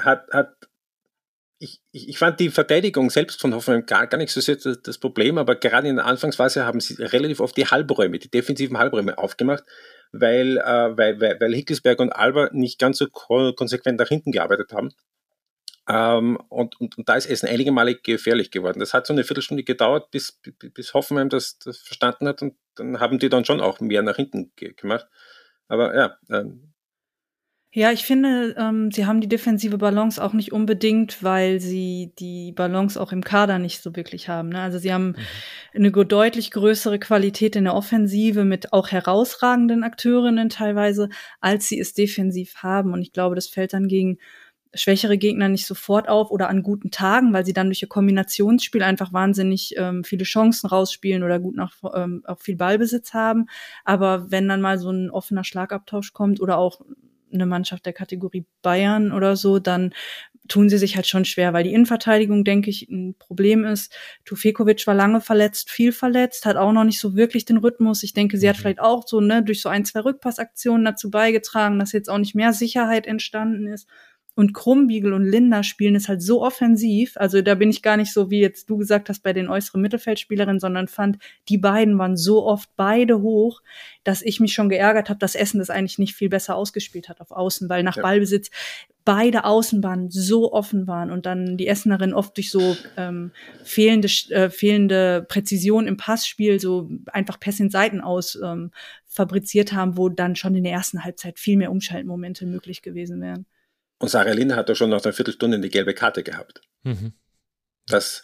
Speaker 4: ich fand die Verteidigung selbst von Hoffenheim gar nicht so sehr das Problem, aber gerade in der Anfangsphase haben sie relativ oft die defensiven Halbräume aufgemacht, weil Hickelsberg und Alba nicht ganz so konsequent nach hinten gearbeitet haben. Und da ist Essen einige Male gefährlich geworden. Das hat so eine Viertelstunde gedauert, bis Hoffenheim das verstanden hat und dann haben die dann schon auch mehr nach hinten gemacht. Aber ja.
Speaker 5: Ja, ich finde, sie haben die defensive Balance auch nicht unbedingt, weil sie die Balance auch im Kader nicht so wirklich haben, ne? Also sie haben eine deutlich größere Qualität in der Offensive mit auch herausragenden Akteurinnen teilweise, als sie es defensiv haben. Und ich glaube, das fällt dann gegen schwächere Gegner nicht sofort auf oder an guten Tagen, weil sie dann durch ihr Kombinationsspiel einfach wahnsinnig viele Chancen rausspielen oder gut auch viel Ballbesitz haben. Aber wenn dann mal so ein offener Schlagabtausch kommt oder auch eine Mannschaft der Kategorie Bayern oder so, dann tun sie sich halt schon schwer, weil die Innenverteidigung, denke ich, ein Problem ist. Tufekovic war lange verletzt, viel verletzt, hat auch noch nicht so wirklich den Rhythmus. Ich denke, sie hat vielleicht auch so, durch so 1, 2 Rückpassaktionen dazu beigetragen, dass jetzt auch nicht mehr Sicherheit entstanden ist. Und Krumbiegel und Linda spielen es halt so offensiv, also da bin ich gar nicht so, wie jetzt du gesagt hast, bei den äußeren Mittelfeldspielerinnen, sondern fand, die beiden waren so oft beide hoch, dass ich mich schon geärgert habe, dass Essen das eigentlich nicht viel besser ausgespielt hat auf Außen, weil nach Ballbesitz beide Außenbahnen so offen waren und dann die Essenerinnen oft durch so fehlende Präzision im Passspiel so einfach Pässe in Seiten aus fabriziert haben, wo dann schon in der ersten Halbzeit viel mehr Umschaltmomente möglich gewesen wären.
Speaker 4: Und Sarah Linde hat doch schon nach einer Viertelstunde eine gelbe Karte gehabt. Mhm. Das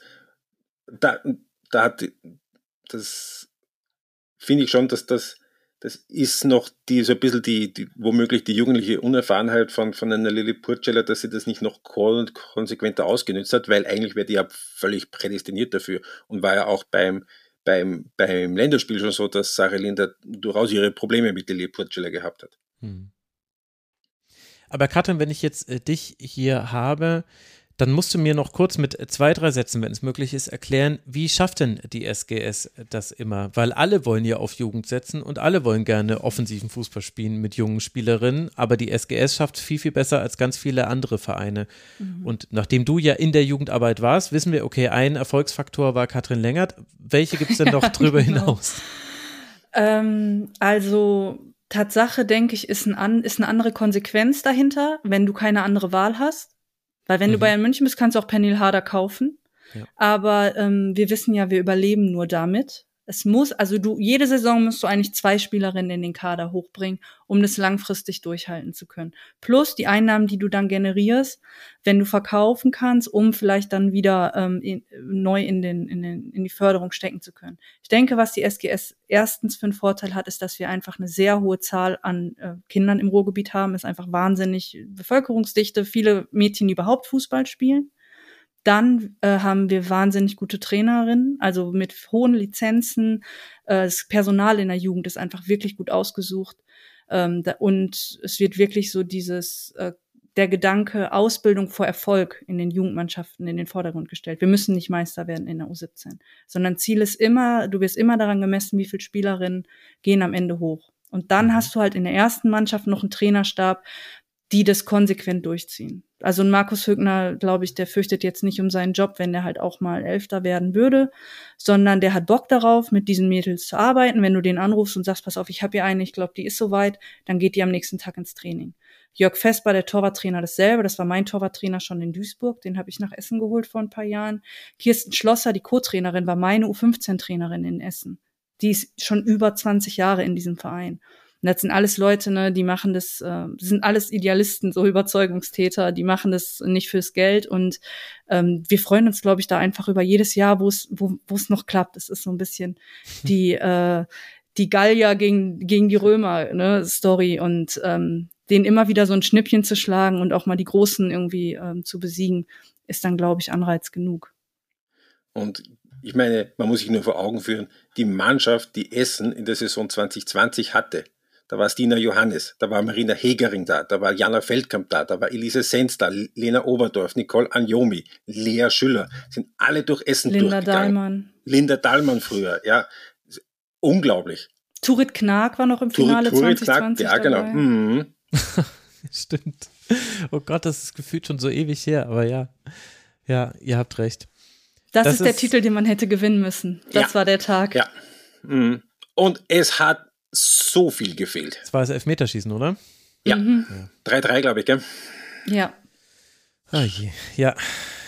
Speaker 4: finde ich schon, dass das ist noch so ein bisschen die womöglich die jugendliche Unerfahrenheit von einer Lilly Purcell, dass sie das nicht noch konsequenter ausgenutzt hat, weil eigentlich wäre die ja völlig prädestiniert dafür und war ja auch beim Länderspiel schon so, dass Sarah Linde durchaus ihre Probleme mit Lilly Purcell gehabt hat.
Speaker 1: Aber Katrin, wenn ich jetzt dich hier habe, Dann musst du mir noch kurz mit 2, 3 Sätzen, wenn es möglich ist, erklären, wie schafft denn die SGS das immer? Weil alle wollen ja auf Jugend setzen und alle wollen gerne offensiven Fußball spielen mit jungen Spielerinnen, aber die SGS schafft es viel, viel besser als ganz viele andere Vereine. Und nachdem du ja in der Jugendarbeit warst, wissen wir, okay, ein Erfolgsfaktor war Katrin Lengert. Welche gibt es denn noch drüber hinaus?
Speaker 5: Also Tatsache, denke ich, ist eine andere Konsequenz dahinter, wenn du keine andere Wahl hast. Weil wenn du Bayern München bist, kannst du auch Pernille Harder kaufen. Ja. Aber wir wissen ja, wir überleben nur damit. Jede Saison musst du eigentlich 2 Spielerinnen in den Kader hochbringen, um das langfristig durchhalten zu können. Plus die Einnahmen, die du dann generierst, wenn du verkaufen kannst, um vielleicht dann wieder neu in die Förderung stecken zu können. Ich denke, was die SGS erstens für einen Vorteil hat, ist, dass wir einfach eine sehr hohe Zahl an Kindern im Ruhrgebiet haben. Ist einfach wahnsinnig Bevölkerungsdichte, viele Mädchen, die überhaupt Fußball spielen. Dann haben wir wahnsinnig gute Trainerinnen, also mit hohen Lizenzen. Das Personal in der Jugend ist einfach wirklich gut ausgesucht. Und es wird wirklich so der Gedanke Ausbildung vor Erfolg in den Jugendmannschaften in den Vordergrund gestellt. Wir müssen nicht Meister werden in der U17, sondern Ziel ist immer, du wirst immer daran gemessen, wie viele Spielerinnen gehen am Ende hoch. Und dann hast du halt in der ersten Mannschaft noch einen Trainerstab, die das konsequent durchziehen. Also ein Markus Högner, glaube ich, der fürchtet jetzt nicht um seinen Job, wenn der halt auch mal Elfter werden würde, sondern der hat Bock darauf, mit diesen Mädels zu arbeiten. Wenn du den anrufst und sagst, pass auf, ich habe hier eine, ich glaube, die ist soweit, dann geht die am nächsten Tag ins Training. Jörg Vesper, der Torwarttrainer, dasselbe. Das war mein Torwarttrainer schon in Duisburg. Den habe ich nach Essen geholt vor ein paar Jahren. Kirsten Schlosser, die Co-Trainerin, war meine U15-Trainerin in Essen. Die ist schon über 20 Jahre in diesem Verein. Und das sind alles Leute, ne, die machen das, sind alles Idealisten, so Überzeugungstäter, die machen das nicht fürs Geld. Und wir freuen uns, glaube ich, da einfach über jedes Jahr, wo es noch klappt. Es ist so ein bisschen die Gallier gegen die Römer, ne, Story. Und denen immer wieder so ein Schnippchen zu schlagen und auch mal die Großen irgendwie zu besiegen, ist dann, glaube ich, Anreiz genug.
Speaker 4: Und ich meine, man muss sich nur vor Augen führen, die Mannschaft, die Essen in der Saison 2020 hatte, da war Stina Johannes, da war Marina Hegering da war Jana Feldkamp da war Elise Senz da, Lena Oberdorf, Nicole Anjomi, Lea Schüller, sind alle durch Essen durchgegangen. Linda Dahlmann früher, ja, unglaublich.
Speaker 5: Turit Knag war noch im Finale 2020
Speaker 4: ja, genau.
Speaker 5: dabei.
Speaker 1: Stimmt. Oh Gott, das ist gefühlt schon so ewig her, aber ja, ihr habt recht.
Speaker 5: Das ist der Titel, den man hätte gewinnen müssen. Das war der Tag.
Speaker 4: Ja. Und es hat so viel gefehlt.
Speaker 1: Das war das Elfmeterschießen, oder?
Speaker 4: Ja. 3-3, glaube ich, gell?
Speaker 5: Ja.
Speaker 1: Oh je. Ja.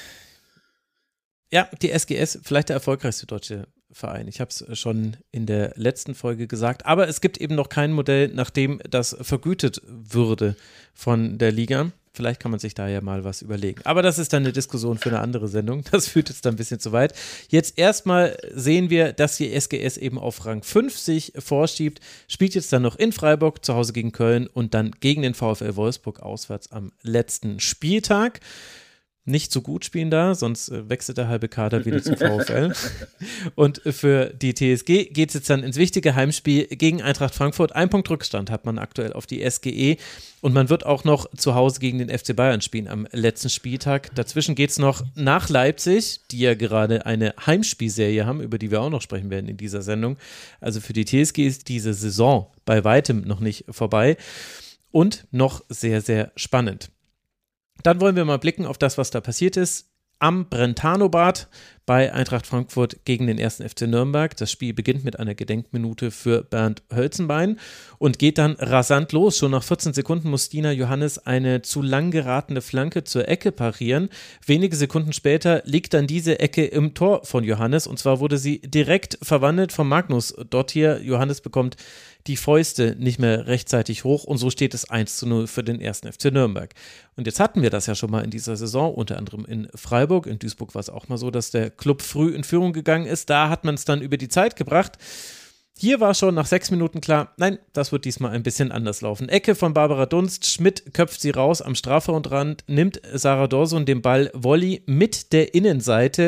Speaker 1: Ja, die SGS, vielleicht der erfolgreichste deutsche Verein. Ich habe es schon in der letzten Folge gesagt, aber es gibt eben noch kein Modell, nach dem das vergütet würde von der Liga. Vielleicht kann man sich da ja mal was überlegen. Aber das ist dann eine Diskussion für eine andere Sendung. Das führt jetzt dann ein bisschen zu weit. Jetzt erstmal sehen wir, dass die SGS eben auf Rang 5 sich vorschiebt. Spielt jetzt dann noch in Freiburg, zu Hause gegen Köln und dann gegen den VfL Wolfsburg auswärts am letzten Spieltag. Nicht so gut spielen da, sonst wechselt der halbe Kader wieder zum VfL. Und für die TSG geht es jetzt dann ins wichtige Heimspiel gegen Eintracht Frankfurt. 1 Punkt Rückstand hat man aktuell auf die SGE und man wird auch noch zu Hause gegen den FC Bayern spielen am letzten Spieltag. Dazwischen geht es noch nach Leipzig, die ja gerade eine Heimspielserie haben, über die wir auch noch sprechen werden in dieser Sendung. Also für die TSG ist diese Saison bei weitem noch nicht vorbei und noch sehr, sehr spannend. Dann wollen wir mal blicken auf das, was da passiert ist. Am Brentano-Bad bei Eintracht Frankfurt gegen den 1. FC Nürnberg. Das Spiel beginnt mit einer Gedenkminute für Bernd Hölzenbein und geht dann rasant los. Schon nach 14 Sekunden muss Stina Johannes eine zu lang geratene Flanke zur Ecke parieren. Wenige Sekunden später liegt dann diese Ecke im Tor von Johannes und zwar wurde sie direkt verwandelt von Magnus Dottir. Johannes bekommt die Fäuste nicht mehr rechtzeitig hoch und so steht es 1:0 für den 1. FC Nürnberg. Und jetzt hatten wir das ja schon mal in dieser Saison, unter anderem in Freiburg. In Duisburg war es auch mal so, dass der Club früh in Führung gegangen ist. Da hat man es dann über die Zeit gebracht. Hier war schon nach 6 Minuten klar, nein, das wird diesmal ein bisschen anders laufen. Ecke von Barbara Dunst, Schmidt köpft sie raus am Strafraumrand, nimmt Sarah Dorsun den Ball Volley mit der Innenseite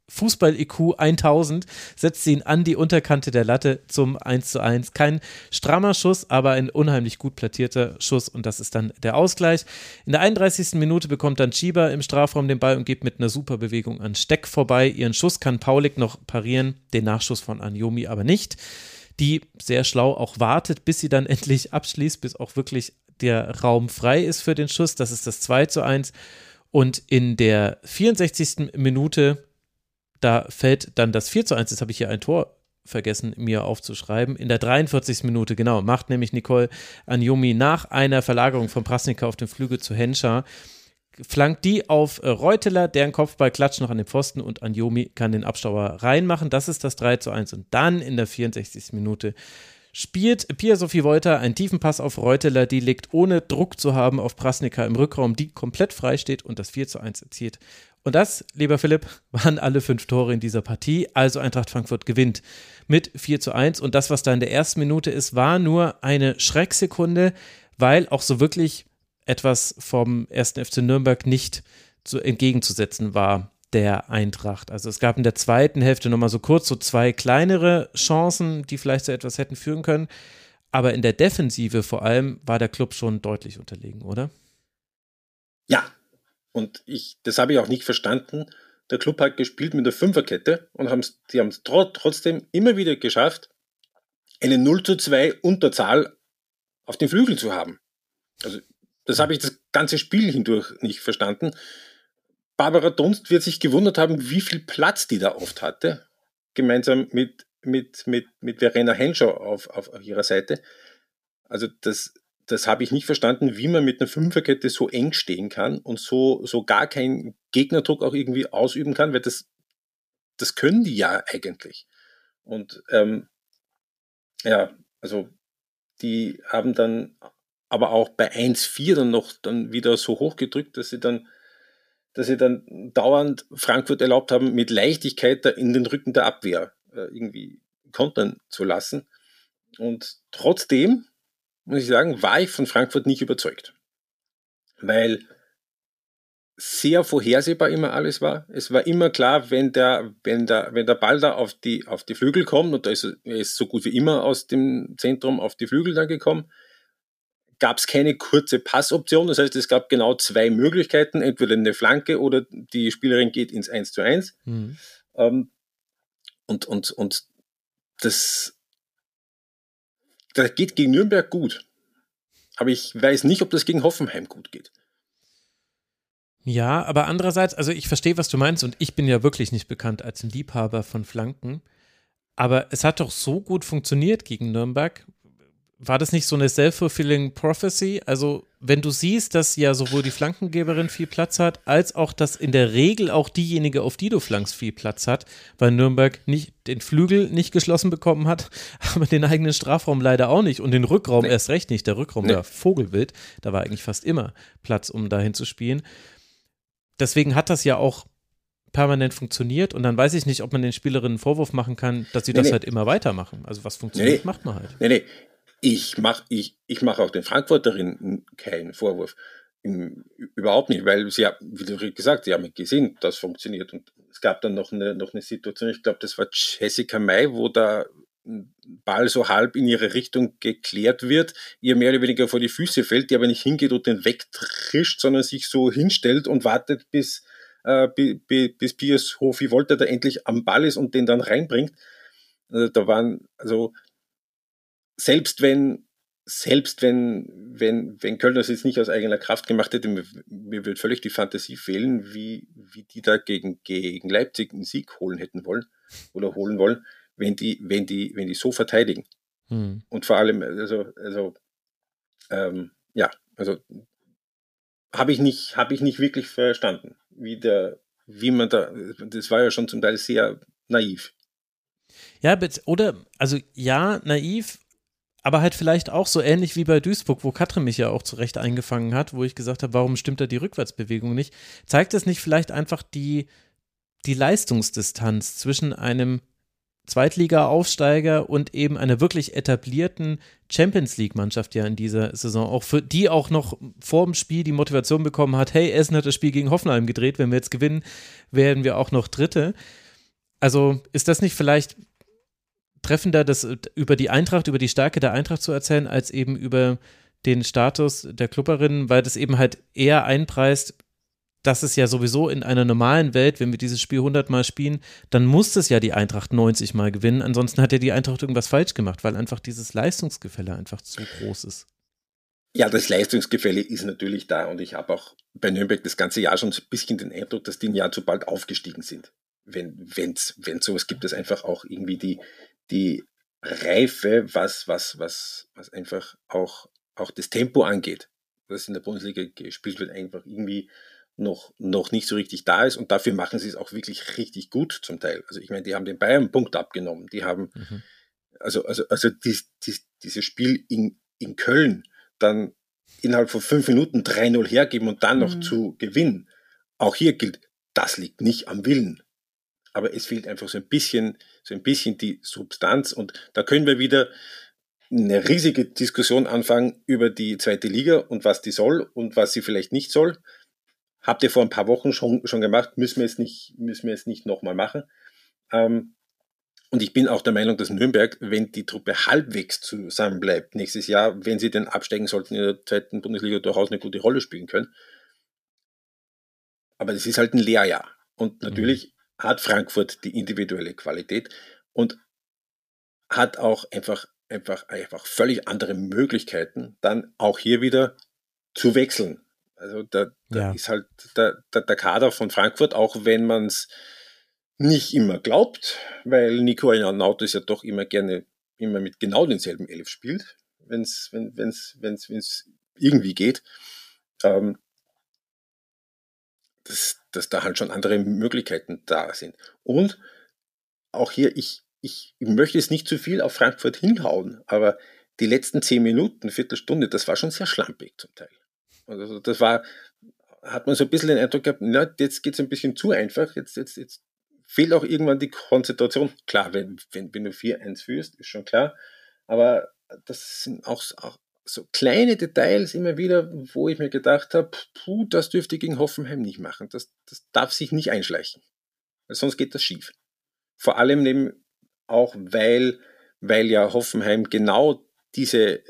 Speaker 1: Fußball-IQ 1000, setzt sie ihn an die Unterkante der Latte zum 1:1. Kein strammer Schuss, aber ein unheimlich gut platzierter Schuss und das ist dann der Ausgleich. In der 31. Minute bekommt dann Chiba im Strafraum den Ball und geht mit einer super Bewegung an Steck vorbei. Ihren Schuss kann Paulik noch parieren, den Nachschuss von Anjomi aber nicht, die sehr schlau auch wartet, bis sie dann endlich abschließt, bis auch wirklich der Raum frei ist für den Schuss. Das ist das 2:1 und in der 64. Minute da fällt dann das 4:1, jetzt habe ich hier ein Tor vergessen, mir aufzuschreiben. In der 43. Minute, genau, macht nämlich Nicole Anjomi nach einer Verlagerung von Prasnica auf den Flügel zu Henscher, flankt die auf Reuteler, deren Kopfball klatscht noch an den Pfosten und Anjomi kann den Abstauber reinmachen. Das ist das 3:1. Und dann in der 64. Minute spielt Pia-Sophie Wolter einen tiefen Pass auf Reuteler, die legt ohne Druck zu haben auf Prasnica im Rückraum, die komplett frei steht und das 4:1 erzielt. Und das, lieber Philipp, waren alle 5 Tore in dieser Partie. Also Eintracht Frankfurt gewinnt mit 4:1. Und das, was da in der ersten Minute ist, war nur eine Schrecksekunde, weil auch so wirklich etwas vom 1. FC Nürnberg nicht entgegenzusetzen war der Eintracht. Also es gab in der zweiten Hälfte nochmal so kurz so 2 kleinere Chancen, die vielleicht zu etwas hätten führen können. Aber in der Defensive vor allem war der Club schon deutlich unterlegen, oder?
Speaker 4: Ja. Und das habe ich auch nicht verstanden. Der Club hat gespielt mit der Fünferkette und sie haben es trotzdem immer wieder geschafft, eine 0:2 Unterzahl auf den Flügel zu haben. Also das habe ich das ganze Spiel hindurch nicht verstanden. Barbara Dunst wird sich gewundert haben, wie viel Platz die da oft hatte, gemeinsam mit Verena Henscher auf ihrer Seite. Also das habe ich nicht verstanden, wie man mit einer Fünferkette so eng stehen kann und so gar keinen Gegnerdruck auch irgendwie ausüben kann, weil das können die ja eigentlich. Und also die haben dann aber auch bei 1:4 dann wieder so hochgedrückt, dass sie dann dauernd Frankfurt erlaubt haben, mit Leichtigkeit da in den Rücken der Abwehr irgendwie kontern zu lassen. Und trotzdem muss ich sagen, war ich von Frankfurt nicht überzeugt. Weil sehr vorhersehbar immer alles war. Es war immer klar, wenn der Ball da auf die Flügel kommt, und er ist so gut wie immer aus dem Zentrum auf die Flügel dann gekommen, gab es keine kurze Passoption. Das heißt, es gab genau 2 Möglichkeiten, entweder eine Flanke oder die Spielerin geht ins 1:1. Mhm. Und das geht gegen Nürnberg gut. Aber ich weiß nicht, ob das gegen Hoffenheim gut geht.
Speaker 1: Ja, aber andererseits, also ich verstehe, was du meinst und ich bin ja wirklich nicht bekannt als ein Liebhaber von Flanken. Aber es hat doch so gut funktioniert gegen Nürnberg. War das nicht so eine self-fulfilling prophecy? Also wenn du siehst, dass ja sowohl die Flankengeberin viel Platz hat, als auch, dass in der Regel auch diejenige, auf die du flankst, viel Platz hat, weil Nürnberg nicht den Flügel nicht geschlossen bekommen hat, aber den eigenen Strafraum leider auch nicht und den Rückraum erst recht nicht. Der Rückraum war vogelwild, da war eigentlich fast immer Platz, um dahin zu spielen. Deswegen hat das ja auch permanent funktioniert und dann weiß ich nicht, ob man den Spielerinnen einen Vorwurf machen kann, dass sie das halt immer weitermachen. Also was funktioniert, macht man halt.
Speaker 4: Nee. Ich mach auch den Frankfurterinnen keinen Vorwurf. Überhaupt nicht, weil sie ja, wie du gesagt, sie haben gesehen, das funktioniert. Und es gab dann noch eine Situation, ich glaube, das war Jessica May, wo der Ball so halb in ihre Richtung geklärt wird, ihr mehr oder weniger vor die Füße fällt, die aber nicht hingeht und den wegtrischt, sondern sich so hinstellt und wartet, bis Pia-Sophie Wolter da endlich am Ball ist und den dann reinbringt. Also da waren, also selbst wenn Köln das jetzt nicht aus eigener Kraft gemacht hätte, mir würde völlig die Fantasie fehlen, wie die da gegen Leipzig einen Sieg holen wollen, wenn die so verteidigen. Und vor allem, habe ich nicht wirklich verstanden, wie man da, das war ja schon zum Teil sehr naiv.
Speaker 1: Ja, naiv, aber halt vielleicht auch so ähnlich wie bei Duisburg, wo Katrin mich ja auch zurecht eingefangen hat, wo ich gesagt habe, warum stimmt da die Rückwärtsbewegung nicht? Zeigt es nicht vielleicht einfach die Leistungsdistanz zwischen einem Zweitliga-Aufsteiger und eben einer wirklich etablierten Champions-League-Mannschaft ja in dieser Saison, auch für die auch noch vor dem Spiel die Motivation bekommen hat, hey, Essen hat das Spiel gegen Hoffenheim gedreht, wenn wir jetzt gewinnen, werden wir auch noch Dritte. Also ist das nicht vielleicht treffender, das über die Eintracht, über die Stärke der Eintracht zu erzählen, als eben über den Status der Klubberinnen, weil das eben halt eher einpreist, dass es ja sowieso in einer normalen Welt, wenn wir dieses Spiel 100 Mal spielen, dann muss es ja die Eintracht 90 Mal gewinnen, ansonsten hat ja die Eintracht irgendwas falsch gemacht, weil einfach dieses Leistungsgefälle einfach zu groß ist.
Speaker 4: Ja, das Leistungsgefälle ist natürlich da und ich habe auch bei Nürnberg das ganze Jahr schon so ein bisschen den Eindruck, dass die ein Jahr zu bald aufgestiegen sind. Wenn sowas gibt, es einfach auch irgendwie die Reife, was einfach auch das Tempo angeht, was in der Bundesliga gespielt wird, einfach irgendwie noch nicht so richtig da ist und dafür machen sie es auch wirklich richtig gut zum Teil. Also ich meine, die haben den Bayern einen Punkt abgenommen, die haben also dieses Spiel in Köln dann innerhalb von 5 Minuten 3-0 hergeben und dann noch zu gewinnen. Auch hier gilt, das liegt nicht am Willen. Aber es fehlt einfach so ein bisschen die Substanz und da können wir wieder eine riesige Diskussion anfangen über die zweite Liga und was die soll und was sie vielleicht nicht soll. Habt ihr vor ein paar Wochen schon gemacht, müssen wir es nicht nochmal machen. Und ich bin auch der Meinung, dass Nürnberg, wenn die Truppe halbwegs zusammen bleibt nächstes Jahr, wenn sie denn absteigen sollten in der zweiten Bundesliga, durchaus eine gute Rolle spielen können. Aber das ist halt ein Lehrjahr. Und natürlich hat Frankfurt die individuelle Qualität und hat auch einfach völlig andere Möglichkeiten, dann auch hier wieder zu wechseln. Also da ist halt der Kader von Frankfurt, auch wenn man es nicht immer glaubt, weil Nico Nautis ja doch immer mit genau denselben 11 spielt, wenn es irgendwie geht, dass da halt schon andere Möglichkeiten da sind. Und auch hier, ich möchte jetzt nicht zu viel auf Frankfurt hinhauen, aber die letzten 10 Minuten, Viertelstunde, das war schon sehr schlampig zum Teil. Also das hat man so ein bisschen den Eindruck gehabt, na, jetzt geht es ein bisschen zu einfach, jetzt fehlt auch irgendwann die Konzentration. Klar, wenn du 4-1 führst, ist schon klar, aber das sind auch so kleine Details immer wieder, wo ich mir gedacht habe, das dürfte gegen Hoffenheim nicht machen, das darf sich nicht einschleichen, weil sonst geht das schief. Vor allem eben auch, weil ja Hoffenheim genau dieses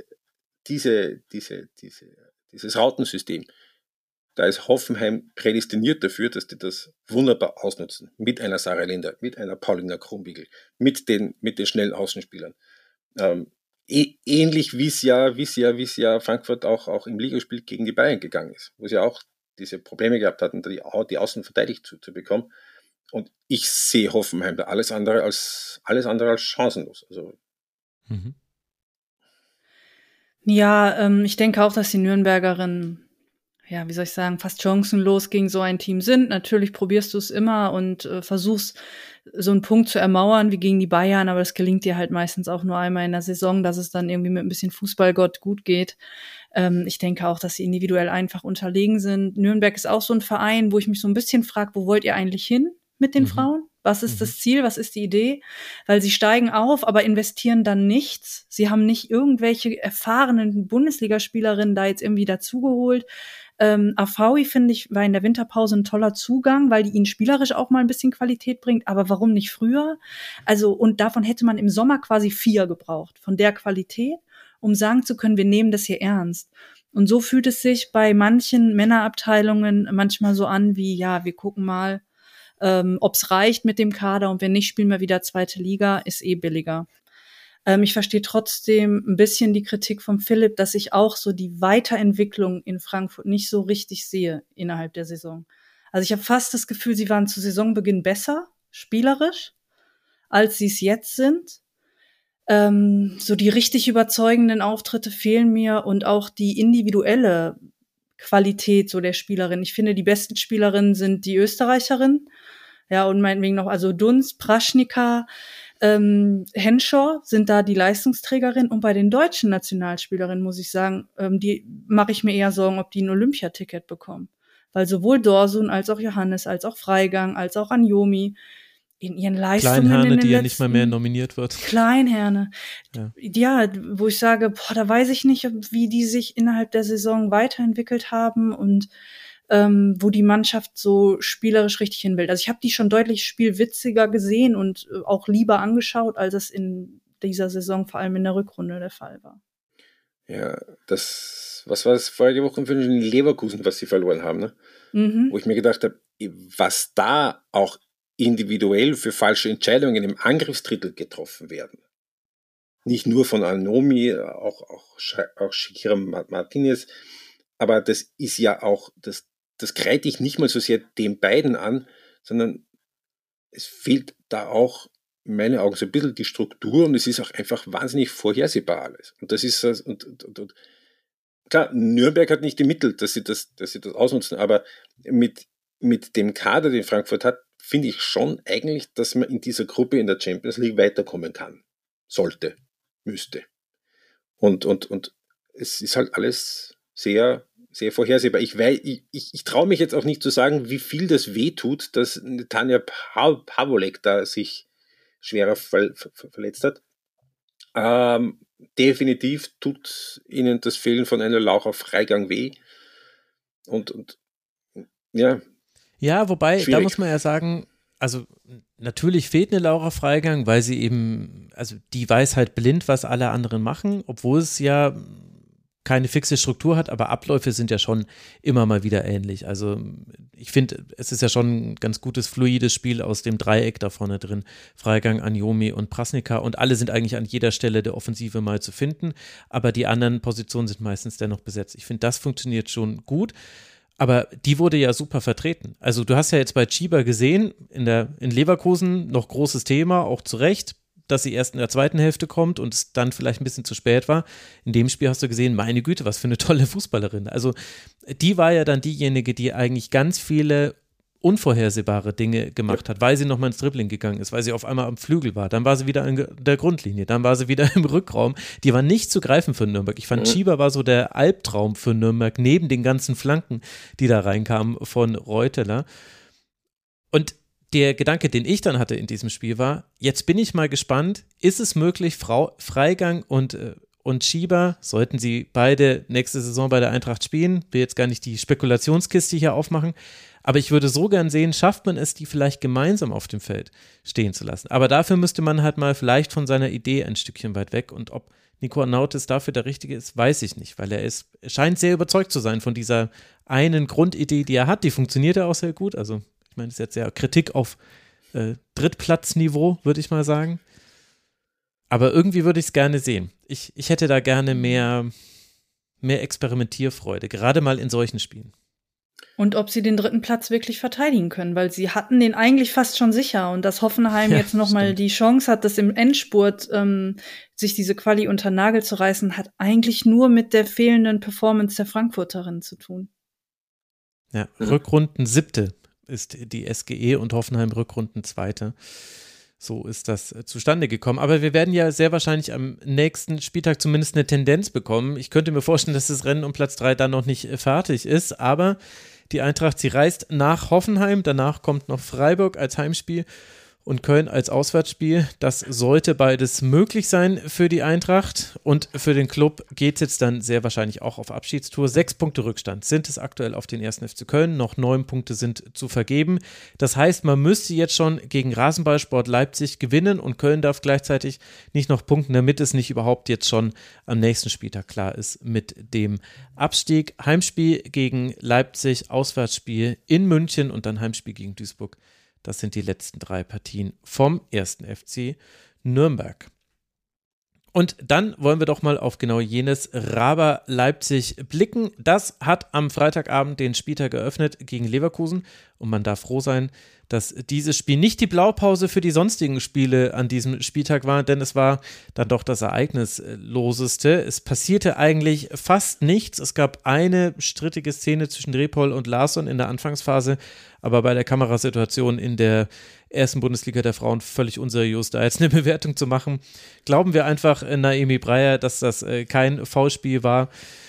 Speaker 4: Rautensystem, da ist Hoffenheim prädestiniert dafür, dass die das wunderbar ausnutzen. Mit einer Sarah Linder, mit einer Paulina Krumbigel, mit den schnellen Außenspielern. Ähnlich wie es ja Frankfurt auch im Ligaspiel gegen die Bayern gegangen ist, wo sie auch diese Probleme gehabt hatten, die Außen verteidigt zu bekommen. Und ich sehe Hoffenheim da alles andere als chancenlos. Also.
Speaker 5: Ja, ich denke auch, dass die Nürnbergerinnen, ja, wie soll ich sagen, fast chancenlos gegen so ein Team sind. Natürlich probierst du es immer und versuchst, so einen Punkt zu ermauern wie gegen die Bayern, aber das gelingt dir halt meistens auch nur einmal in der Saison, dass es dann irgendwie mit ein bisschen Fußballgott gut geht. Ich denke auch, dass sie individuell einfach unterlegen sind. Nürnberg ist auch so ein Verein, wo ich mich so ein bisschen frage, wo wollt ihr eigentlich hin mit den Frauen? Was ist das Ziel? Was ist die Idee? Weil sie steigen auf, aber investieren dann nichts. Sie haben nicht irgendwelche erfahrenen Bundesligaspielerinnen da jetzt irgendwie dazugeholt. Afawi, finde ich, war in der Winterpause ein toller Zugang, weil die ihnen spielerisch auch mal ein bisschen Qualität bringt. Aber warum nicht früher? Also, und davon hätte man im Sommer quasi 4 gebraucht, von der Qualität, um sagen zu können, wir nehmen das hier ernst. Und so fühlt es sich bei manchen Männerabteilungen manchmal so an wie, ja, wir gucken mal, ob's reicht mit dem Kader und wenn nicht, spielen wir wieder zweite Liga, ist billiger. Ich verstehe trotzdem ein bisschen die Kritik von Philipp, dass ich auch so die Weiterentwicklung in Frankfurt nicht so richtig sehe innerhalb der Saison. Also ich habe fast das Gefühl, sie waren zu Saisonbeginn besser, spielerisch, als sie es jetzt sind. So die richtig überzeugenden Auftritte fehlen mir und auch die individuelle Qualität so der Spielerin. Ich finde, die besten Spielerinnen sind die Österreicherinnen. Ja, und meinetwegen noch, also Dunst, Praschnika, Henshaw sind da die Leistungsträgerin. Und bei den deutschen Nationalspielerinnen muss ich sagen, die mache ich mir eher Sorgen, ob die ein Olympiaticket bekommen. Weil sowohl Dorsun als auch Johannes, als auch Freigang, als auch Anjomi in ihren Leistungen
Speaker 1: Kleinherne, die ja nicht mal mehr nominiert wird.
Speaker 5: Kleinherne. Ja, wo ich sage, da weiß ich nicht, wie die sich innerhalb der Saison weiterentwickelt haben und wo die Mannschaft so spielerisch richtig hin will. Also ich habe die schon deutlich spielwitziger gesehen und auch lieber angeschaut, als es in dieser Saison vor allem in der Rückrunde der Fall war.
Speaker 4: Ja, was war das vorige Woche für den Leverkusen, was sie verloren haben, ne? Wo ich mir gedacht habe, was da auch individuell für falsche Entscheidungen im Angriffsdrittel getroffen werden. Nicht nur von Anomi, auch Shakira Martinez, aber das ist ja auch, das kreide ich nicht mal so sehr den beiden an, sondern es fehlt da auch in meinen Augen so ein bisschen die Struktur und es ist auch einfach wahnsinnig vorhersehbar alles. Und das ist und klar, Nürnberg hat nicht die Mittel, dass sie das ausnutzen, aber mit dem Kader, den Frankfurt hat, finde ich schon eigentlich, dass man in dieser Gruppe in der Champions League weiterkommen kann. Sollte, müsste. Und es ist halt alles sehr, sehr vorhersehbar. Ich traue mich jetzt auch nicht zu sagen, wie viel das wehtut, dass Tanja Pavolek da sich schwerer verletzt hat. Definitiv tut ihnen das Fehlen von einer Laura Freigang weh. Und ja.
Speaker 1: Ja, wobei,
Speaker 4: schwierig.
Speaker 1: Da muss man ja sagen, also natürlich fehlt eine Laura Freigang, weil sie eben, also die weiß halt blind, was alle anderen machen, obwohl es ja keine fixe Struktur hat, aber Abläufe sind ja schon immer mal wieder ähnlich. Also ich finde, es ist ja schon ein ganz gutes, fluides Spiel aus dem Dreieck da vorne drin. Freigang, Anjomi und Prasnica und alle sind eigentlich an jeder Stelle der Offensive mal zu finden, aber die anderen Positionen sind meistens dennoch besetzt. Ich finde, das funktioniert schon gut. Aber die wurde ja super vertreten. Also du hast ja jetzt bei Chiba gesehen, in Leverkusen noch großes Thema, auch zu Recht, dass sie erst in der zweiten Hälfte kommt und es dann vielleicht ein bisschen zu spät war. In dem Spiel hast du gesehen, meine Güte, was für eine tolle Fußballerin. Also die war ja dann diejenige, die eigentlich ganz viele unvorhersehbare Dinge gemacht hat, weil sie nochmal ins Dribbling gegangen ist, weil sie auf einmal am Flügel war. Dann war sie wieder an der Grundlinie, dann war sie wieder im Rückraum. Die war nicht zu greifen für Nürnberg. Ich fand, Chiba war so der Albtraum für Nürnberg, neben den ganzen Flanken, die da reinkamen von Reuteler. Und der Gedanke, den ich dann hatte in diesem Spiel war, jetzt bin ich mal gespannt, ist es möglich, Freigang und Chiba, sollten sie beide nächste Saison bei der Eintracht spielen, will jetzt gar nicht die Spekulationskiste hier aufmachen, aber ich würde so gern sehen, schafft man es, die vielleicht gemeinsam auf dem Feld stehen zu lassen. Aber dafür müsste man halt mal vielleicht von seiner Idee ein Stückchen weit weg und ob Nico Nautis dafür der Richtige ist, weiß ich nicht, weil er scheint sehr überzeugt zu sein von dieser einen Grundidee, die er hat, die funktioniert ja auch sehr gut, also ich meine, das ist jetzt ja Kritik auf Drittplatzniveau, würde ich mal sagen. Aber irgendwie würde ich es gerne sehen. Ich hätte da gerne mehr Experimentierfreude, gerade mal in solchen Spielen.
Speaker 5: Und ob sie den dritten Platz wirklich verteidigen können, weil sie hatten den eigentlich fast schon sicher. Und dass Hoffenheim jetzt nochmal die Chance hat, das im Endspurt sich diese Quali unter Nagel zu reißen, hat eigentlich nur mit der fehlenden Performance der Frankfurterinnen zu tun.
Speaker 1: Ja, Rückrunden 7. ist die SGE und Hoffenheim Rückrunden 2. So ist das zustande gekommen. Aber wir werden ja sehr wahrscheinlich am nächsten Spieltag zumindest eine Tendenz bekommen. Ich könnte mir vorstellen, dass das Rennen um Platz 3 dann noch nicht fertig ist, aber die Eintracht, sie reist nach Hoffenheim, danach kommt noch Freiburg als Heimspiel und Köln als Auswärtsspiel. Das sollte beides möglich sein für die Eintracht und für den Club geht es jetzt dann sehr wahrscheinlich auch auf Abschiedstour. 6 Punkte Rückstand sind es aktuell auf den 1. FC Köln, noch 9 Punkte sind zu vergeben. Das heißt, man müsste jetzt schon gegen Rasenballsport Leipzig gewinnen und Köln darf gleichzeitig nicht noch punkten, damit es nicht überhaupt jetzt schon am nächsten Spieltag klar ist mit dem Abstieg. Heimspiel gegen Leipzig, Auswärtsspiel in München und dann Heimspiel gegen Duisburg. Das sind die letzten 3 Partien vom 1. FC Nürnberg. Und dann wollen wir doch mal auf genau jenes Raber Leipzig blicken. Das hat am Freitagabend den Spieltag eröffnet gegen Leverkusen und man darf froh sein, dass dieses Spiel nicht die Blaupause für die sonstigen Spiele an diesem Spieltag war, denn es war dann doch das ereignisloseste. Es passierte eigentlich fast nichts. Es gab eine strittige Szene zwischen Repol und Larsson in der Anfangsphase, aber bei der Kamerasituation in der ersten Bundesliga der Frauen völlig unseriös, da jetzt eine Bewertung zu machen. Glauben wir einfach Naemi Breyer, dass das kein Foulspiel war.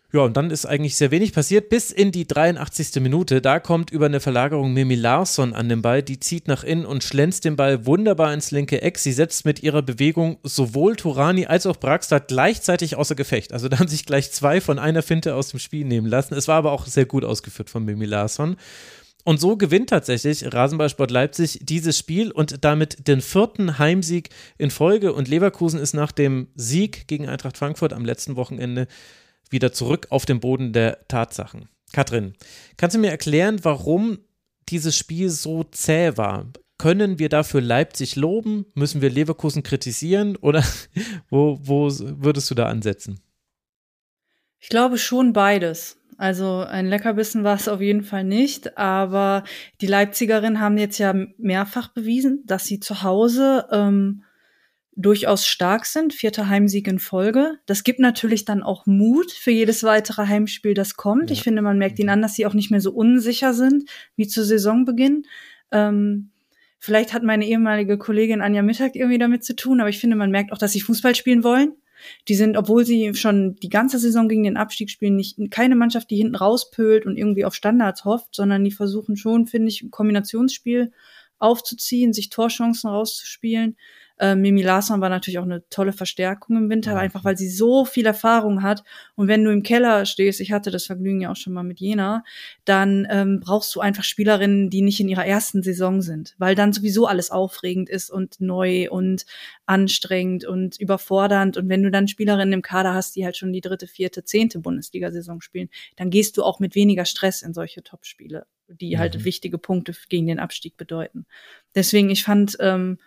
Speaker 1: Ja, und dann ist eigentlich sehr wenig passiert, bis in die 83. Minute. Da kommt über eine Verlagerung Mimi Larsson an den Ball, die zieht nach innen und schlänzt den Ball wunderbar ins linke Eck. Sie setzt mit ihrer Bewegung sowohl Turani als auch Bragstad gleichzeitig außer Gefecht. Also da haben sich gleich 2 von einer Finte aus dem Spiel nehmen lassen. Es war aber auch sehr gut ausgeführt von Mimi Larsson. Und so gewinnt tatsächlich Rasenballsport Leipzig dieses Spiel und damit den 4. Heimsieg in Folge. Und Leverkusen ist nach dem Sieg gegen Eintracht Frankfurt am letzten Wochenende wieder zurück auf den Boden der Tatsachen. Katrin, kannst du mir erklären, warum dieses Spiel so zäh war? Können wir dafür Leipzig loben? Müssen wir Leverkusen kritisieren? Oder wo würdest du da ansetzen?
Speaker 5: Ich glaube schon beides. Also ein Leckerbissen war es auf jeden Fall nicht, aber die Leipzigerinnen haben jetzt ja mehrfach bewiesen, dass sie zu Hause durchaus stark sind. 4. Heimsieg in Folge. Das gibt natürlich dann auch Mut für jedes weitere Heimspiel, das kommt. Ja. Ich finde, man merkt ihnen an, dass sie auch nicht mehr so unsicher sind wie zu Saisonbeginn. Vielleicht hat meine ehemalige Kollegin Anja Mittag irgendwie damit zu tun, aber ich finde, man merkt auch, dass sie Fußball spielen wollen. Die sind, obwohl sie schon die ganze Saison gegen den Abstieg spielen, keine Mannschaft, die hinten rauspölt und irgendwie auf Standards hofft, sondern die versuchen schon, finde ich, ein Kombinationsspiel aufzuziehen, sich Torchancen rauszuspielen. Mimi Larsson war natürlich auch eine tolle Verstärkung im Winter, einfach weil sie so viel Erfahrung hat. Und wenn du im Keller stehst, ich hatte das Vergnügen ja auch schon mal mit Jena, dann brauchst du einfach Spielerinnen, die nicht in ihrer ersten Saison sind, weil dann sowieso alles aufregend ist und neu und anstrengend und überfordernd. Und wenn du dann Spielerinnen im Kader hast, die halt schon die 3., 4., 10. Bundesliga-Saison spielen, dann gehst du auch mit weniger Stress in solche Topspiele, die halt wichtige Punkte gegen den Abstieg bedeuten. Deswegen, ich fand,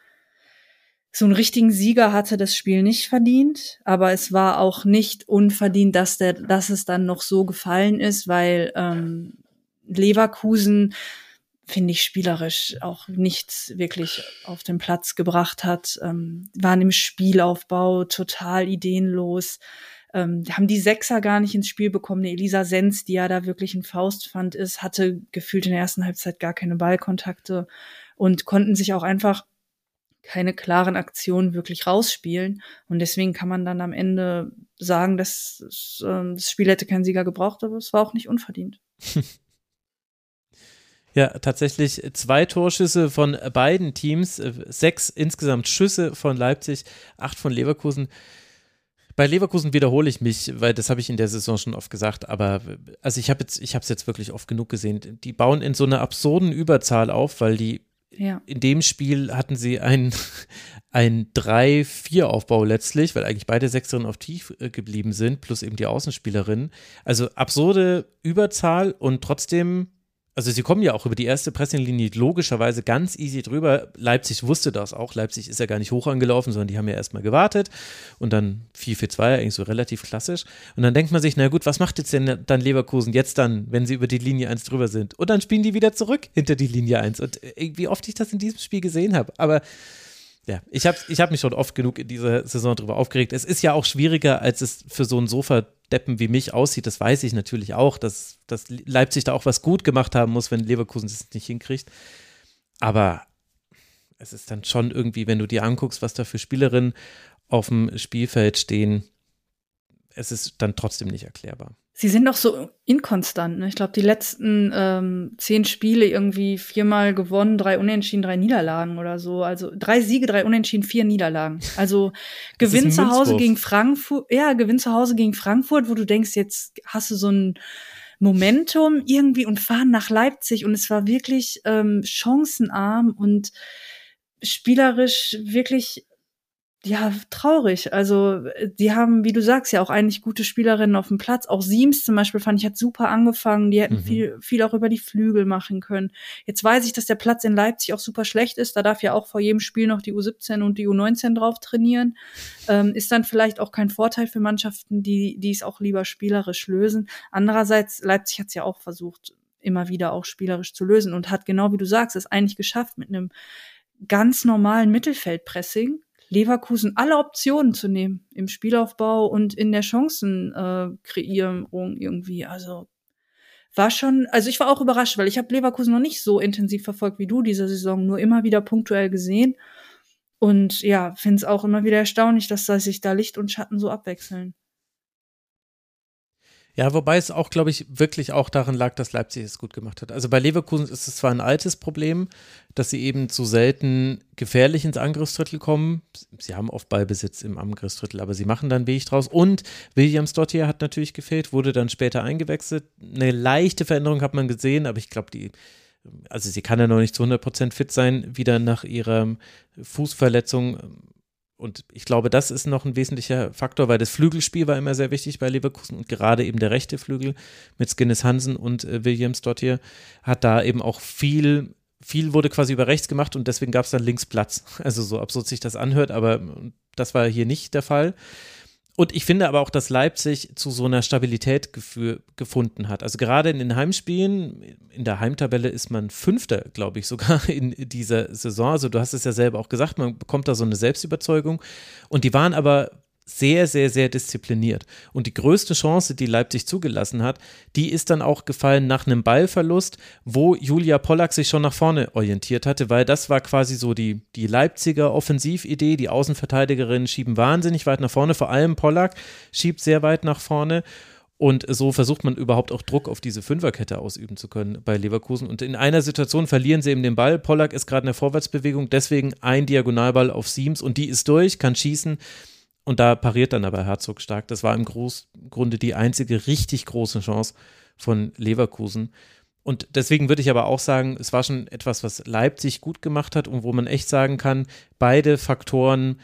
Speaker 5: so einen richtigen Sieger hatte das Spiel nicht verdient, aber es war auch nicht unverdient, dass es dann noch so gefallen ist, weil Leverkusen, finde ich, spielerisch auch nichts wirklich auf den Platz gebracht hat, waren im Spielaufbau total ideenlos, haben die Sechser gar nicht ins Spiel bekommen. Eine Elisa Senz, die ja da wirklich ein Faustpfand ist, hatte gefühlt in der ersten Halbzeit gar keine Ballkontakte und konnten sich auch einfach keine klaren Aktionen wirklich rausspielen. Und deswegen kann man dann am Ende sagen, dass das Spiel hätte keinen Sieger gebraucht, aber es war auch nicht unverdient.
Speaker 1: Ja, tatsächlich 2 Torschüsse von beiden Teams, 6 insgesamt Schüsse von Leipzig, 8 von Leverkusen. Bei Leverkusen wiederhole ich mich, weil das habe ich in der Saison schon oft gesagt, aber also ich habe es jetzt wirklich oft genug gesehen. Die bauen in so einer absurden Überzahl auf, weil die in dem Spiel hatten sie ein 3-4-Aufbau letztlich, weil eigentlich beide Sechserinnen auf tief geblieben sind, plus eben die Außenspielerinnen. Also absurde Überzahl und trotzdem, also sie kommen ja auch über die erste Pressinglinie logischerweise ganz easy drüber. Leipzig wusste das auch. Leipzig ist ja gar nicht hoch angelaufen, sondern die haben ja erstmal gewartet und dann 4-4-2, eigentlich so relativ klassisch. Und dann denkt man sich, na gut, was macht jetzt denn dann Leverkusen jetzt dann, wenn sie über die Linie 1 drüber sind? Und dann spielen die wieder zurück hinter die Linie 1. Und wie oft ich das in diesem Spiel gesehen habe. Aber ja, ich hab mich schon oft genug in dieser Saison drüber aufgeregt. Es ist ja auch schwieriger, als es für so einen Sofa-Deppen wie mich aussieht. Das weiß ich natürlich auch, dass Leipzig da auch was gut gemacht haben muss, wenn Leverkusen das nicht hinkriegt. Aber es ist dann schon irgendwie, wenn du dir anguckst, was da für Spielerinnen auf dem Spielfeld stehen, es ist dann trotzdem nicht erklärbar.
Speaker 5: Sie sind doch so inkonstant, ne? Ich glaube, die letzten 10 Spiele irgendwie 4-mal gewonnen, 3 Unentschieden, 3 Niederlagen oder so. Also 3 Siege, 3 Unentschieden, 4 Niederlagen. Also Gewinn zu Hause gegen Frankfurt, Gewinn zu Hause gegen Frankfurt, wo du denkst, jetzt hast du so ein Momentum irgendwie und fahren nach Leipzig und es war wirklich chancenarm und spielerisch wirklich traurig. Also die haben, wie du sagst, ja auch eigentlich gute Spielerinnen auf dem Platz. Auch Siems zum Beispiel fand ich, hat super angefangen. Die hätten viel auch über die Flügel machen können. Jetzt weiß ich, dass der Platz in Leipzig auch super schlecht ist. Da darf ja auch vor jedem Spiel noch die U17 und die U19 drauf trainieren. Ist dann vielleicht auch kein Vorteil für Mannschaften, die es auch lieber spielerisch lösen. Andererseits, Leipzig hat es ja auch versucht, immer wieder auch spielerisch zu lösen und hat, genau wie du sagst, es eigentlich geschafft, mit einem ganz normalen Mittelfeldpressing Leverkusen alle Optionen zu nehmen im Spielaufbau und in der Chancenkreierung irgendwie. Also ich war auch überrascht, weil ich habe Leverkusen noch nicht so intensiv verfolgt wie du diese Saison, nur immer wieder punktuell gesehen. Und ja, finde es auch immer wieder erstaunlich, dass sich da Licht und Schatten so abwechseln.
Speaker 1: Ja, wobei es auch, glaube ich, wirklich auch daran lag, dass Leipzig es gut gemacht hat. Also bei Leverkusen ist es zwar ein altes Problem, dass sie eben zu selten gefährlich ins Angriffsdrittel kommen. Sie haben oft Ballbesitz im Angriffsdrittel, aber sie machen dann Weg draus. Und Williams-Dottir hat natürlich gefehlt, wurde dann später eingewechselt. Eine leichte Veränderung hat man gesehen, aber ich glaube, also sie kann ja noch nicht zu 100% fit sein, wieder nach ihrer Fußverletzung. Und ich glaube, das ist noch ein wesentlicher Faktor, weil das Flügelspiel war immer sehr wichtig bei Leverkusen und gerade eben der rechte Flügel mit Skinnes Hansen und Williams-Dottir hat da eben auch viel wurde quasi über rechts gemacht und deswegen gab es dann links Platz. Also so absurd sich das anhört, aber das war hier nicht der Fall. Und ich finde aber auch, dass Leipzig zu so einer Stabilität gefunden hat. Also gerade in den Heimspielen, in der Heimtabelle ist man Fünfter, glaube ich, sogar in dieser Saison. Also du hast es ja selber auch gesagt, man bekommt da so eine Selbstüberzeugung. Und die waren aber sehr, sehr, sehr diszipliniert. Und die größte Chance, die Leipzig zugelassen hat, die ist dann auch gefallen nach einem Ballverlust, wo Julia Pollack sich schon nach vorne orientiert hatte, weil das war quasi so die Leipziger Offensividee. Die Außenverteidigerinnen schieben wahnsinnig weit nach vorne, vor allem Pollack schiebt sehr weit nach vorne. Und so versucht man überhaupt auch Druck auf diese Fünferkette ausüben zu können bei Leverkusen. Und in einer Situation verlieren sie eben den Ball. Pollack ist gerade in der Vorwärtsbewegung, deswegen ein Diagonalball auf Siems und die ist durch, kann schießen. Und da pariert dann aber Herzog stark. Das war im Grunde die einzige richtig große Chance von Leverkusen. Und deswegen würde ich aber auch sagen, es war schon etwas, was Leipzig gut gemacht hat und wo man echt sagen kann, beide Faktoren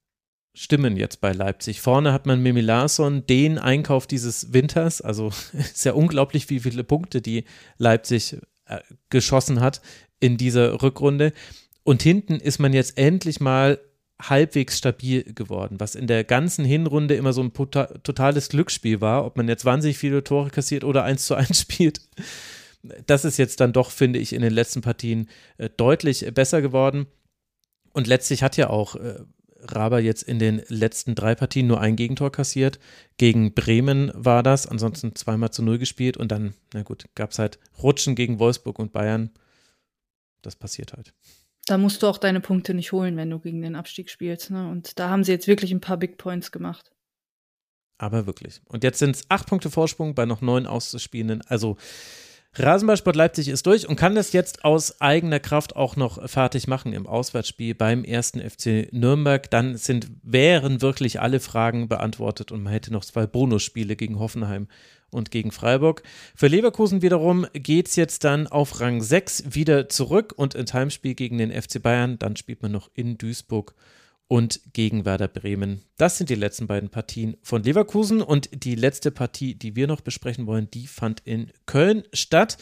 Speaker 1: stimmen jetzt bei Leipzig. Vorne hat man Mimi Larsson, den Einkauf dieses Winters. Also ist ja unglaublich, wie viele Punkte die Leipzig geschossen hat in dieser Rückrunde. Und hinten ist man jetzt endlich mal halbwegs stabil geworden, was in der ganzen Hinrunde immer so ein totales Glücksspiel war, ob man jetzt wahnsinnig viele Tore kassiert oder 1:1 spielt. Das ist jetzt dann doch, finde ich, in den letzten Partien deutlich besser geworden. Und letztlich hat ja auch Raber jetzt in den letzten 3 Partien nur ein Gegentor kassiert. Gegen Bremen war das, ansonsten 2-0 gespielt und dann, na gut, gab es halt Rutschen gegen Wolfsburg und Bayern. Das passiert halt.
Speaker 5: Da musst du auch deine Punkte nicht holen, wenn du gegen den Abstieg spielst. Ne? Und da haben sie jetzt wirklich ein paar Big Points gemacht.
Speaker 1: Aber wirklich. Und jetzt sind es 8 Punkte Vorsprung bei noch 9 Auszuspielenden. Also Rasenballsport Leipzig ist durch und kann das jetzt aus eigener Kraft auch noch fertig machen im Auswärtsspiel beim 1. FC Nürnberg. Dann wären wirklich alle Fragen beantwortet und man hätte noch 2 Bonusspiele gegen Hoffenheim und gegen Freiburg. Für Leverkusen wiederum geht es jetzt dann auf Rang 6 wieder zurück und ins Heimspiel gegen den FC Bayern. Dann spielt man noch in Duisburg und gegen Werder Bremen. Das sind die letzten beiden Partien von Leverkusen und die letzte Partie, die wir noch besprechen wollen, die fand in Köln statt.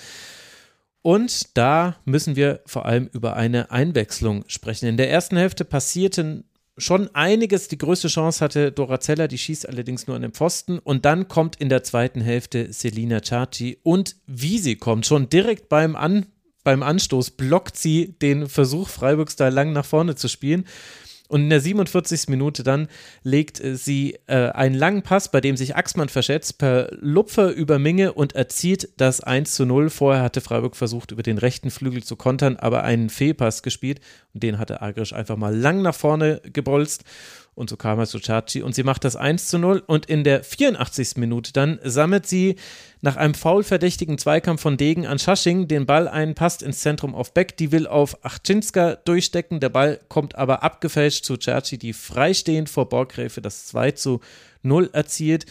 Speaker 1: Und da müssen wir vor allem über eine Einwechslung sprechen. In der ersten Hälfte passierten schon einiges. Die größte Chance hatte Dora Zeller, die schießt allerdings nur an den Pfosten. Und dann kommt in der zweiten Hälfte Selina Ciarci. Und wie sie kommt, schon direkt beim Anstoß blockt sie den Versuch, Freiburgs da lang nach vorne zu spielen. Und in der 47. Minute dann legt sie einen langen Pass, bei dem sich Axmann verschätzt, per Lupfer über Minge und erzielt das 1:0. Vorher hatte Freiburg versucht, über den rechten Flügel zu kontern, aber einen Fehlpass gespielt. Und den hatte Agrisch einfach mal lang nach vorne gebolzt. Und so kam er zu Ciarci und sie macht das 1:0 und in der 84. Minute dann sammelt sie nach einem foulverdächtigen Zweikampf von Degen an Schasching den Ball ein, passt ins Zentrum auf Beck, die will auf Achczynska durchstecken, der Ball kommt aber abgefälscht zu Ciarci, die freistehend vor Borggräfe das 2:0 erzielt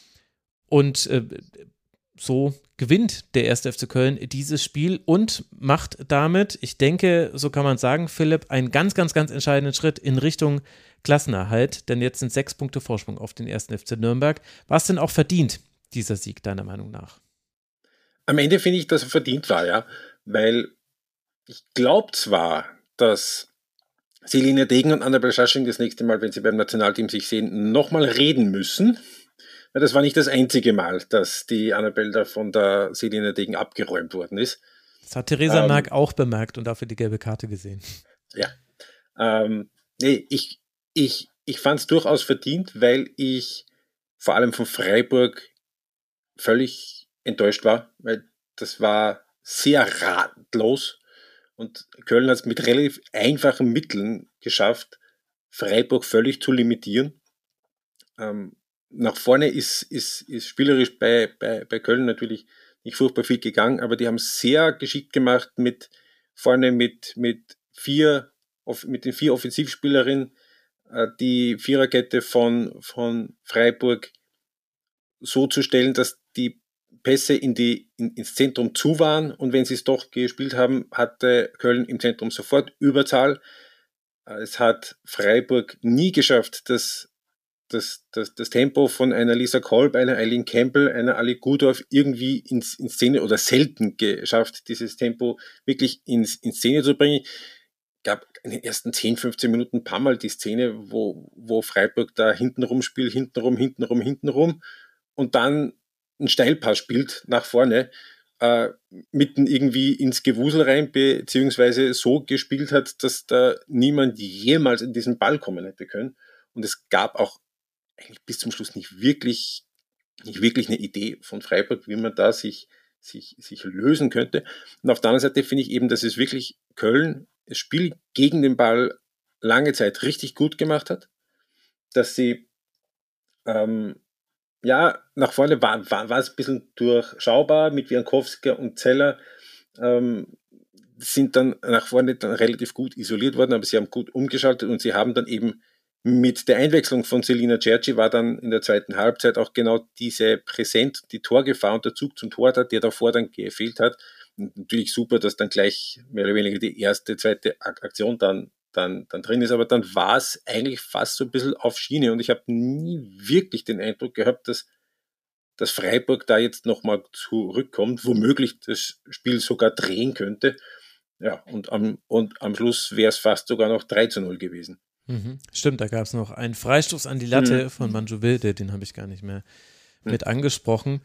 Speaker 1: und so gewinnt der 1. FC Köln dieses Spiel und macht damit, ich denke, so kann man sagen, Philipp, einen ganz, ganz, ganz entscheidenden Schritt in Richtung Klassenerhalt, denn jetzt sind 6 Punkte Vorsprung auf den 1. FC Nürnberg. War es denn auch verdient, dieser Sieg, deiner Meinung nach?
Speaker 4: Am Ende finde ich, dass er verdient war, ja, weil ich glaube zwar, dass Selina Degen und Annabel Schasching das nächste Mal, wenn sie beim Nationalteam sich sehen, nochmal reden müssen, weil das war nicht das einzige Mal, dass die Annabel da von der Selina Degen abgeräumt worden ist.
Speaker 1: Das hat Theresa Merck auch bemerkt und dafür die gelbe Karte gesehen.
Speaker 4: Ja, nee, ich fand es durchaus verdient, weil ich vor allem von Freiburg völlig enttäuscht war, weil das war sehr ratlos und Köln hat es mit relativ einfachen Mitteln geschafft, Freiburg völlig zu limitieren. nach vorne ist spielerisch bei Köln natürlich nicht furchtbar viel gegangen, aber die haben es sehr geschickt gemacht mit den 4 Offensivspielerinnen, die Viererkette von Freiburg so zu stellen, dass die Pässe ins Zentrum zu waren, und wenn sie es doch gespielt haben, hatte Köln im Zentrum sofort Überzahl. Es hat Freiburg nie geschafft, das Tempo von einer Lisa Kolb, einer Eileen Campbell, einer Ali Gudorf irgendwie in Szene, oder selten geschafft, dieses Tempo wirklich in Szene zu bringen. Gab in den ersten 10, 15 Minuten ein paar Mal die Szene, wo Freiburg da hintenrum spielt, hintenrum und dann einen Steilpass spielt nach vorne, mitten irgendwie ins Gewusel rein, beziehungsweise so gespielt hat, dass da niemand jemals in diesen Ball kommen hätte können. Und es gab auch eigentlich bis zum Schluss nicht wirklich eine Idee von Freiburg, wie man da sich lösen könnte. Und auf der anderen Seite finde ich eben, dass es wirklich Köln das Spiel gegen den Ball lange Zeit richtig gut gemacht hat, dass sie nach vorne war es ein bisschen durchschaubar mit Wiankowska und Zeller, sind dann nach vorne dann relativ gut isoliert worden, aber sie haben gut umgeschaltet und sie haben dann eben mit der Einwechslung von Selina Cerci war dann in der zweiten Halbzeit auch genau diese Präsenz, die Torgefahr und der Zug zum Tor, der davor dann gefehlt hat. Und natürlich super, dass dann gleich mehr oder weniger die zweite Aktion dann drin ist, aber dann war es eigentlich fast so ein bisschen auf Schiene und ich habe nie wirklich den Eindruck gehabt, dass Freiburg da jetzt nochmal zurückkommt, womöglich das Spiel sogar drehen könnte. Ja, und am Schluss wäre es fast sogar noch 3-0 gewesen.
Speaker 1: Stimmt, da gab es noch einen Freistoß an die Latte von Manju Wilde, den habe ich gar nicht mehr mit angesprochen.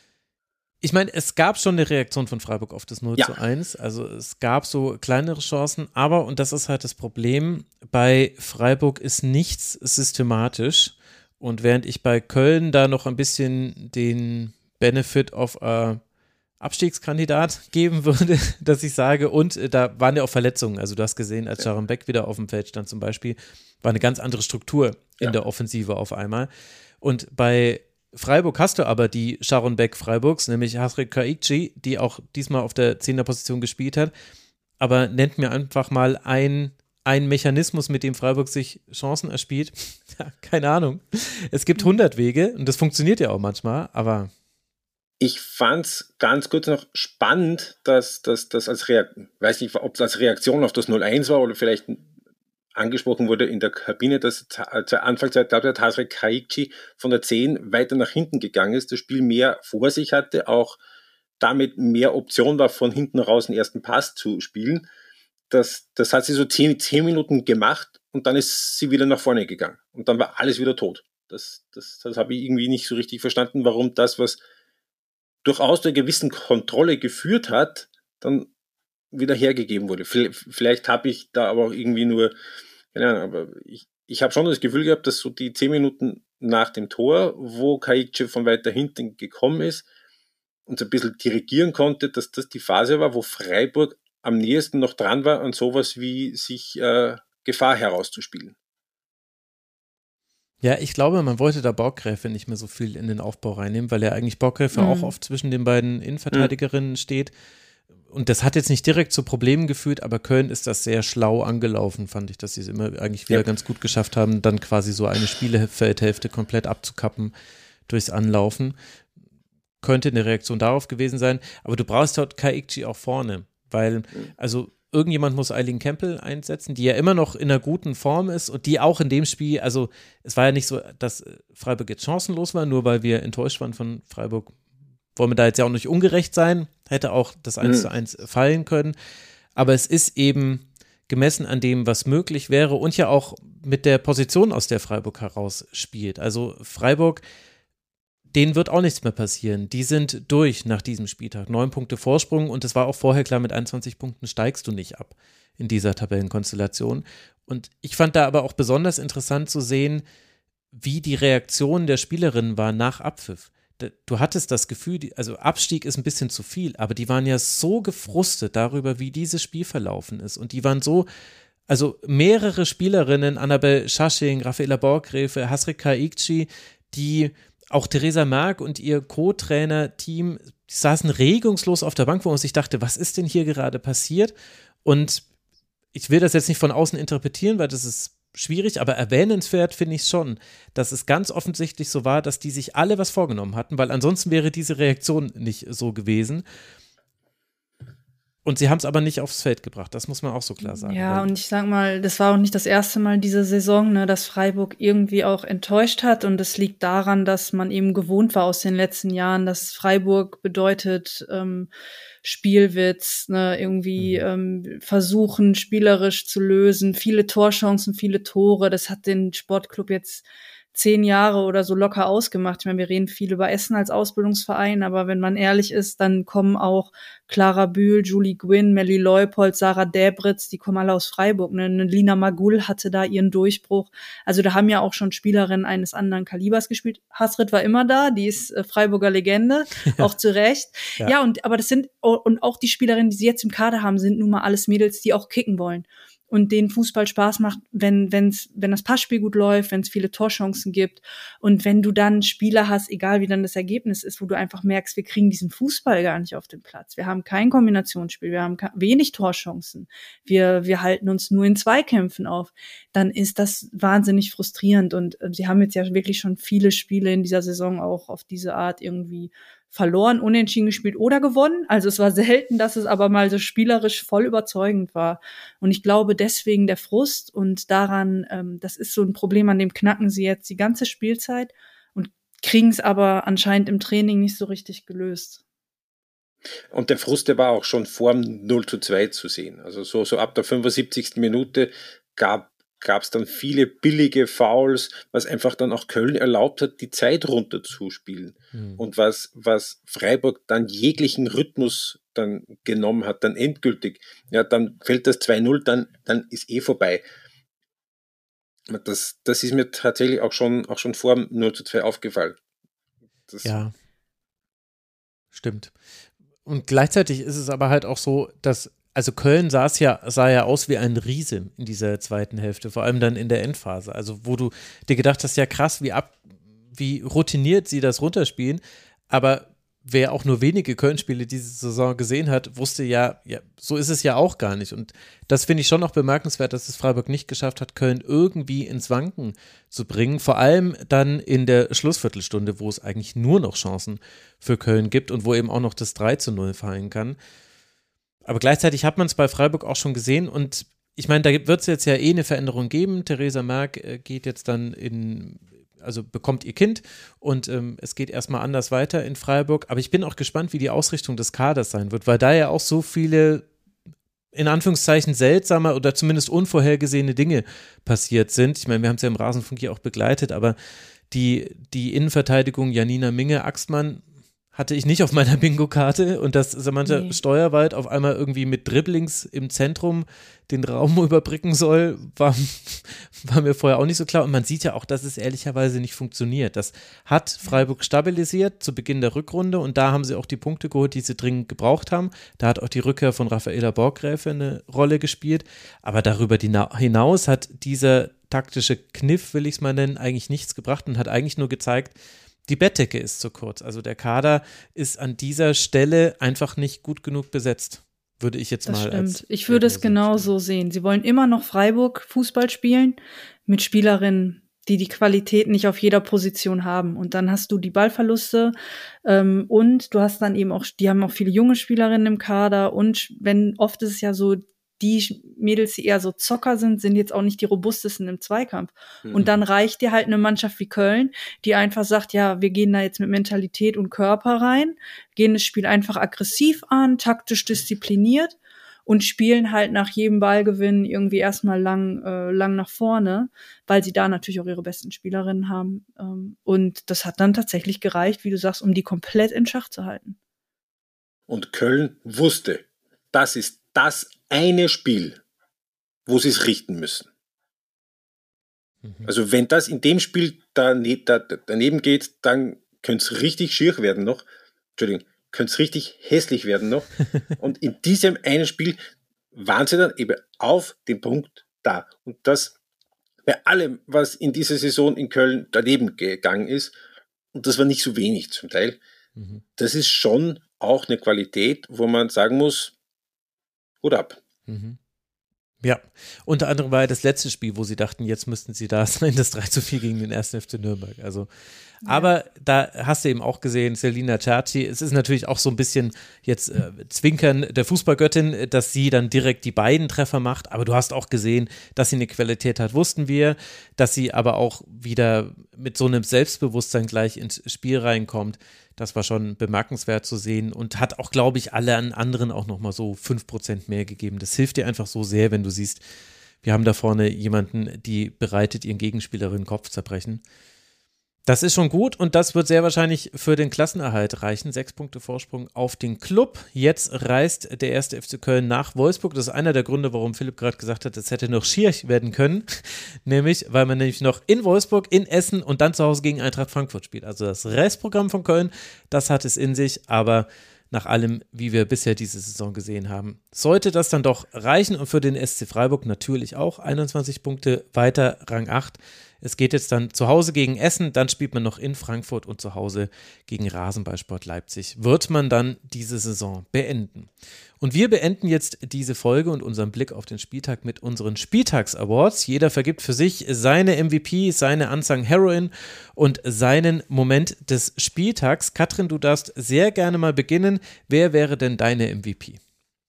Speaker 1: Ich meine, es gab schon eine Reaktion von Freiburg auf das 0-1, also es gab so kleinere Chancen, aber, und das ist halt das Problem, bei Freiburg ist nichts systematisch, und während ich bei Köln da noch ein bisschen den Benefit of a Abstiegskandidat geben würde, dass ich sage, und da waren ja auch Verletzungen, also du hast gesehen, als Sharon Beck wieder auf dem Feld stand zum Beispiel, war eine ganz andere Struktur in der Offensive auf einmal, und bei Freiburg hast du aber die Sharon Beck Freiburgs, nämlich Hasrik Kaikci, die auch diesmal auf der 10er-Position gespielt hat, aber nennt mir einfach mal ein Mechanismus, mit dem Freiburg sich Chancen erspielt. Ja, keine Ahnung. Es gibt 100 Wege und das funktioniert ja auch manchmal, aber
Speaker 4: ich fand es ganz kurz noch spannend, dass das als Reaktion, weiß nicht, ob es als Reaktion auf das 0-1 war oder vielleicht angesprochen wurde in der Kabine, dass zur Anfangszeit Hasrik Kaikci von der 10 weiter nach hinten gegangen ist, das Spiel mehr vor sich hatte, auch damit mehr Option war, von hinten raus den ersten Pass zu spielen. Das hat sie so 10 Minuten gemacht und dann ist sie wieder nach vorne gegangen. Und dann war alles wieder tot. Das habe ich irgendwie nicht so richtig verstanden, warum das, was durchaus zu einer gewissen Kontrolle geführt hat, dann wieder hergegeben wurde. Vielleicht habe ich da aber auch irgendwie nur, keine Ahnung, aber ich habe schon das Gefühl gehabt, dass so die 10 Minuten nach dem Tor, wo Kaikci von weiter hinten gekommen ist und so ein bisschen dirigieren konnte, dass das die Phase war, wo Freiburg am nächsten noch dran war, an sowas wie sich Gefahr herauszuspielen.
Speaker 1: Ja, ich glaube, man wollte da Borggräfe nicht mehr so viel in den Aufbau reinnehmen, weil ja eigentlich Borggräfe auch oft zwischen den beiden Innenverteidigerinnen steht. Und das hat jetzt nicht direkt zu Problemen geführt, aber Köln ist das sehr schlau angelaufen, fand ich, dass sie es immer eigentlich wieder ganz gut geschafft haben, dann quasi so eine Spielfeldhälfte komplett abzukappen durchs Anlaufen. Könnte eine Reaktion darauf gewesen sein, aber du brauchst halt Kaikci auch vorne, weil, also irgendjemand muss Eileen Campbell einsetzen, die ja immer noch in einer guten Form ist und die auch in dem Spiel, also es war ja nicht so, dass Freiburg jetzt chancenlos war, nur weil wir enttäuscht waren von Freiburg, wollen wir da jetzt ja auch nicht ungerecht sein, hätte auch das 1:1 fallen können, aber es ist eben gemessen an dem, was möglich wäre und ja auch mit der Position, aus der Freiburg heraus spielt. Also Freiburg, denen wird auch nichts mehr passieren. Die sind durch nach diesem Spieltag. 9 Punkte Vorsprung und es war auch vorher klar, mit 21 Punkten steigst du nicht ab in dieser Tabellenkonstellation. Und ich fand da aber auch besonders interessant zu sehen, wie die Reaktion der Spielerinnen war nach Abpfiff. Du hattest das Gefühl, also Abstieg ist ein bisschen zu viel, aber die waren ja so gefrustet darüber, wie dieses Spiel verlaufen ist. Und die waren so, also mehrere Spielerinnen, Annabel Schasching, Raffaella Borggräfe, Hasrik Kaikci, die auch Theresa Merck und ihr Co-Trainer-Team saßen regungslos auf der Bank, wo man sich dachte, was ist denn hier gerade passiert? Und ich will das jetzt nicht von außen interpretieren, weil das ist schwierig, aber erwähnenswert finde ich es schon, dass es ganz offensichtlich so war, dass die sich alle was vorgenommen hatten, weil ansonsten wäre diese Reaktion nicht so gewesen. Und sie haben es aber nicht aufs Feld gebracht, das muss man auch so klar sagen.
Speaker 5: Ja, und ich sag mal, das war auch nicht das erste Mal diese Saison, ne, dass Freiburg irgendwie auch enttäuscht hat. Und das liegt daran, dass man eben gewohnt war aus den letzten Jahren, dass Freiburg bedeutet Spielwitz, ne, irgendwie versuchen, spielerisch zu lösen, viele Torchancen, viele Tore. Das hat den Sportclub jetzt 10 Jahre oder so locker ausgemacht. Ich meine, wir reden viel über Essen als Ausbildungsverein, aber wenn man ehrlich ist, dann kommen auch Clara Bühl, Julie Gwynn, Melly Leupold, Sarah Däbritz, die kommen alle aus Freiburg. Ne? Lina Magul hatte da ihren Durchbruch. Also da haben ja auch schon Spielerinnen eines anderen Kalibers gespielt. Hasrit war immer da, die ist Freiburger Legende, auch zu Recht. Ja, aber das sind, und auch die Spielerinnen, die sie jetzt im Kader haben, sind nun mal alles Mädels, die auch kicken wollen. Und denen Fußball Spaß macht, wenn das Passspiel gut läuft, wenn es viele Torchancen gibt und wenn du dann Spieler hast, egal wie dann das Ergebnis ist, wo du einfach merkst, wir kriegen diesen Fußball gar nicht auf den Platz. Wir haben kein Kombinationsspiel, wir haben wenig Torchancen, wir halten uns nur in Zweikämpfen auf, dann ist das wahnsinnig frustrierend und sie haben jetzt ja wirklich schon viele Spiele in dieser Saison auch auf diese Art irgendwie verloren, unentschieden gespielt oder gewonnen. Also es war selten, dass es aber mal so spielerisch voll überzeugend war. Und ich glaube deswegen der Frust und daran, das ist so ein Problem, an dem knacken sie jetzt die ganze Spielzeit und kriegen es aber anscheinend im Training nicht so richtig gelöst.
Speaker 4: Und der Frust, der war auch schon vor dem 0:2 zu sehen. Also so ab der 75. Minute gab es dann viele billige Fouls, was einfach dann auch Köln erlaubt hat, die Zeit runterzuspielen. Und was Freiburg dann jeglichen Rhythmus dann genommen hat, dann endgültig. Ja, dann fällt das 2:0, dann ist vorbei. Das ist mir tatsächlich auch schon vor dem 0:2 aufgefallen.
Speaker 1: Ja, stimmt. Und gleichzeitig ist es aber halt auch so, dass also Köln sah ja aus wie ein Riese in dieser zweiten Hälfte, vor allem dann in der Endphase. Also wo du dir gedacht hast, ja krass, wie routiniert sie das runterspielen. Aber wer auch nur wenige Köln-Spiele diese Saison gesehen hat, wusste ja, so ist es ja auch gar nicht. Und das finde ich schon noch bemerkenswert, dass es Freiburg nicht geschafft hat, Köln irgendwie ins Wanken zu bringen. Vor allem dann in der Schlussviertelstunde, wo es eigentlich nur noch Chancen für Köln gibt und wo eben auch noch das 3:0 fallen kann. Aber gleichzeitig hat man es bei Freiburg auch schon gesehen und ich meine, da wird es jetzt ja eine Veränderung geben. Theresa Merck geht jetzt dann bekommt ihr Kind und es geht erstmal anders weiter in Freiburg. Aber ich bin auch gespannt, wie die Ausrichtung des Kaders sein wird, weil da ja auch so viele, in Anführungszeichen, seltsame oder zumindest unvorhergesehene Dinge passiert sind. Ich meine, wir haben es ja im Rasenfunk hier auch begleitet, aber die Innenverteidigung Janina Minge-Axtmann hatte ich nicht auf meiner Bingo-Karte und dass Samantha Steuerwald auf einmal irgendwie mit Dribblings im Zentrum den Raum überbrücken soll, war mir vorher auch nicht so klar. Und man sieht ja auch, dass es ehrlicherweise nicht funktioniert. Das hat Freiburg stabilisiert zu Beginn der Rückrunde und da haben sie auch die Punkte geholt, die sie dringend gebraucht haben. Da hat auch die Rückkehr von Raffaela Borggräfe eine Rolle gespielt. Aber darüber hinaus hat dieser taktische Kniff, will ich es mal nennen, eigentlich nichts gebracht und hat eigentlich nur gezeigt, die Bettdecke ist zu kurz. Also der Kader ist an dieser Stelle einfach nicht gut genug besetzt, würde ich jetzt
Speaker 5: das
Speaker 1: mal
Speaker 5: stimmt. Ich würde es genauso sehen. Sie wollen immer noch Freiburg Fußball spielen mit Spielerinnen, die Qualität nicht auf jeder Position haben. Und dann hast du die Ballverluste und du hast dann eben auch, die haben auch viele junge Spielerinnen im Kader und oft ist es ja so, die Mädels, die eher so Zocker sind jetzt auch nicht die robustesten im Zweikampf. Und dann reicht dir halt eine Mannschaft wie Köln, die einfach sagt, ja, wir gehen da jetzt mit Mentalität und Körper rein, gehen das Spiel einfach aggressiv an, taktisch diszipliniert und spielen halt nach jedem Ballgewinn irgendwie erstmal lang nach vorne, weil sie da natürlich auch ihre besten Spielerinnen haben. Und das hat dann tatsächlich gereicht, wie du sagst, um die komplett in Schach zu halten.
Speaker 4: Und Köln wusste, das ist das eine Spiel, wo sie es richten müssen. Also wenn das in dem Spiel daneben geht, dann könnte es richtig schier werden noch. Entschuldigung, könnte es richtig hässlich werden noch. Und in diesem einen Spiel waren sie dann eben auf dem Punkt da. Und das bei allem, was in dieser Saison in Köln daneben gegangen ist, und das war nicht so wenig zum Teil, das ist schon auch eine Qualität, wo man sagen muss, Hut ab.
Speaker 1: Ja, unter anderem war ja das letzte Spiel, wo sie dachten, jetzt müssten sie da sein, das 3:4 gegen den 1. FC Nürnberg. Also, aber da hast du eben auch gesehen, Selina Cerci, es ist natürlich auch so ein bisschen jetzt Zwinkern der Fußballgöttin, dass sie dann direkt die beiden Treffer macht, aber du hast auch gesehen, dass sie eine Qualität hat, wussten wir, dass sie aber auch wieder mit so einem Selbstbewusstsein gleich ins Spiel reinkommt. Das war schon bemerkenswert zu sehen und hat auch, glaube ich, alle anderen auch nochmal so 5% mehr gegeben. Das hilft dir einfach so sehr, wenn du siehst, wir haben da vorne jemanden, die bereitet ihren Gegenspielerinnen Kopfzerbrechen. Das ist schon gut und das wird sehr wahrscheinlich für den Klassenerhalt reichen. 6 Punkte Vorsprung auf den Club. Jetzt reist der 1. FC Köln nach Wolfsburg. Das ist einer der Gründe, warum Philipp gerade gesagt hat, es hätte noch schier werden können. Nämlich, weil man nämlich noch in Wolfsburg, in Essen und dann zu Hause gegen Eintracht Frankfurt spielt. Also das Restprogramm von Köln, das hat es in sich, aber nach allem, wie wir bisher diese Saison gesehen haben, sollte das dann doch reichen und für den SC Freiburg natürlich auch 21 Punkte weiter, Rang 8. Es geht jetzt dann zu Hause gegen Essen, dann spielt man noch in Frankfurt und zu Hause gegen Rasenballsport Leipzig. Wird man dann diese Saison beenden. Und wir beenden jetzt diese Folge und unseren Blick auf den Spieltag mit unseren Spieltags-Awards. Jeder vergibt für sich seine MVP, seine Unsung Heroine und seinen Moment des Spieltags. Katrin, du darfst sehr gerne mal beginnen. Wer wäre denn deine MVP?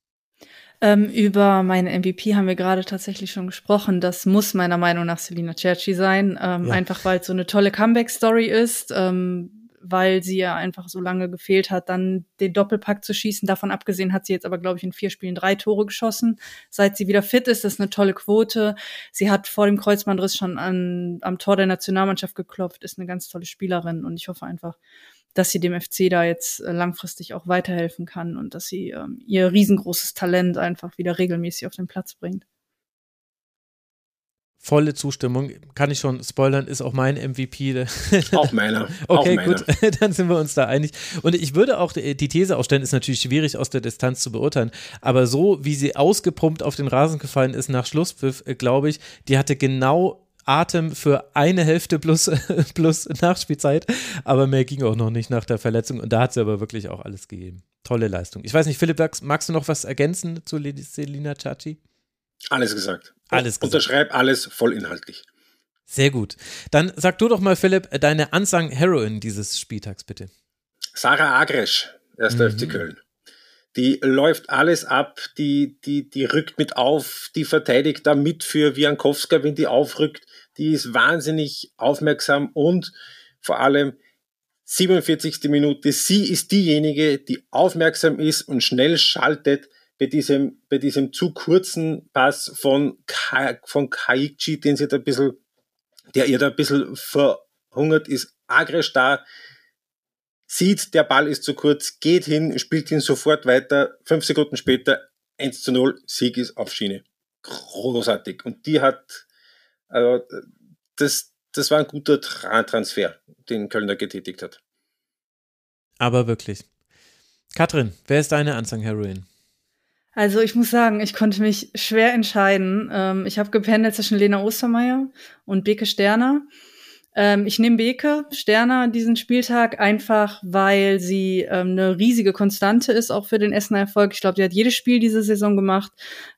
Speaker 5: Über meine MVP haben wir gerade tatsächlich schon gesprochen. Das muss meiner Meinung nach Selina Cerci sein. Einfach weil es so eine tolle Comeback-Story ist, weil sie ja einfach so lange gefehlt hat, dann den Doppelpack zu schießen. Davon abgesehen hat sie jetzt aber, glaube ich, in 4 Spielen 3 Tore geschossen. Seit sie wieder fit ist, das ist eine tolle Quote. Sie hat vor dem Kreuzbandriss schon am Tor der Nationalmannschaft geklopft, ist eine ganz tolle Spielerin und ich hoffe einfach, dass sie dem FC da jetzt langfristig auch weiterhelfen kann und dass sie ihr riesengroßes Talent einfach wieder regelmäßig auf den Platz bringt.
Speaker 1: Volle Zustimmung, kann ich schon spoilern, ist auch mein MVP.
Speaker 4: Auch meiner.
Speaker 1: Okay,
Speaker 4: auch
Speaker 1: gut, dann sind wir uns da einig. Und ich würde auch die These aufstellen, ist natürlich schwierig aus der Distanz zu beurteilen, aber so wie sie ausgepumpt auf den Rasen gefallen ist nach Schlusspfiff, glaube ich, die hatte genau Atem für eine Hälfte plus Nachspielzeit, aber mehr ging auch noch nicht nach der Verletzung und da hat sie aber wirklich auch alles gegeben. Tolle Leistung. Ich weiß nicht, Philipp, magst du noch was ergänzen zu Selina Cerci?
Speaker 4: Alles gesagt.
Speaker 1: Alles gesagt.
Speaker 4: Unterschreib alles vollinhaltlich.
Speaker 1: Sehr gut. Dann sag du doch mal, Philipp, deine Unsung Heroine dieses Spieltags, bitte.
Speaker 4: Sarah Agresch, 1. FC Köln. Die läuft alles ab, die rückt mit auf, die verteidigt da mit für Wiankowska, wenn die aufrückt. Die ist wahnsinnig aufmerksam und vor allem 47. Minute, sie ist diejenige, die aufmerksam ist und schnell schaltet bei diesem zu kurzen Pass von Kaichi, der ihr da ein bisschen verhungert ist. Agresch da, sieht, der Ball ist zu kurz, geht hin, spielt ihn sofort weiter, 5 Sekunden später 1:0, Sieg ist auf Schiene. Großartig. Und die hat, also das war ein guter Transfer, den Kölner getätigt hat.
Speaker 1: Aber wirklich. Katrin, wer ist deine Unsung Heroine?
Speaker 5: Also ich muss sagen, ich konnte mich schwer entscheiden. Ich habe gependelt zwischen Lena Ostermeier und Beke Sterner. Ich nehme Beke Sterner diesen Spieltag einfach, weil sie eine riesige Konstante ist, auch für den Essener Erfolg. Ich glaube, die hat jedes Spiel diese Saison gemacht,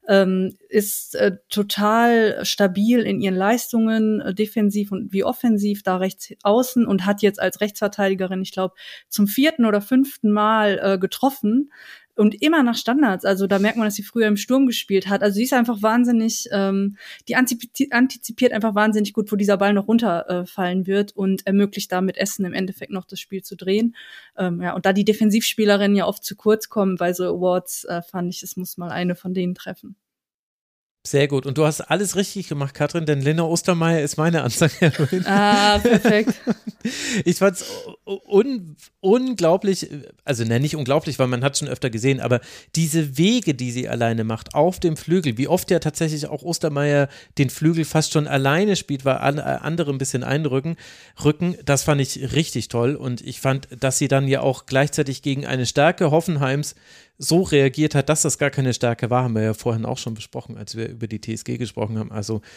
Speaker 5: ist total stabil in ihren Leistungen, defensiv und wie offensiv, da rechts außen und hat jetzt als Rechtsverteidigerin, ich glaube, zum 4. oder 5. Mal getroffen. Und immer nach Standards, also da merkt man, dass sie früher im Sturm gespielt hat. Also sie ist einfach wahnsinnig, die antizipiert einfach wahnsinnig gut, wo dieser Ball noch runterfallen wird und ermöglicht damit Essen im Endeffekt noch das Spiel zu drehen. Und da die Defensivspielerinnen ja oft zu kurz kommen bei so Awards, fand ich, es muss mal eine von denen treffen.
Speaker 1: Sehr gut. Und du hast alles richtig gemacht, Katrin, denn Lena Ostermeier ist meine Unsung-Heroine.
Speaker 5: Ah, perfekt.
Speaker 1: Ich fand es unglaublich, also nicht unglaublich, weil man hat schon öfter gesehen, aber diese Wege, die sie alleine macht auf dem Flügel, wie oft ja tatsächlich auch Ostermeier den Flügel fast schon alleine spielt, weil andere ein bisschen einrücken, das fand ich richtig toll und ich fand, dass sie dann ja auch gleichzeitig gegen eine Stärke Hoffenheims so reagiert hat, dass das gar keine Stärke war, haben wir ja vorhin auch schon besprochen, als wir über die TSG gesprochen haben. Also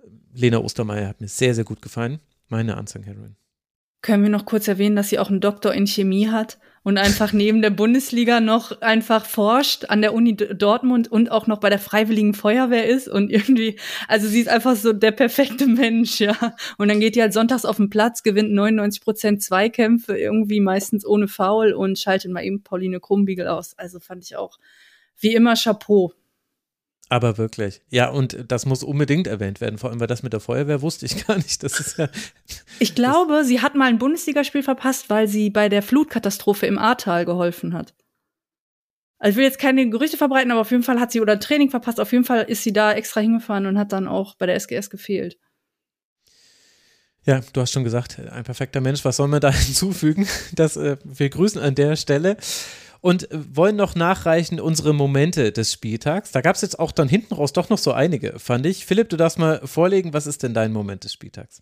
Speaker 1: Lena Ostermeier hat mir sehr, sehr gut gefallen. Meine unsung Heroine.
Speaker 5: Können wir noch kurz erwähnen, dass sie auch einen Doktor in Chemie hat und einfach neben der Bundesliga noch einfach forscht an der Uni Dortmund und auch noch bei der Freiwilligen Feuerwehr ist und irgendwie, also sie ist einfach so der perfekte Mensch, ja. Und dann geht die halt sonntags auf den Platz, gewinnt 99% Zweikämpfe, irgendwie meistens ohne Foul und schaltet mal eben Pauline Krumbiegel aus. Also fand ich auch wie immer Chapeau.
Speaker 1: Aber wirklich. Ja, und das muss unbedingt erwähnt werden, vor allem, weil das mit der Feuerwehr wusste ich gar nicht. Das ist ja.
Speaker 5: Ich glaube, sie hat mal ein Bundesligaspiel verpasst, weil sie bei der Flutkatastrophe im Ahrtal geholfen hat. Also ich will jetzt keine Gerüchte verbreiten, aber auf jeden Fall hat sie oder Training verpasst. Auf jeden Fall ist sie da extra hingefahren und hat dann auch bei der SGS gefehlt.
Speaker 1: Ja, du hast schon gesagt, ein perfekter Mensch. Was soll man da hinzufügen? Wir grüßen an der Stelle. Und wollen noch nachreichen unsere Momente des Spieltags. Da gab es jetzt auch dann hinten raus doch noch so einige, fand ich. Philipp, du darfst mal vorlegen, was ist denn dein Moment des Spieltags?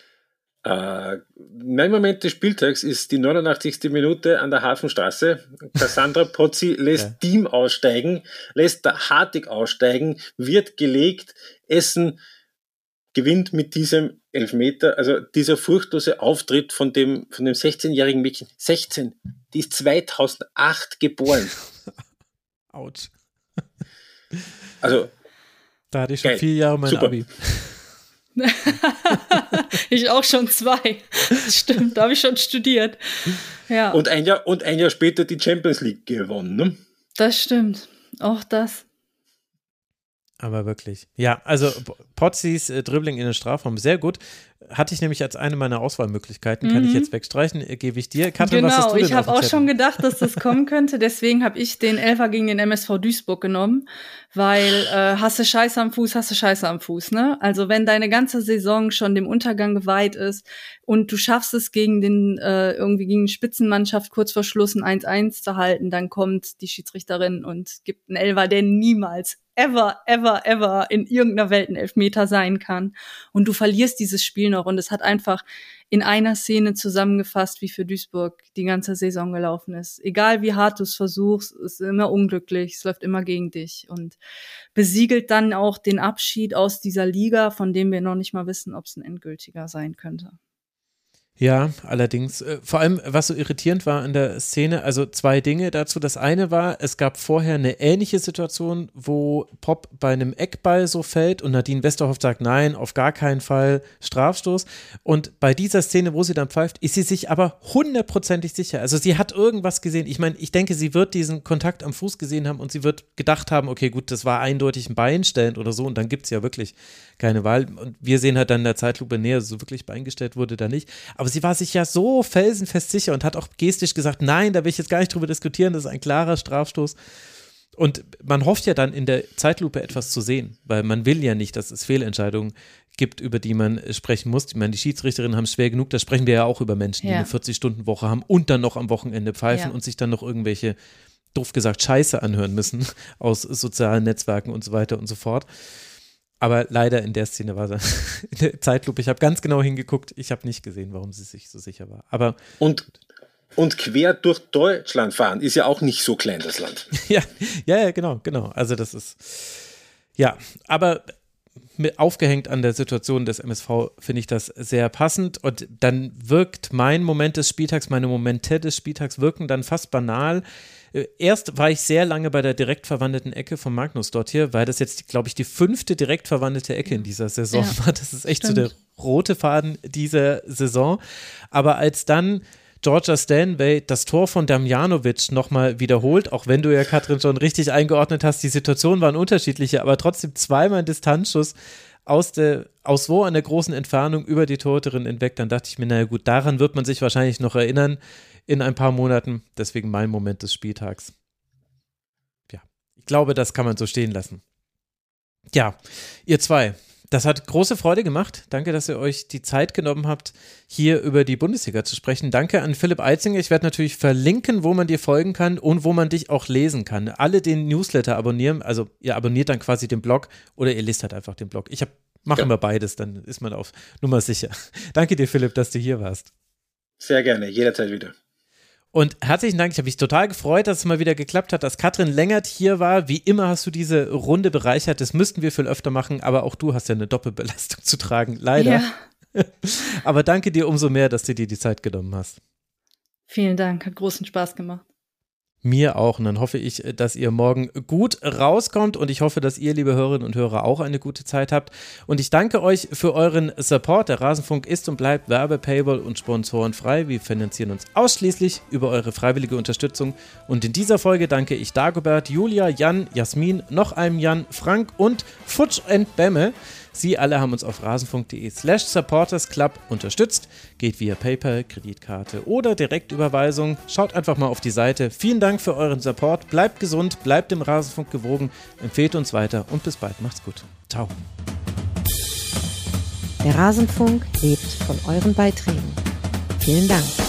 Speaker 4: Mein Moment des Spieltags ist die 89. Minute an der Hafenstraße. Cassandra Pozzi lässt Diem aussteigen, lässt der Hartig aussteigen, wird gelegt, Essen gewinnt mit diesem Elfmeter, also dieser furchtlose Auftritt von dem 16-jährigen Mädchen. 16, die ist 2008 geboren.
Speaker 1: Autsch.
Speaker 4: Also,
Speaker 1: da hatte ich schon
Speaker 4: geil.
Speaker 1: 4 Jahre mein
Speaker 4: Super.
Speaker 1: Abi.
Speaker 5: Ich auch schon 2. Stimmt, da habe ich schon studiert. Ja.
Speaker 4: Und ein Jahr später die Champions League gewonnen, ne?
Speaker 5: Das stimmt. Auch das.
Speaker 1: Aber wirklich. Ja, also Pozzis Dribbling in den Strafraum, sehr gut. Hatte ich nämlich als eine meiner Auswahlmöglichkeiten. Kann ich jetzt wegstreichen, gebe ich dir. Katrin, was hast du denn
Speaker 5: ich habe auch
Speaker 1: Zettel?
Speaker 5: schon gedacht, dass das kommen könnte. Deswegen habe ich den Elfer gegen den MSV Duisburg genommen, weil hast du Scheiße am Fuß, ne? Also wenn deine ganze Saison schon dem Untergang geweiht ist und du schaffst es gegen irgendwie gegen die Spitzenmannschaft kurz vor Schluss ein 1-1 zu halten, dann kommt die Schiedsrichterin und gibt einen Elfer, der niemals ever in irgendeiner Welt ein Elfmeter sein kann. Und du verlierst dieses Spiel noch. Und es hat einfach in einer Szene zusammengefasst, wie für Duisburg die ganze Saison gelaufen ist. Egal wie hart du es versuchst, es ist immer unglücklich, es läuft immer gegen dich. Und besiegelt dann auch den Abschied aus dieser Liga, von dem wir noch nicht mal wissen, ob es ein endgültiger sein könnte.
Speaker 1: Ja, allerdings. Vor allem, was so irritierend war an der Szene, also 2 Dinge dazu. Das eine war, es gab vorher eine ähnliche Situation, wo Pop bei einem Eckball so fällt und Nadine Westerhoff sagt, nein, auf gar keinen Fall Strafstoß. Und bei dieser Szene, wo sie dann pfeift, ist sie sich aber 100%ig sicher. Also sie hat irgendwas gesehen. Ich meine, ich denke, sie wird diesen Kontakt am Fuß gesehen haben und sie wird gedacht haben, okay, gut, das war eindeutig ein Beinstellend oder so und dann gibt es ja wirklich keine Wahl. Und wir sehen halt dann in der Zeitlupe näher, so wirklich beingestellt wurde da nicht. Aber sie war sich ja so felsenfest sicher und hat auch gestisch gesagt, nein, da will ich jetzt gar nicht drüber diskutieren, das ist ein klarer Strafstoß. Und man hofft ja dann in der Zeitlupe etwas zu sehen, weil man will ja nicht, dass es Fehlentscheidungen gibt, über die man sprechen muss. Ich meine, die Schiedsrichterinnen haben es schwer genug, da sprechen wir ja auch über Menschen, die eine 40-Stunden-Woche haben und dann noch am Wochenende pfeifen und sich dann noch irgendwelche, doof gesagt, Scheiße anhören müssen aus sozialen Netzwerken und so weiter und so fort. Aber leider in der Szene war es in der Zeitlupe. Ich habe ganz genau hingeguckt. Ich habe nicht gesehen, warum sie sich so sicher war. Aber
Speaker 4: und quer durch Deutschland fahren ist ja auch nicht so klein, das Land.
Speaker 1: ja, genau. Also das ist, ja, aber aufgehängt an der Situation des MSV finde ich das sehr passend. Und dann wirkt mein Moment des Spieltags, meine Momente des Spieltags wirken dann fast banal. Erst war ich sehr lange bei der direkt verwandelten Ecke von Magnus dort hier, weil das jetzt, glaube ich, die 5. direkt verwandelte Ecke in dieser Saison war. Das ist echt so der rote Faden dieser Saison. Aber als dann Georgia Stanway das Tor von Damjanovic nochmal wiederholt, auch wenn du ja, Katrin, schon richtig eingeordnet hast, die Situationen waren unterschiedliche, aber trotzdem zweimal ein Distanzschuss aus wo an der großen Entfernung über die Torhüterin hinweg, dann dachte ich mir, naja gut, daran wird man sich wahrscheinlich noch erinnern in ein paar Monaten, deswegen mein Moment des Spieltags. Ja, ich glaube, das kann man so stehen lassen. Ja, ihr 2, das hat große Freude gemacht. Danke, dass ihr euch die Zeit genommen habt, hier über die Bundesliga zu sprechen. Danke an Philipp Eitzinger. Ich werde natürlich verlinken, wo man dir folgen kann und wo man dich auch lesen kann. Alle den Newsletter abonnieren, also ihr abonniert dann quasi den Blog oder ihr lest halt einfach den Blog. Ich mache immer beides, dann ist man auf Nummer sicher. Danke dir, Philipp, dass du hier warst.
Speaker 4: Sehr gerne, jederzeit wieder.
Speaker 1: Und herzlichen Dank, ich habe mich total gefreut, dass es mal wieder geklappt hat, dass Katrin Lengert hier war. Wie immer hast du diese Runde bereichert, das müssten wir viel öfter machen, aber auch du hast ja eine Doppelbelastung zu tragen, leider. Ja. Aber danke dir umso mehr, dass du dir die Zeit genommen hast.
Speaker 5: Vielen Dank, hat großen Spaß gemacht.
Speaker 1: Mir auch. Und dann hoffe ich, dass ihr morgen gut rauskommt und ich hoffe, dass ihr, liebe Hörerinnen und Hörer, auch eine gute Zeit habt. Und ich danke euch für euren Support. Der Rasenfunk ist und bleibt Werbe-, und sponsorenfrei. Wir finanzieren uns ausschließlich über eure freiwillige Unterstützung. Und in dieser Folge danke ich Dagobert, Julia, Jan, Jasmin, noch einem Jan, Frank und Futsch und Bemme. Sie alle haben uns auf rasenfunk.de/supportersclub unterstützt. Geht via PayPal, Kreditkarte oder Direktüberweisung. Schaut einfach mal auf die Seite. Vielen Dank für euren Support. Bleibt gesund, bleibt dem Rasenfunk gewogen, empfehlt uns weiter und bis bald. Macht's gut. Ciao.
Speaker 2: Der Rasenfunk lebt von euren Beiträgen. Vielen Dank.